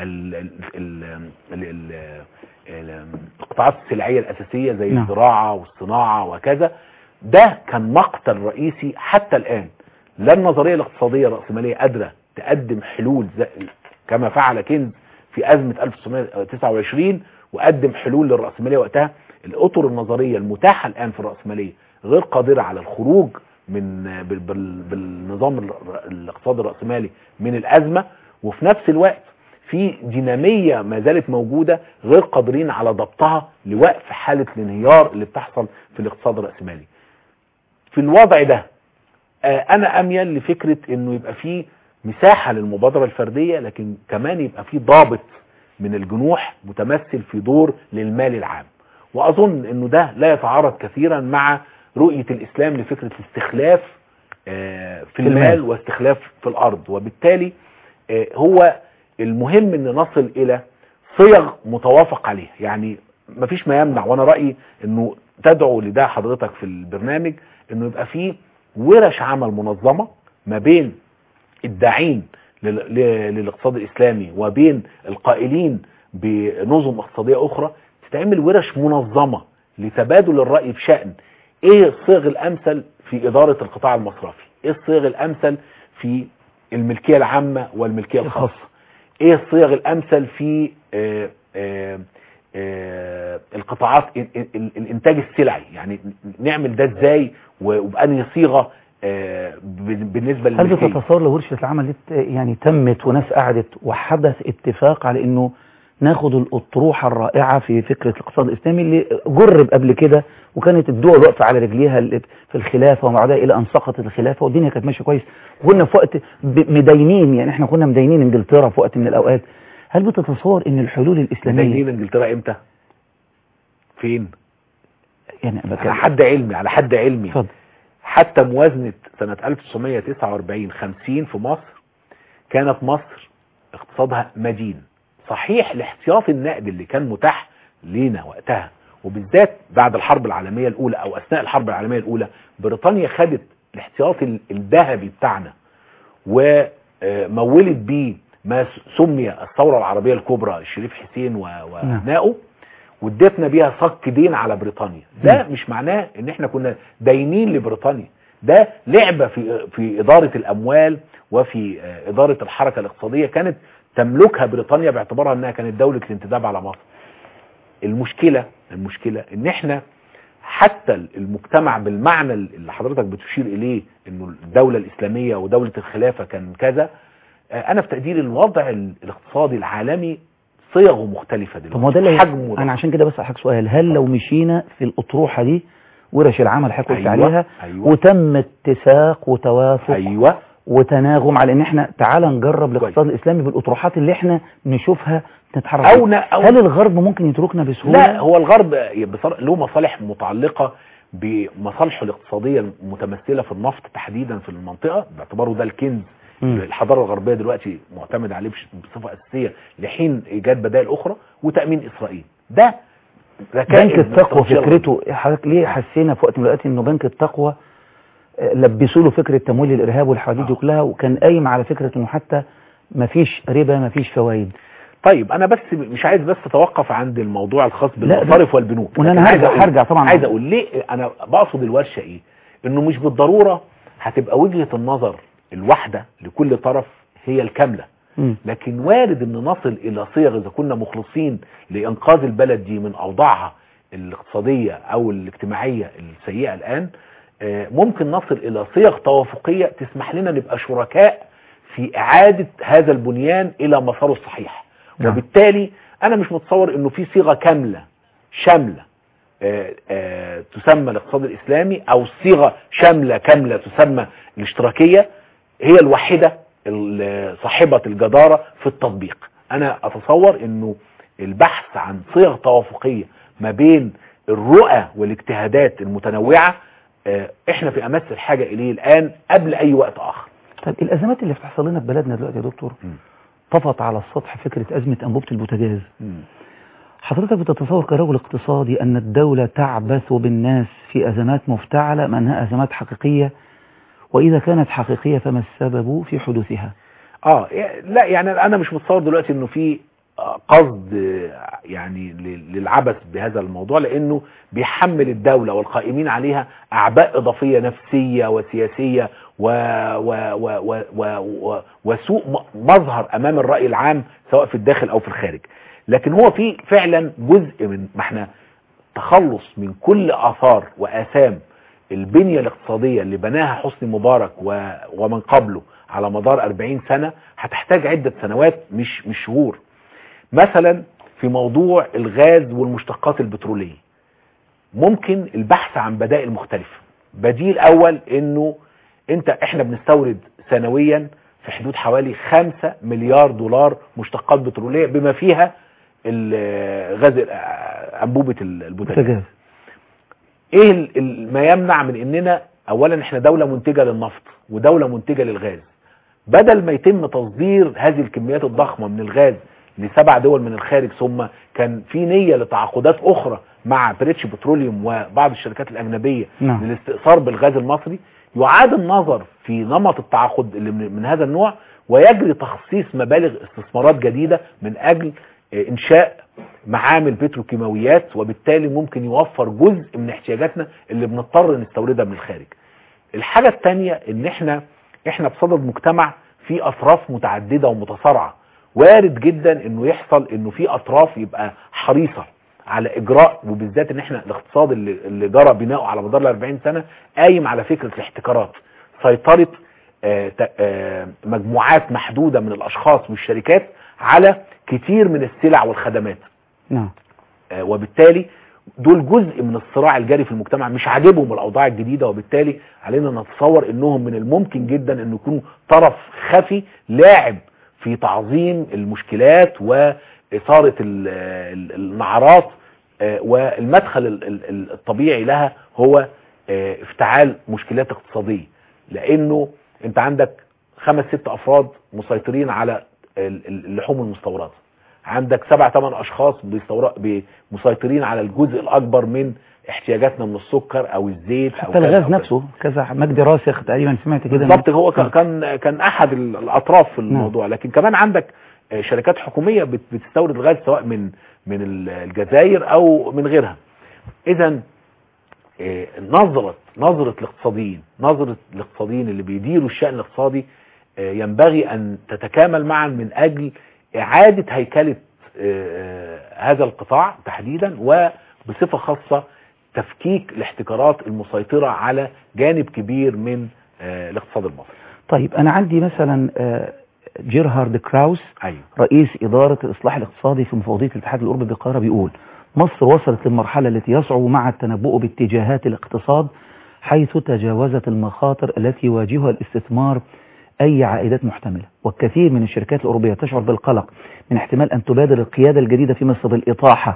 القطاعات السلعية الأساسية زي الزراعة والصناعة وكذا. ده كان مقتل رئيسي. حتى الآن لا النظرية الاقتصادية الرأسمالية قادرة تقدم حلول كما فعل كينز في أزمة 1929 وقدم حلول للرأسمالية وقتها. الأطر النظرية المتاحة الآن في الرأسمالية غير قادرة على الخروج بالنظام الاقتصادي الرأسمالي من الأزمة، وفي نفس الوقت في دينامية ما زالت موجودة غير قادرين على ضبطها لوقف حالة الانهيار اللي بتحصل في الاقتصاد الرأسمالي. في الوضع ده أنا أميل لفكرة أنه يبقى فيه مساحة للمبادرة الفردية، لكن كمان يبقى فيه ضابط من الجنوح متمثل في دور للمال العام. وأظن أنه ده لا يتعارض كثيرا مع رؤية الإسلام لفكرة الاستخلاف في المال واستخلاف في الأرض. وبالتالي هو المهم أن نصل إلى صيغ متوافق عليه. يعني مفيش ما يمنع، وأنا رأيي أنه تدعو لده حضرتك في البرنامج، أنه يبقى فيه ورش عمل منظمة ما بين الداعين للاقتصاد الإسلامي وبين القائلين بنظم اقتصادية أخرى، تتعمل ورش منظمة لتبادل الرأي بشأن ايه الصيغ الامثل في ادارة القطاع المصرفي، ايه الصيغ الامثل في الملكية العامة والملكية الخاصة، ايه الصيغ الامثل في القطاعات الانتاج السلعي، يعني نعمل ده ازاي وبأنهي صيغة بالنسبة للملكية. هل بتتصور لو ورشة العمل دي يعني تمت وناس قعدت وحدث اتفاق على انه ناخد الأطروحة الرائعة في فكرة الاقتصاد الإسلامي اللي جرب قبل كده وكانت الدول واقفة على رجليها في الخلافة ومع ذلك إلى أن سقطت الخلافة والدنيا كانت ماشية كويس، وكنا في وقت مدينين، يعني احنا كنا مدينين انجلترا في وقت من الأوقات. هل بتتصور ان الحلول الإسلامية مدينين انجلترا امتى؟ فين؟ يعني على حد علمي فضل. حتى موازنة سنة 1949-50 في مصر كانت مصر اقتصادها مدين. صحيح الاحتياط النقدي اللي كان متاح لينا وقتها، وبالذات بعد الحرب العالمية الأولى أو أثناء الحرب العالمية الأولى، بريطانيا خدت الاحتياط الذهبي بتاعنا ومولت بيه ما سمي الثورة العربية الكبرى، الشريف حسين وابنائه، وادتنا بيها صك دين على بريطانيا. ده مش معناه ان احنا كنا داينين لبريطانيا، ده لعبة في إدارة الأموال وفي إدارة الحركة الاقتصادية كانت تملكها بريطانيا باعتبارها انها كانت دولة الانتداب على مصر. المشكلة ان احنا حتى المجتمع بالمعنى اللي حضرتك بتشير اليه انه الدولة الاسلامية ودولة الخلافة كان كذا، انا في تقدير الوضع الاقتصادي العالمي صيغه مختلفة دلوقتي، حجمه. انا عشان كده بس احكي سؤال، هل لو مشينا في الاطروحة دي ورش العمل حكوا عليها وتم اتساق وتوافق وتناغم على ان احنا تعالى نجرب الاقتصاد الاسلامي بالاطروحات اللي احنا نشوفها نتحرك أو هل الغرب ممكن يتركنا بسهولة؟ لا، هو الغرب له مصالح متعلقة بمصالحه الاقتصادية المتمثلة في النفط تحديدا في المنطقة باعتباره ده الكنز الحضارة الغربية دلوقتي معتمد عليه بصفة أساسية لحين إيجاد بدائل أخرى، وتأمين إسرائيل. ده بنك التقوى فكرته حضرتك ليه حسينا في وقت من الأوقات إنه بنك التقوى لبسوا له فكرة تمويل الإرهاب والحواديت دي كلها، وكان قايم على فكرة إنه حتى مفيش ربا مفيش فوائد. طيب انا بس مش عايز بس اتوقف عند الموضوع الخاص بالمصارف والبنوك، وانا هرجع طبعا عايز اقول ليه انا بقصد الورشه ايه، انه مش بالضروره هتبقى وجهه النظر الواحده لكل طرف هي الكامله، لكن وارد ان نصل الى صيغ اذا كنا مخلصين لانقاذ البلد دي من اوضاعها الاقتصاديه او الاجتماعيه السيئه الان، ممكن نصل الى صيغ توافقيه تسمح لنا نبقى شركاء في اعاده هذا البنيان الى مساره الصحيح. وبالتالي انا مش متصور انه في صيغة كاملة شاملة تسمى الاقتصاد الاسلامي او صيغة شاملة كاملة تسمى الاشتراكية هي الوحيدة صاحبة الجدارة في التطبيق. انا اتصور انه البحث عن صيغ توافقية ما بين الرؤى والاجتهادات المتنوعة احنا في امس الحاجة اليه الان قبل اي وقت اخر. طيب الازمات اللي بتحصل لنا في بلدنا دلوقتي يا دكتور طفت على السطح فكرة أزمة أنبوبة البوتاجاز. حضرتك بتتصور كرجل اقتصادي أن الدولة تعبث بالناس في أزمات مفتعلة مع أنها أزمات حقيقية، وإذا كانت حقيقية فما السبب في حدوثها؟ لا يعني أنا مش متصور دلوقتي أنه في قصد يعني للعبث بهذا الموضوع، لأنه بيحمل الدولة والقائمين عليها أعباء إضافية نفسية وسياسية وسوء مظهر أمام الرأي العام سواء في الداخل أو في الخارج. لكن هو في فعلا جزء من ما احنا تخلص من كل آثار وآثام البنية الاقتصادية اللي بناها حسني مبارك ومن قبله على مدار 40 سنة هتحتاج عدة سنوات مش شهور. مثلا في موضوع الغاز والمشتقات البترولية ممكن البحث عن بدائل مختلفة. بديل اول انه احنا بنستورد سنويا في حدود حوالي 5 مليار دولار مشتقات بترولية بما فيها الغاز انبوبة البوتاجاز. ايه ما يمنع من اننا اولا احنا دولة منتجة للنفط ودولة منتجة للغاز، بدل ما يتم تصدير هذه الكميات الضخمة من الغاز ل7 دول من الخارج، ثم كان في نية لتعاقدات اخرى مع بريتش بتروليوم وبعض الشركات الاجنبية للاستئثار بالغاز المصري، يعاد النظر في نمط التعاقد اللي من هذا النوع ويجري تخصيص مبالغ استثمارات جديدة من اجل انشاء معامل بتروكيماويات، وبالتالي ممكن يوفر جزء من احتياجاتنا اللي بنضطر نستوردها من الخارج. الحاجة الثانية ان احنا بصدد مجتمع فيه اطراف متعددة ومتصارعة، وارد جدا انه يحصل انه في اطراف يبقى حريصة على اجراء، وبالذات ان احنا الاقتصاد اللي جرى بناؤه على مدار 40 سنة قايم على فكرة الاحتكارات، سيطرة مجموعات محدودة من الاشخاص والشركات على كتير من السلع والخدمات. وبالتالي دول جزء من الصراع الجاري في المجتمع، مش عاجبهم الاوضاع الجديدة، وبالتالي علينا نتصور انهم من الممكن جدا انه يكونوا طرف خفي لاعب في تعظيم المشكلات وإثارة النعرات، والمدخل الطبيعي لها هو افتعال مشكلات اقتصادية، لأنه انت عندك 5-6 أفراد مسيطرين على اللحوم المستوردة، عندك 7-8 أشخاص مسيطرين على الجزء الأكبر من احتياجاتنا من السكر او الزيت حتى او الغاز نفسه كذا. مجدي راسخ تقريبا سمعت كده بالظبط، هو كان احد الاطراف في الموضوع. لكن كمان عندك شركات حكومية بتستورد الغاز سواء من الجزائر او من غيرها. اذا نظرة الاقتصاديين اللي بيديروا الشأن الاقتصادي ينبغي ان تتكامل معا من اجل اعادة هيكلة هذا القطاع تحديدا، وبصفة خاصة تفكيك الاحتكارات المسيطرة على جانب كبير من الاقتصاد المصري. طيب انا عندي مثلا جيرهارد كراوس رئيس إدارة الإصلاح الاقتصادي في مفوضية الاتحاد الأوروبي بالقاهرة بيقول مصر وصلت للمرحلة التي يصعب مع التنبؤ باتجاهات الاقتصاد، حيث تجاوزت المخاطر التي يواجهها الاستثمار أي عائدات محتملة، والكثير من الشركات الأوروبية تشعر بالقلق من احتمال أن تبادر القيادة الجديدة في مصر بالإطاحة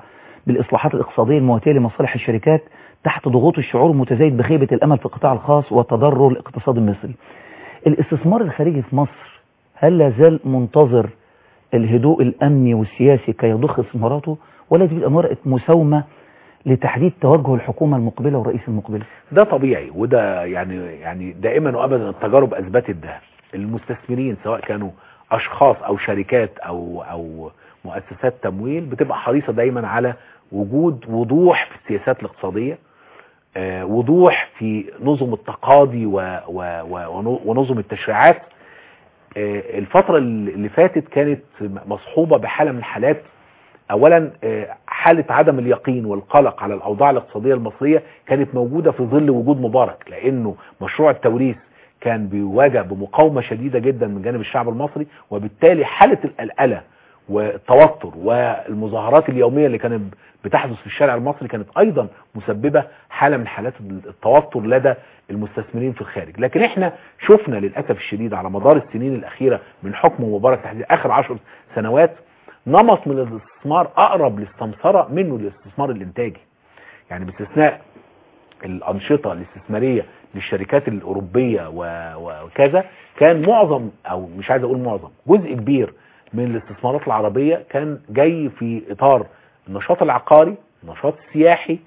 بالإصلاحات الاقتصادية المواتية لمصالح الشركات تحت ضغوط الشعور المتزايد بخيبة الأمل في القطاع الخاص وتضرر الاقتصاد المصري. الاستثمار الخارجي في مصر هل لا زال منتظر الهدوء الأمني والسياسي كي يضخ استثماراته، ولا تبقى ورقة مساومة لتحديد توجه الحكومة المقبلة والرئيس المقبل؟ ده طبيعي، وده يعني دائما وابدا التجارب اثبتت ده. المستثمرين سواء كانوا اشخاص او شركات او مؤسسات تمويل بتبقى حريصة دايما على وجود وضوح في السياسات الاقتصادية، وضوح في نظم التقاضي ونظم التشريعات. الفترة اللي فاتت كانت مصحوبة بحالة من الحالات، اولا حالة عدم اليقين والقلق على الاوضاع الاقتصادية المصرية كانت موجودة في ظل وجود مبارك، لانه مشروع التوريث كان بيواجه بمقاومة شديدة جدا من جانب الشعب المصري، وبالتالي حالة القلقلة والتوتر والمظاهرات اليومية اللي كانت بتحدث في الشارع المصري كانت ايضا مسببة حالة من حالات التوتر لدى المستثمرين في الخارج. لكن احنا شفنا للأسف الشديد على مدار السنين الأخيرة من حكم مبارك تحديدا اخر 10 سنوات نمط من الاستثمار اقرب للسمسرة منه للاستثمار الانتاجي. يعني باستثناء الأنشطة الاستثمارية للشركات الأوروبية وكذا، كان معظم او مش عايز اقول معظم، جزء كبير من الاستثمارات العربية كان جاي في اطار النشاط العقاري، النشاط السياحي،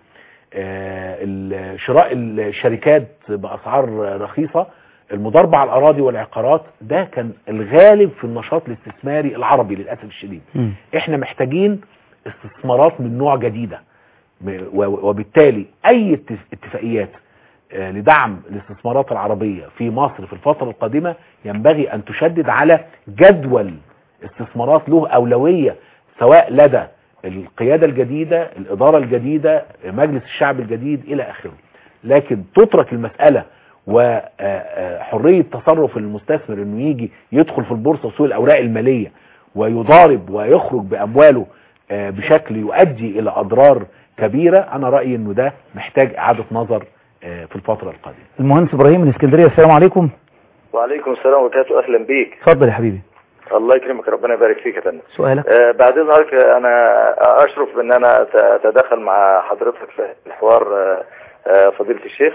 شراء الشركات بأسعار رخيصة، المضاربة على الأراضي والعقارات. ده كان الغالب في النشاط الاستثماري العربي للأسف الشديد. احنا محتاجين استثمارات من نوع جديدة، وبالتالي اي اتفاقيات لدعم الاستثمارات العربية في مصر في الفترة القادمة ينبغي ان تشدد على جدول استثمارات له أولوية، سواء لدى القيادة الجديدة، الإدارة الجديدة، مجلس الشعب الجديد إلى آخره. لكن تترك المسألة وحرية تصرف المستثمر انه يجي يدخل في البورصة وسوق الأوراق المالية ويضارب ويخرج بأمواله بشكل يؤدي إلى أضرار كبيرة، أنا رأيي انه ده محتاج إعادة نظر في الفترة القادمة. المهندس إبراهيم من اسكندرية، السلام عليكم. وعليكم السلام وبركاته، أهلا بيك. اتفضل يا حبيبي. الله يكرمك، ربنا يبارك فيك يا فندم. سؤالك؟ بعد اذنك انا اشرف ان انا اتدخل مع حضرتك في الحوار فضيلة الشيخ،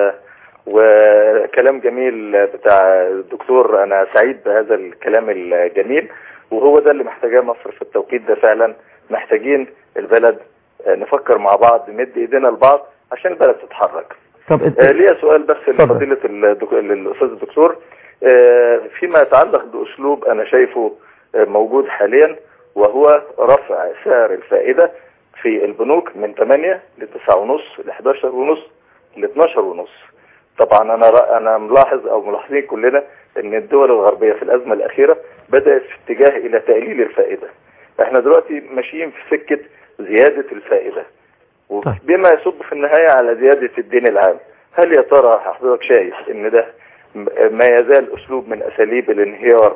وكلام جميل بتاع الدكتور. انا سعيد بهذا الكلام الجميل، وهو ده اللي محتاجاه مصر في التوقيت ده. فعلا محتاجين البلد نفكر مع بعض، نمد ايدينا لبعض عشان البلد تتحرك. طب ليا سؤال بس لفضيلة الاستاذ الدكتور فيما يتعلق بأسلوب أنا شايفه موجود حاليا، وهو رفع سعر الفائدة في البنوك من 8 ل 9.5 ل 11.5 ل 12.5. طبعا أنا ملاحظ أو ملاحظين كلنا أن الدول الغربية في الأزمة الأخيرة بدأت في اتجاه إلى تقليل الفائدة. احنا دلوقتي ماشيين في سكة زيادة الفائدة، وبما يصب في النهاية على زيادة الدين العام. هل يا ترى حضرتك شايف أن ده ما يزال أسلوب من أساليب الانهيار،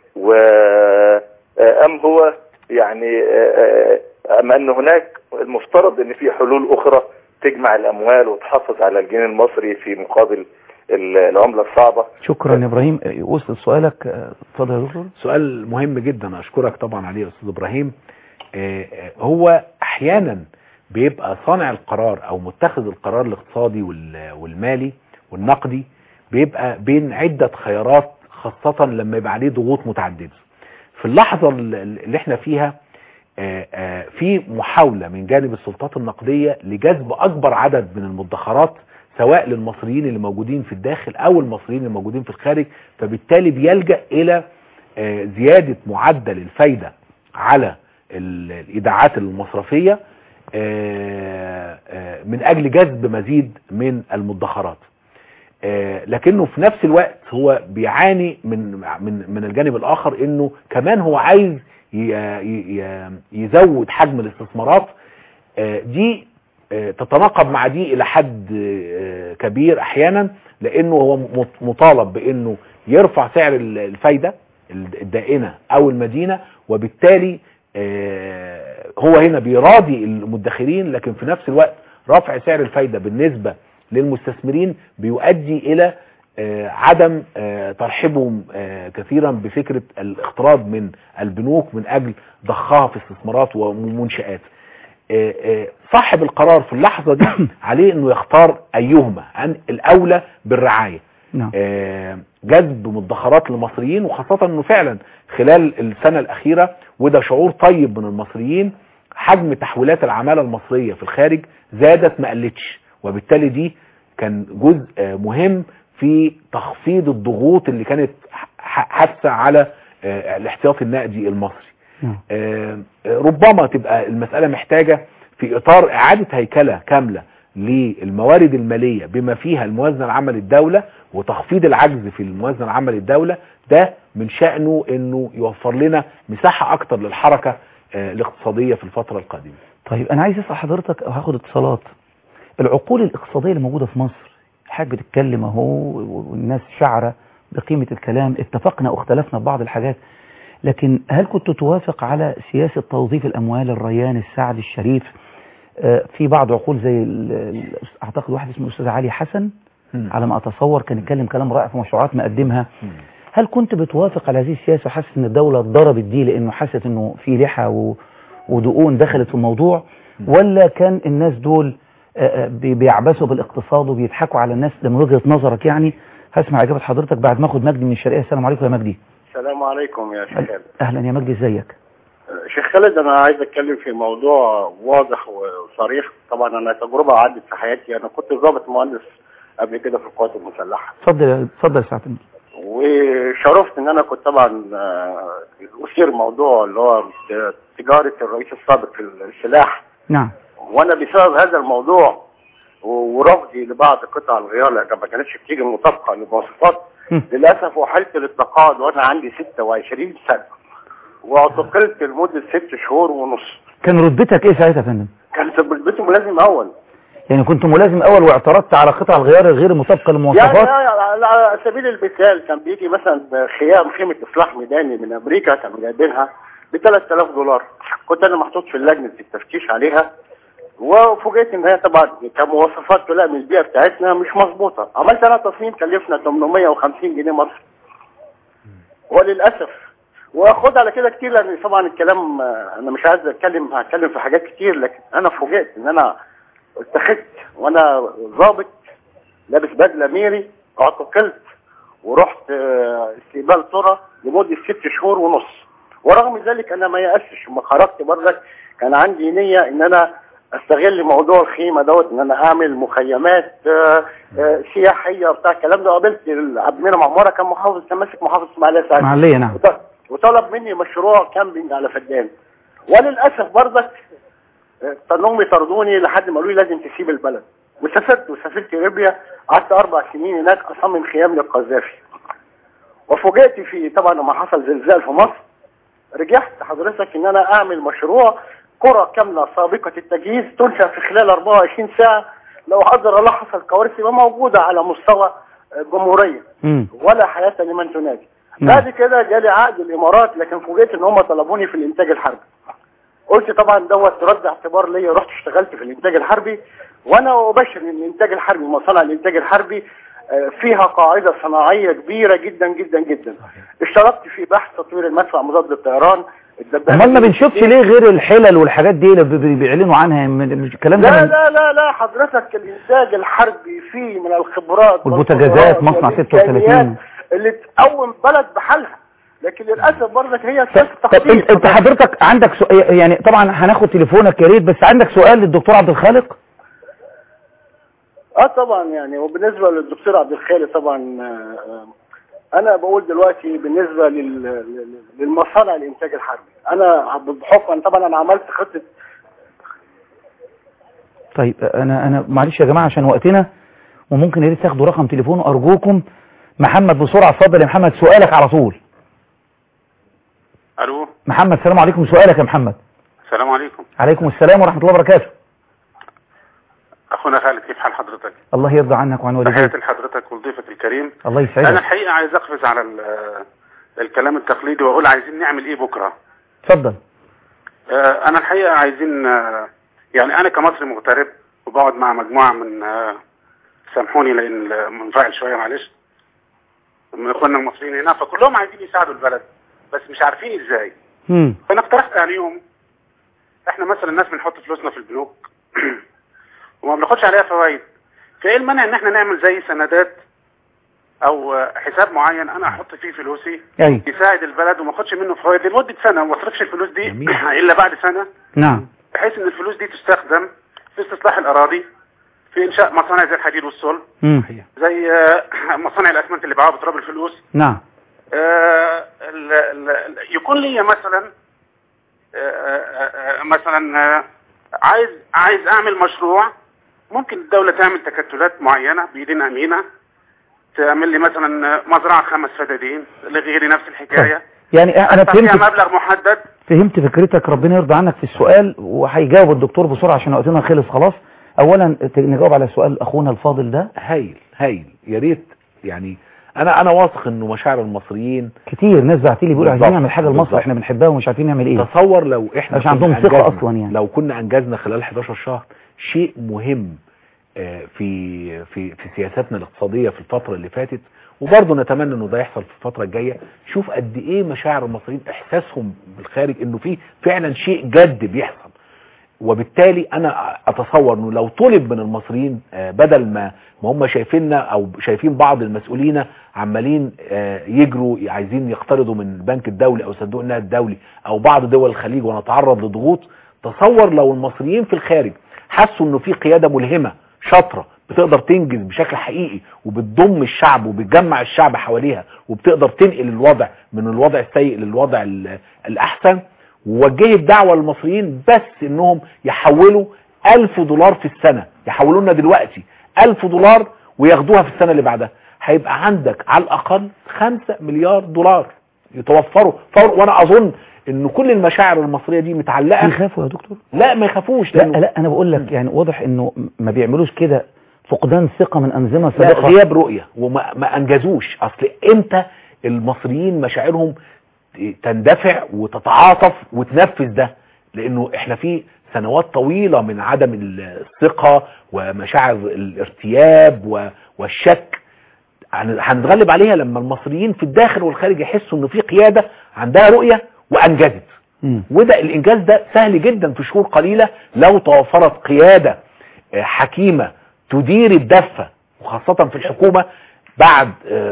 أم هو يعني أم أن هناك المفترض أن في حلول أخرى تجمع الأموال وتحافظ على الجنيه المصري في مقابل العملة الصعبة؟ شكرا يا إبراهيم. وصل سؤالك، اتفضل يا دكتور. سؤال مهم جدا، أشكرك طبعا عليه يا أستاذ إبراهيم. هو أحيانا بيبقى صانع القرار أو متخذ القرار الاقتصادي والمالي والنقدي بيبقى بين عدة خيارات، خاصة لما يبقى عليه ضغوط متعددة. في اللحظة اللي احنا فيها في محاولة من جانب السلطات النقدية لجذب أكبر عدد من المدخرات، سواء للمصريين اللي موجودين في الداخل أو المصريين اللي موجودين في الخارج، فبالتالي بيلجأ إلى زيادة معدل الفايدة على الإيداعات المصرفية من أجل جذب مزيد من المدخرات. لكنه في نفس الوقت هو بيعاني من الجانب الآخر، انه كمان هو عايز يزود حجم الاستثمارات دي، تتناقض مع دي الى حد كبير احيانا، لانه هو مطالب بانه يرفع سعر الفايدة الدائنة او المدينة، وبالتالي هو هنا بيراضي المدخرين، لكن في نفس الوقت رفع سعر الفايدة بالنسبة للمستثمرين بيؤدي الى عدم ترحيبهم كثيرا بفكرة الاقتراض من البنوك من اجل ضخها في استثمارات ومنشآت. صاحب القرار في اللحظة دي عليه انه يختار ايهما الاولى بالرعاية. جذب مدخرات للمصريين، وخاصة انه فعلا خلال السنة الاخيرة وده شعور طيب من المصريين، حجم تحويلات العمالة المصرية في الخارج زادت ما قلتش، وبالتالي دي كان جزء مهم في تخفيض الضغوط اللي كانت حادثة على الاحتياطي النقدي المصري. ربما تبقى المسألة محتاجة في اطار اعادة هيكلة كاملة للموارد المالية بما فيها الموازنة العامة للدولة وتخفيض العجز في الموازنة العامة للدولة، ده من شأنه انه يوفر لنا مساحة اكتر للحركة الاقتصادية في الفترة القادمة. طيب انا عايز اسأل حضرتك او هاخد اتصالات. العقول الاقتصادية اللي موجودة في مصر، حاجة بتتكلم اهو والناس شعرة بقيمة الكلام، اتفقنا واختلفنا ببعض الحاجات، لكن هل كنت توافق على سياسة توظيف الاموال الريان السعد الشريف؟ في بعض عقول زي اعتقد واحد اسمه الاستاذ علي حسن على ما اتصور كان يتكلم كلام رائع في مشروعات مقدمها. هل كنت بتوافق على هذه السياسة وحاسس ان الدولة ضربت دي لانه حست انه في لحى ودقون دخلت في الموضوع، ولا كان الناس دول بيعبثوا بالاقتصاد وبيضحكوا على الناس؟ ده من وجهة نظرك يعني. هسمع اجابة حضرتك بعد ما اخد مجدي من الشرقية. السلام عليكم يا مجدي. السلام عليكم يا شيخ خالد. اهلا يا مجدي، ازيك؟ شيخ خالد، انا عايز اتكلم في موضوع واضح وصريح. طبعا انا تجربة عدت في حياتي، انا كنت ضابط مهندس قبل كده في القوات المسلحة. اتفضل اتفضل يا سعادة. وشرفت ان انا كنت طبعا اثير موضوع اللي هو تجارة الرئيس السابق في السلاح. نعم. وانا بسبب هذا الموضوع ورفضي لبعض قطع الغيار لأنها ما كانتش بتيجي مطابقة للمواصفات، للأسف وحلت للتقاعد وأنا عندي 26 سنة، واعتقلت لمدة 6 شهور ونص. كان رتبتك ايه ساعتها يا فندم؟ كانت رتبتي ملازم أول. يعني كنت ملازم أول واعترضت على قطع الغيار الغير مطابقة للمواصفات؟ يعني على سبيل المثال كان بيجي مثلا خيمة إصلاح ميداني من أمريكا كانوا جايبينها ب $3000. كنت أنا محطوط في اللجنة التفتيش عليها، وفوجئت ان هي طبعا كمواصفات تلائم البيئه بتاعتنا مش مظبوطه. عملت انا تصميم كلفنا 850 جنيه مصري. وللاسف واخد على كده كتير، لان طبعا الكلام انا مش عايز هتكلم في حاجات كتير، لكن انا فوجئت ان انا اتخذت وانا ضابط لابس بدله ميري، اعتقلت ورحت استقبال طرى لمده 6 شهور ونص. ورغم ذلك انا ما يأسش، لما خرجت برضك كان عندي نيه ان انا استغل موضوع الخيمه دوت، ان انا اعمل مخيمات سياحيه بتاع الكلام ده. قابلت عبد المنعم عماره كان ماسك محافظ اسماعيليه نعم، وطلب مني مشروع كامبينج على فدان. وللاسف برضك طنهم يطردوني لحد ما قالوا لي لازم تسيب البلد. وسافرت ليبيا، قعدت 4 سنين هناك اصمم خيام للقذافي. وفوجئت في طبعا لما حصل زلزال في مصر، رجعت حضرتك ان انا اعمل مشروع قرى كاملة سابقة التجهيز تنشأ في خلال 24 ساعة لو قدر الله حصل كوارث يبقى موجودة على مستوى الجمهورية ولا حياة لمن تنادي. بعد كده جالي عقد الإمارات، لكن فوجئت إن هم طلبوني في الإنتاج الحربي. قلت طبعا دوت رد اعتبار ليا، رحت اشتغلت في الإنتاج الحربي. وأنا أبشر إن الإنتاج الحربي مصانع الإنتاج الحربي فيها قاعدة صناعية كبيرة جدا جدا جدا. اشتركت في بحث تطوير المدفع مضاد للطيران. امال ما بنشوفش ليه غير الحلل والحاجات دي اللي بيعلنوا عنها الكلام ده؟ لا لا لا لا حضرتك، الانتاج الحربي فيه من الخبرات والبوتاجازات مصنع 36 اللي تقوم بلد بحالها، لكن للاسف برضك هي سياسه تخطيط. انت حضرتك عندك سؤال، يعني طبعا هناخد تليفونك يا ريت، بس عندك سؤال للدكتور عبد الخالق؟ طبعا يعني. وبالنسبه للدكتور عبد الخالق طبعا انا بقول دلوقتي بالنسبه للمصانع الانتاج الحربي، انا بحكم طبعا انا عملت خطه. طيب انا معلش يا جماعه عشان وقتنا، وممكن يا ريت تاخدوا رقم تليفونه ارجوكم. محمد بسرعه، اتفضل يا محمد سؤالك على طول. الو محمد، السلام عليكم. سؤالك يا محمد. السلام عليكم. عليكم السلام ورحمه الله وبركاته. اخونا خالد، كيف حال حضرتك؟ الله يرضى عنك وعن والديك. تحياتي لحضرتك ولضيفك الكريم. الله يسعدك. انا الحقيقه عايز اقفز على الكلام التقليدي واقول عايزين نعمل ايه بكره. اتفضل. انا الحقيقه عايزين يعني انا كمصري مغترب وبقعد مع مجموعه من سامحوني لان منفعل شويه معلش من اخواننا المصريين هنا، فكلهم عايزين يساعدوا البلد بس مش عارفين ازاي. فانا اقترحت عليهم احنا مثلا الناس بنحط فلوسنا في البنوك وما بناخدش عليها فوائد، فايه المانع ان احنا نعمل زي سندات او حساب معين انا احط فيه فلوسي يساعد البلد وما اخدش منه فوائد لمده سنه وما اصرفش الفلوس دي الا بعد سنه، نعم، بحيث ان الفلوس دي تستخدم في استصلاح الاراضي، في انشاء مصانع زي الحديد والصلب، زي مصانع الاسمنت اللي باعوها بتراب الفلوس. نعم. يكون لي مثلا عايز اعمل مشروع، ممكن الدولة تعمل تكتلات معينة بإيدين أمينة، تعمل لي مثلا مزرعة 5 فدادين لغيري نفس الحكاية. يعني أنا فهمت مبلغ محدد. فهمت فكرتك، ربنا يرضى عنك في السؤال، وهيجاوب الدكتور بسرعة عشان وقتنا خلص خلاص. أولا نجاوب على سؤال أخونا الفاضل ده. هايل يا ريت. يعني أنا واثق إنه مشاعر المصريين كتير ناس بعتيلي بيقولوا عايزين نعمل حاجة لمصر احنا بنحبها ومش عارفين نعمل إيه. تصور لو احنا مش عندهم ثقة أصلا، يعني لو كنا أنجزنا خلال 11 شهر شيء مهم في سياساتنا الاقتصادية في الفترة اللي فاتت، وبرضه نتمنى انه ده يحصل في الفترة الجاية. شوف قد ايه مشاعر المصريين، احساسهم بالخارج انه في فعلا شيء جد بيحصل. وبالتالي انا اتصور انه لو طلب من المصريين بدل ما هم شايفيننا او شايفين بعض المسؤولين عمالين يجروا عايزين يقترضوا من البنك الدولي او صندوق النقد الدولي او بعض دول الخليج ونتعرض لضغوط، تصور لو المصريين في الخارج حسوا انه في قيادة ملهمة شاطرة بتقدر تنجز بشكل حقيقي وبتضم الشعب وبتجمع الشعب حواليها وبتقدر تنقل الوضع من الوضع السيء للوضع الأحسن. ووجهت دعوة للمصريين بس انهم يحولوا $1000 في السنة، يحولوا لنا دلوقتي $1000 وياخدوها في السنة اللي بعدها، هيبقى عندك على الأقل $5 مليار يتوفروا فور. وانا اظن ان كل المشاعر المصرية دي متعلقة. يخافوا يا دكتور؟ لا ما يخافوش. لا انا بقول لك يعني واضح انه ما بيعملوش كده، فقدان ثقة من انظمة سابقة، لا غياب رؤية وما انجزوش. اصل امتى المصريين مشاعرهم تندفع وتتعاطف وتنفذ ده؟ لانه احنا في سنوات طويلة من عدم الثقة ومشاعر الارتياب والشك، هنتغلب عليها لما المصريين في الداخل والخارج يحسوا انه في قيادة عندها رؤية وانجزت. وده الانجاز ده سهل جدا في شهور قليلة لو توفرت قيادة حكيمة تدير الدفة، وخاصة في الحكومة بعد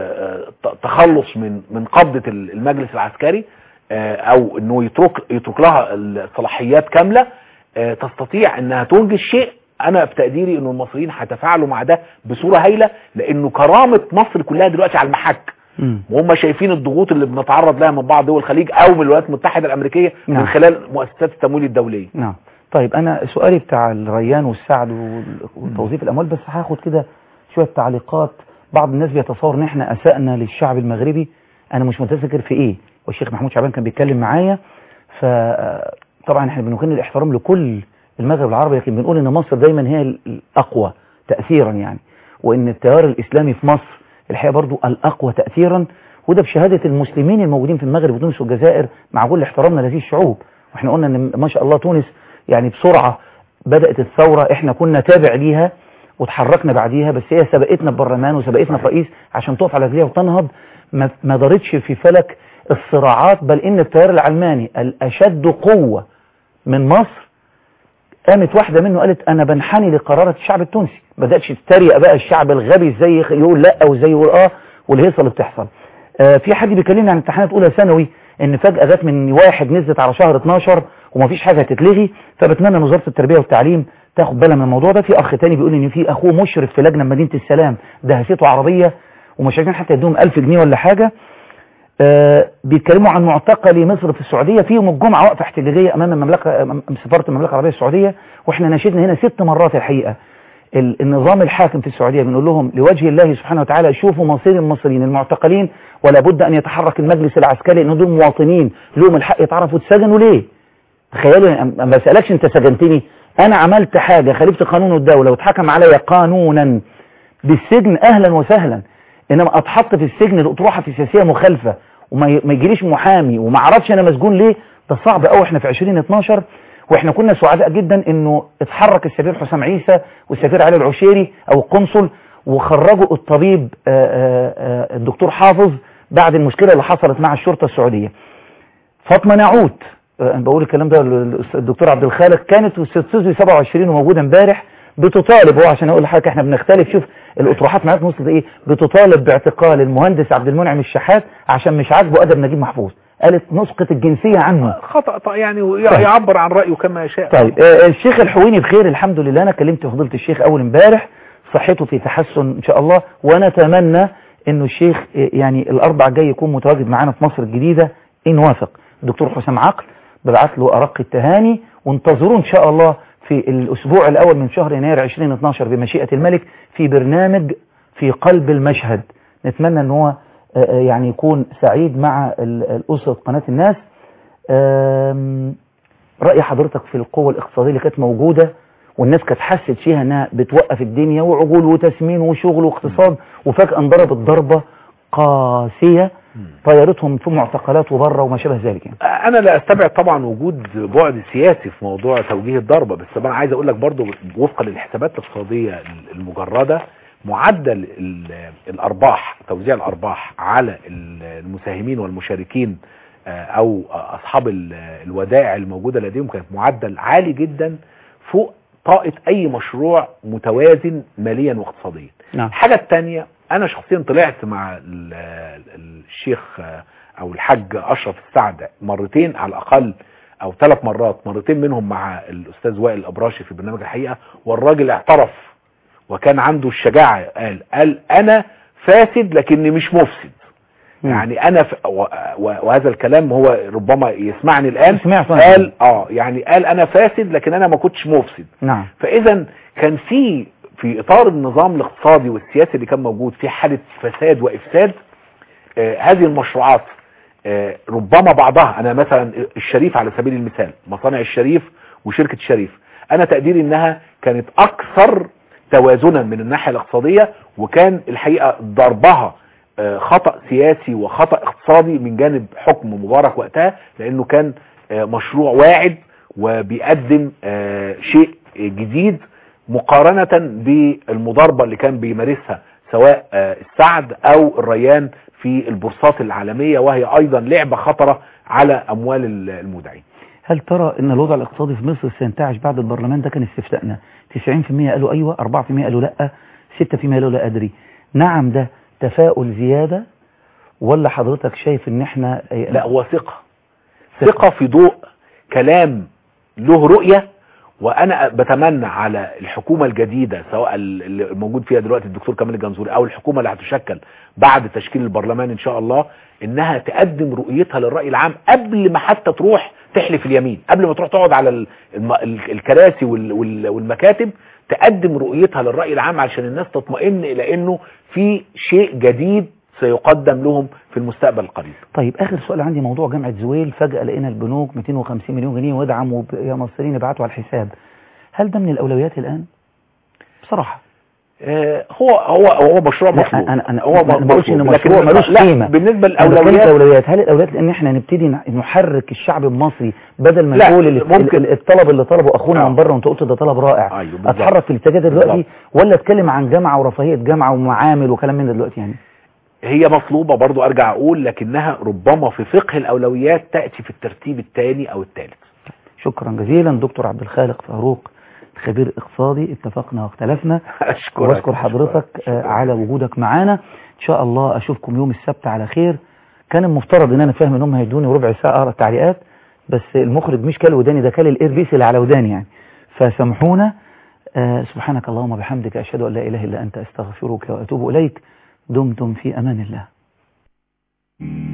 تخلص من قبضة المجلس العسكري او انه يترك لها الصلاحيات كاملة، تستطيع انها تنجز شيء. انا بتقديري انه المصريين هيتفاعلوا مع ده بصورة هايلة، لانه كرامة مصر كلها دلوقتي على المحك، وهم شايفين الضغوط اللي بنتعرض لها من بعض دول الخليج او من الولايات المتحدة الامريكية من خلال مؤسسات التمويل الدولية. نعم. طيب انا سؤالي بتاع الريان والسعد وتوظيف الاموال، بس هاخد كده شوية تعليقات. بعض الناس بيتصور ان احنا اسأنا للشعب المغربي، انا مش متذكر في ايه، والشيخ محمود شعبان كان بيتكلم معايا، فطبعا احنا بنكن الاحترام لكل المغرب العربي، لكن بنقول ان مصر دايما هي الاقوى تأثيرا يعني، وان التيار الاسلامي في مصر الحقيقة برضو الاقوى تأثيرا، وده بشهادة المسلمين الموجودين في المغرب وتونس والجزائر مع كل احترامنا لهذه الشعوب. واحنا قلنا ان ما شاء الله تونس يعني بسرعة بدأت الثورة، احنا كنا تابع ليها وتحركنا بعديها، بس هي سبقتنا ببرلمان وسبقتنا برئيس عشان تقف على رجليها وتنهض، ما دارتش في فلك الصراعات، بل ان التيار العلماني الاشد قوة من مصر قامت واحدة منه قالت انا بنحني لقرارة الشعب التونسي، بدأتش تتريق بقى الشعب الغبي ازاي يقول لا او ازاي يقول والهيصة اللي بتحصل. في حد بيكلمني عن امتحانات اولى ثانوي ان فجأة جت من 1 نزلت على شهر 12 ومفيش حاجة هتتلغي، فبتمنى ان وزارة التربية والتعليم تاخد بالها من الموضوع ده. في اخ تاني بيقول ان في اخوه مشرف في لجنة مدينة السلام دهسته عربية ومش عايزين حتى يدوهم 1000 جنيه ولا حاجة. بيتكلموا عن معتقلي مصر في السعودية، في يوم الجمعة وقفة احتجاجية امام سفارة المملكة العربية السعودية، واحنا ناشدنا هنا 6 مرات الحقيقة النظام الحاكم في السعودية، بنقول لهم لوجه الله سبحانه وتعالى شوفوا مصير المصريين المعتقلين، ولا بد ان يتحرك المجلس العسكري، لان دول مواطنين لهم الحق يتعرفوا اتسجنوا ليه. تخيلوا ما بسألكش انت سجنتني، انا عملت حاجة خالفت قانون الدولة واتحكم عليا قانونا بالسجن اهلا وسهلا، انما اتحط في السجن الاطروحة في سياسية مخالفة وما يجيليش محامي وما اعرفش انا مسجون ليه، ده صعب قوي. احنا في 2012 واحنا كنا سعداء جدا انه اتحرك السفير حسام عيسى والسفير علي العشيري او القنصل وخرجوا الطبيب الدكتور حافظ بعد المشكلة اللي حصلت مع الشرطة السعودية. فاطمة نعوت انا بقول الكلام ده الدكتور عبد الخالق، كانت استاذ 27 وموجوده امبارح بتطالب، هو عشان اقول لحضرتك احنا بنختلف، شوف الاطروحات معاك وصلت ايه، بتطالب باعتقال المهندس عبد المنعم الشحات عشان مش عاجبه ادب نجيب محفوظ، قالت نسقط الجنسيه عنه. خطأ يعني يعبر عن رأيه كما يشاء. طيب الشيخ الحويني بخير الحمد لله، انا كلمت فضيله الشيخ اول امبارح، صحته في تحسن ان شاء الله، ونتمنى انه الشيخ يعني الاربع جاي يكون متواجد معانا في مصر الجديده ان وافق. الدكتور حسام عقل ببعت له ارق التهاني، وانتظروا ان شاء الله في الاسبوع الاول من شهر يناير 2012 بمشيئه الملك في برنامج في قلب المشهد. نتمنى ان هو يعني يكون سعيد مع الاسره قناه الناس. راي حضرتك في القوه الاقتصاديه اللي كانت موجوده والناس كانت حست فيها انها بتوقف الدنيا وعجول وتسمين وشغل واقتصاد، وفجاه انضربت ضربه قاسيه طيرتهم في معتقلات وبره وما شابه ذلك يعني. انا لا استبعد طبعا وجود بعد سياسي في موضوع توجيه الضربه، بس انا عايز اقول لك برضو وفقا للحسابات الاقتصاديه المجرده معدل الارباح، توزيع الارباح على المساهمين والمشاركين او اصحاب الودائع الموجوده لديهم كانت معدل عالي جدا فوق طاقه اي مشروع متوازن ماليا واقتصاديا. نعم. الحاجه الثانيه، انا شخصيا طلعت مع الشيخ او الحاج اشرف السعد مرتين على الاقل او 3 مرات، مرتين منهم مع الاستاذ وائل الابراشي في برنامج الحقيقه، والراجل اعترف وكان عنده الشجاعه، قال انا فاسد لكني مش مفسد. يعني انا وهذا الكلام هو ربما يسمعني الان، قال قال انا فاسد لكن انا ما كنتش مفسد. نعم. فاذا كان في اطار النظام الاقتصادي والسياسي اللي كان موجود في حاله فساد وافساد. هذه المشروعات ربما بعضها، انا مثلا الشريف على سبيل المثال، مصانع الشريف وشركه الشريف، انا تقديري انها كانت اكثر توازنا من الناحيه الاقتصاديه، وكان الحقيقه ضربها خطأ سياسي وخطأ اقتصادي من جانب حكم مبارك وقتها، لانه كان مشروع واعد وبيقدم شيء جديد مقارنة بالمضاربة اللي كان بيمارسها سواء السعد او الريان في البورصات العالمية، وهي ايضا لعبة خطرة على اموال المودعين. هل ترى ان الوضع الاقتصادي في مصر سينتعش بعد البرلمان ده؟ كان استفتاءنا 90% قالوا ايوه، 4% قالوا لا، 6% قالوا لا ادري. نعم، ده تفاؤل زيادة ولا حضرتك شايف ان احنا لا، هو ثقة في ضوء كلام له رؤية. وانا بتمنى على الحكومة الجديدة سواء اللي موجود فيها دلوقتي الدكتور كمال الجنزوري او الحكومة اللي هتشكل بعد تشكيل البرلمان ان شاء الله، انها تقدم رؤيتها للرأي العام قبل ما حتى تروح تحلف اليمين، قبل ما تروح تقعد على الكراسي والمكاتب، تقدم رؤيتها للرأي العام علشان الناس تطمئن الى انه في شيء جديد سيقدم لهم في المستقبل القريب. طيب اخر سؤال عندي، موضوع جامعة زويل، فجأة لقينا البنوك 250 مليون جنيه وادعموا يا مصريين ابعتوا على الحساب، هل ده من الاولويات الان؟ بصراحة هو مشروع مطلوب. انا ما بقولش ان مشروع ملوش قيمه بالنسبه للاولويات. هل الاولويات ان احنا نبتدي نحرك الشعب المصري بدل ما نقول الطلب اللي طلبه اخونا من بره وانت قلت ده طلب رائع، اتحرك في الاتجاه ده دلوقتي، ولا اتكلم عن جامعه ورفاهيه جامعه ومعامل وكلام من ده دلوقتي؟ يعني هي مطلوبه برضو ارجع اقول، لكنها ربما في فقه الاولويات تاتي في الترتيب الثاني او الثالث. شكرا جزيلا دكتور عبد الخالق فاروق، خبير اقتصادي، اتفقنا واختلفنا. واشكر حضرتك على وجودك معانا. ان شاء الله اشوفكم يوم السبت على خير. كان المفترض ان انا فاهم انهم هيدوني ربع ساعه اقرا التعليقات، بس المخرج مش كل وداني، ده كل الايربيس اللي على وداني يعني، فسامحونا. سبحانك اللهم وبحمدك، اشهد ان لا اله الا انت، استغفرك واتوب اليك. دمتم في امان الله.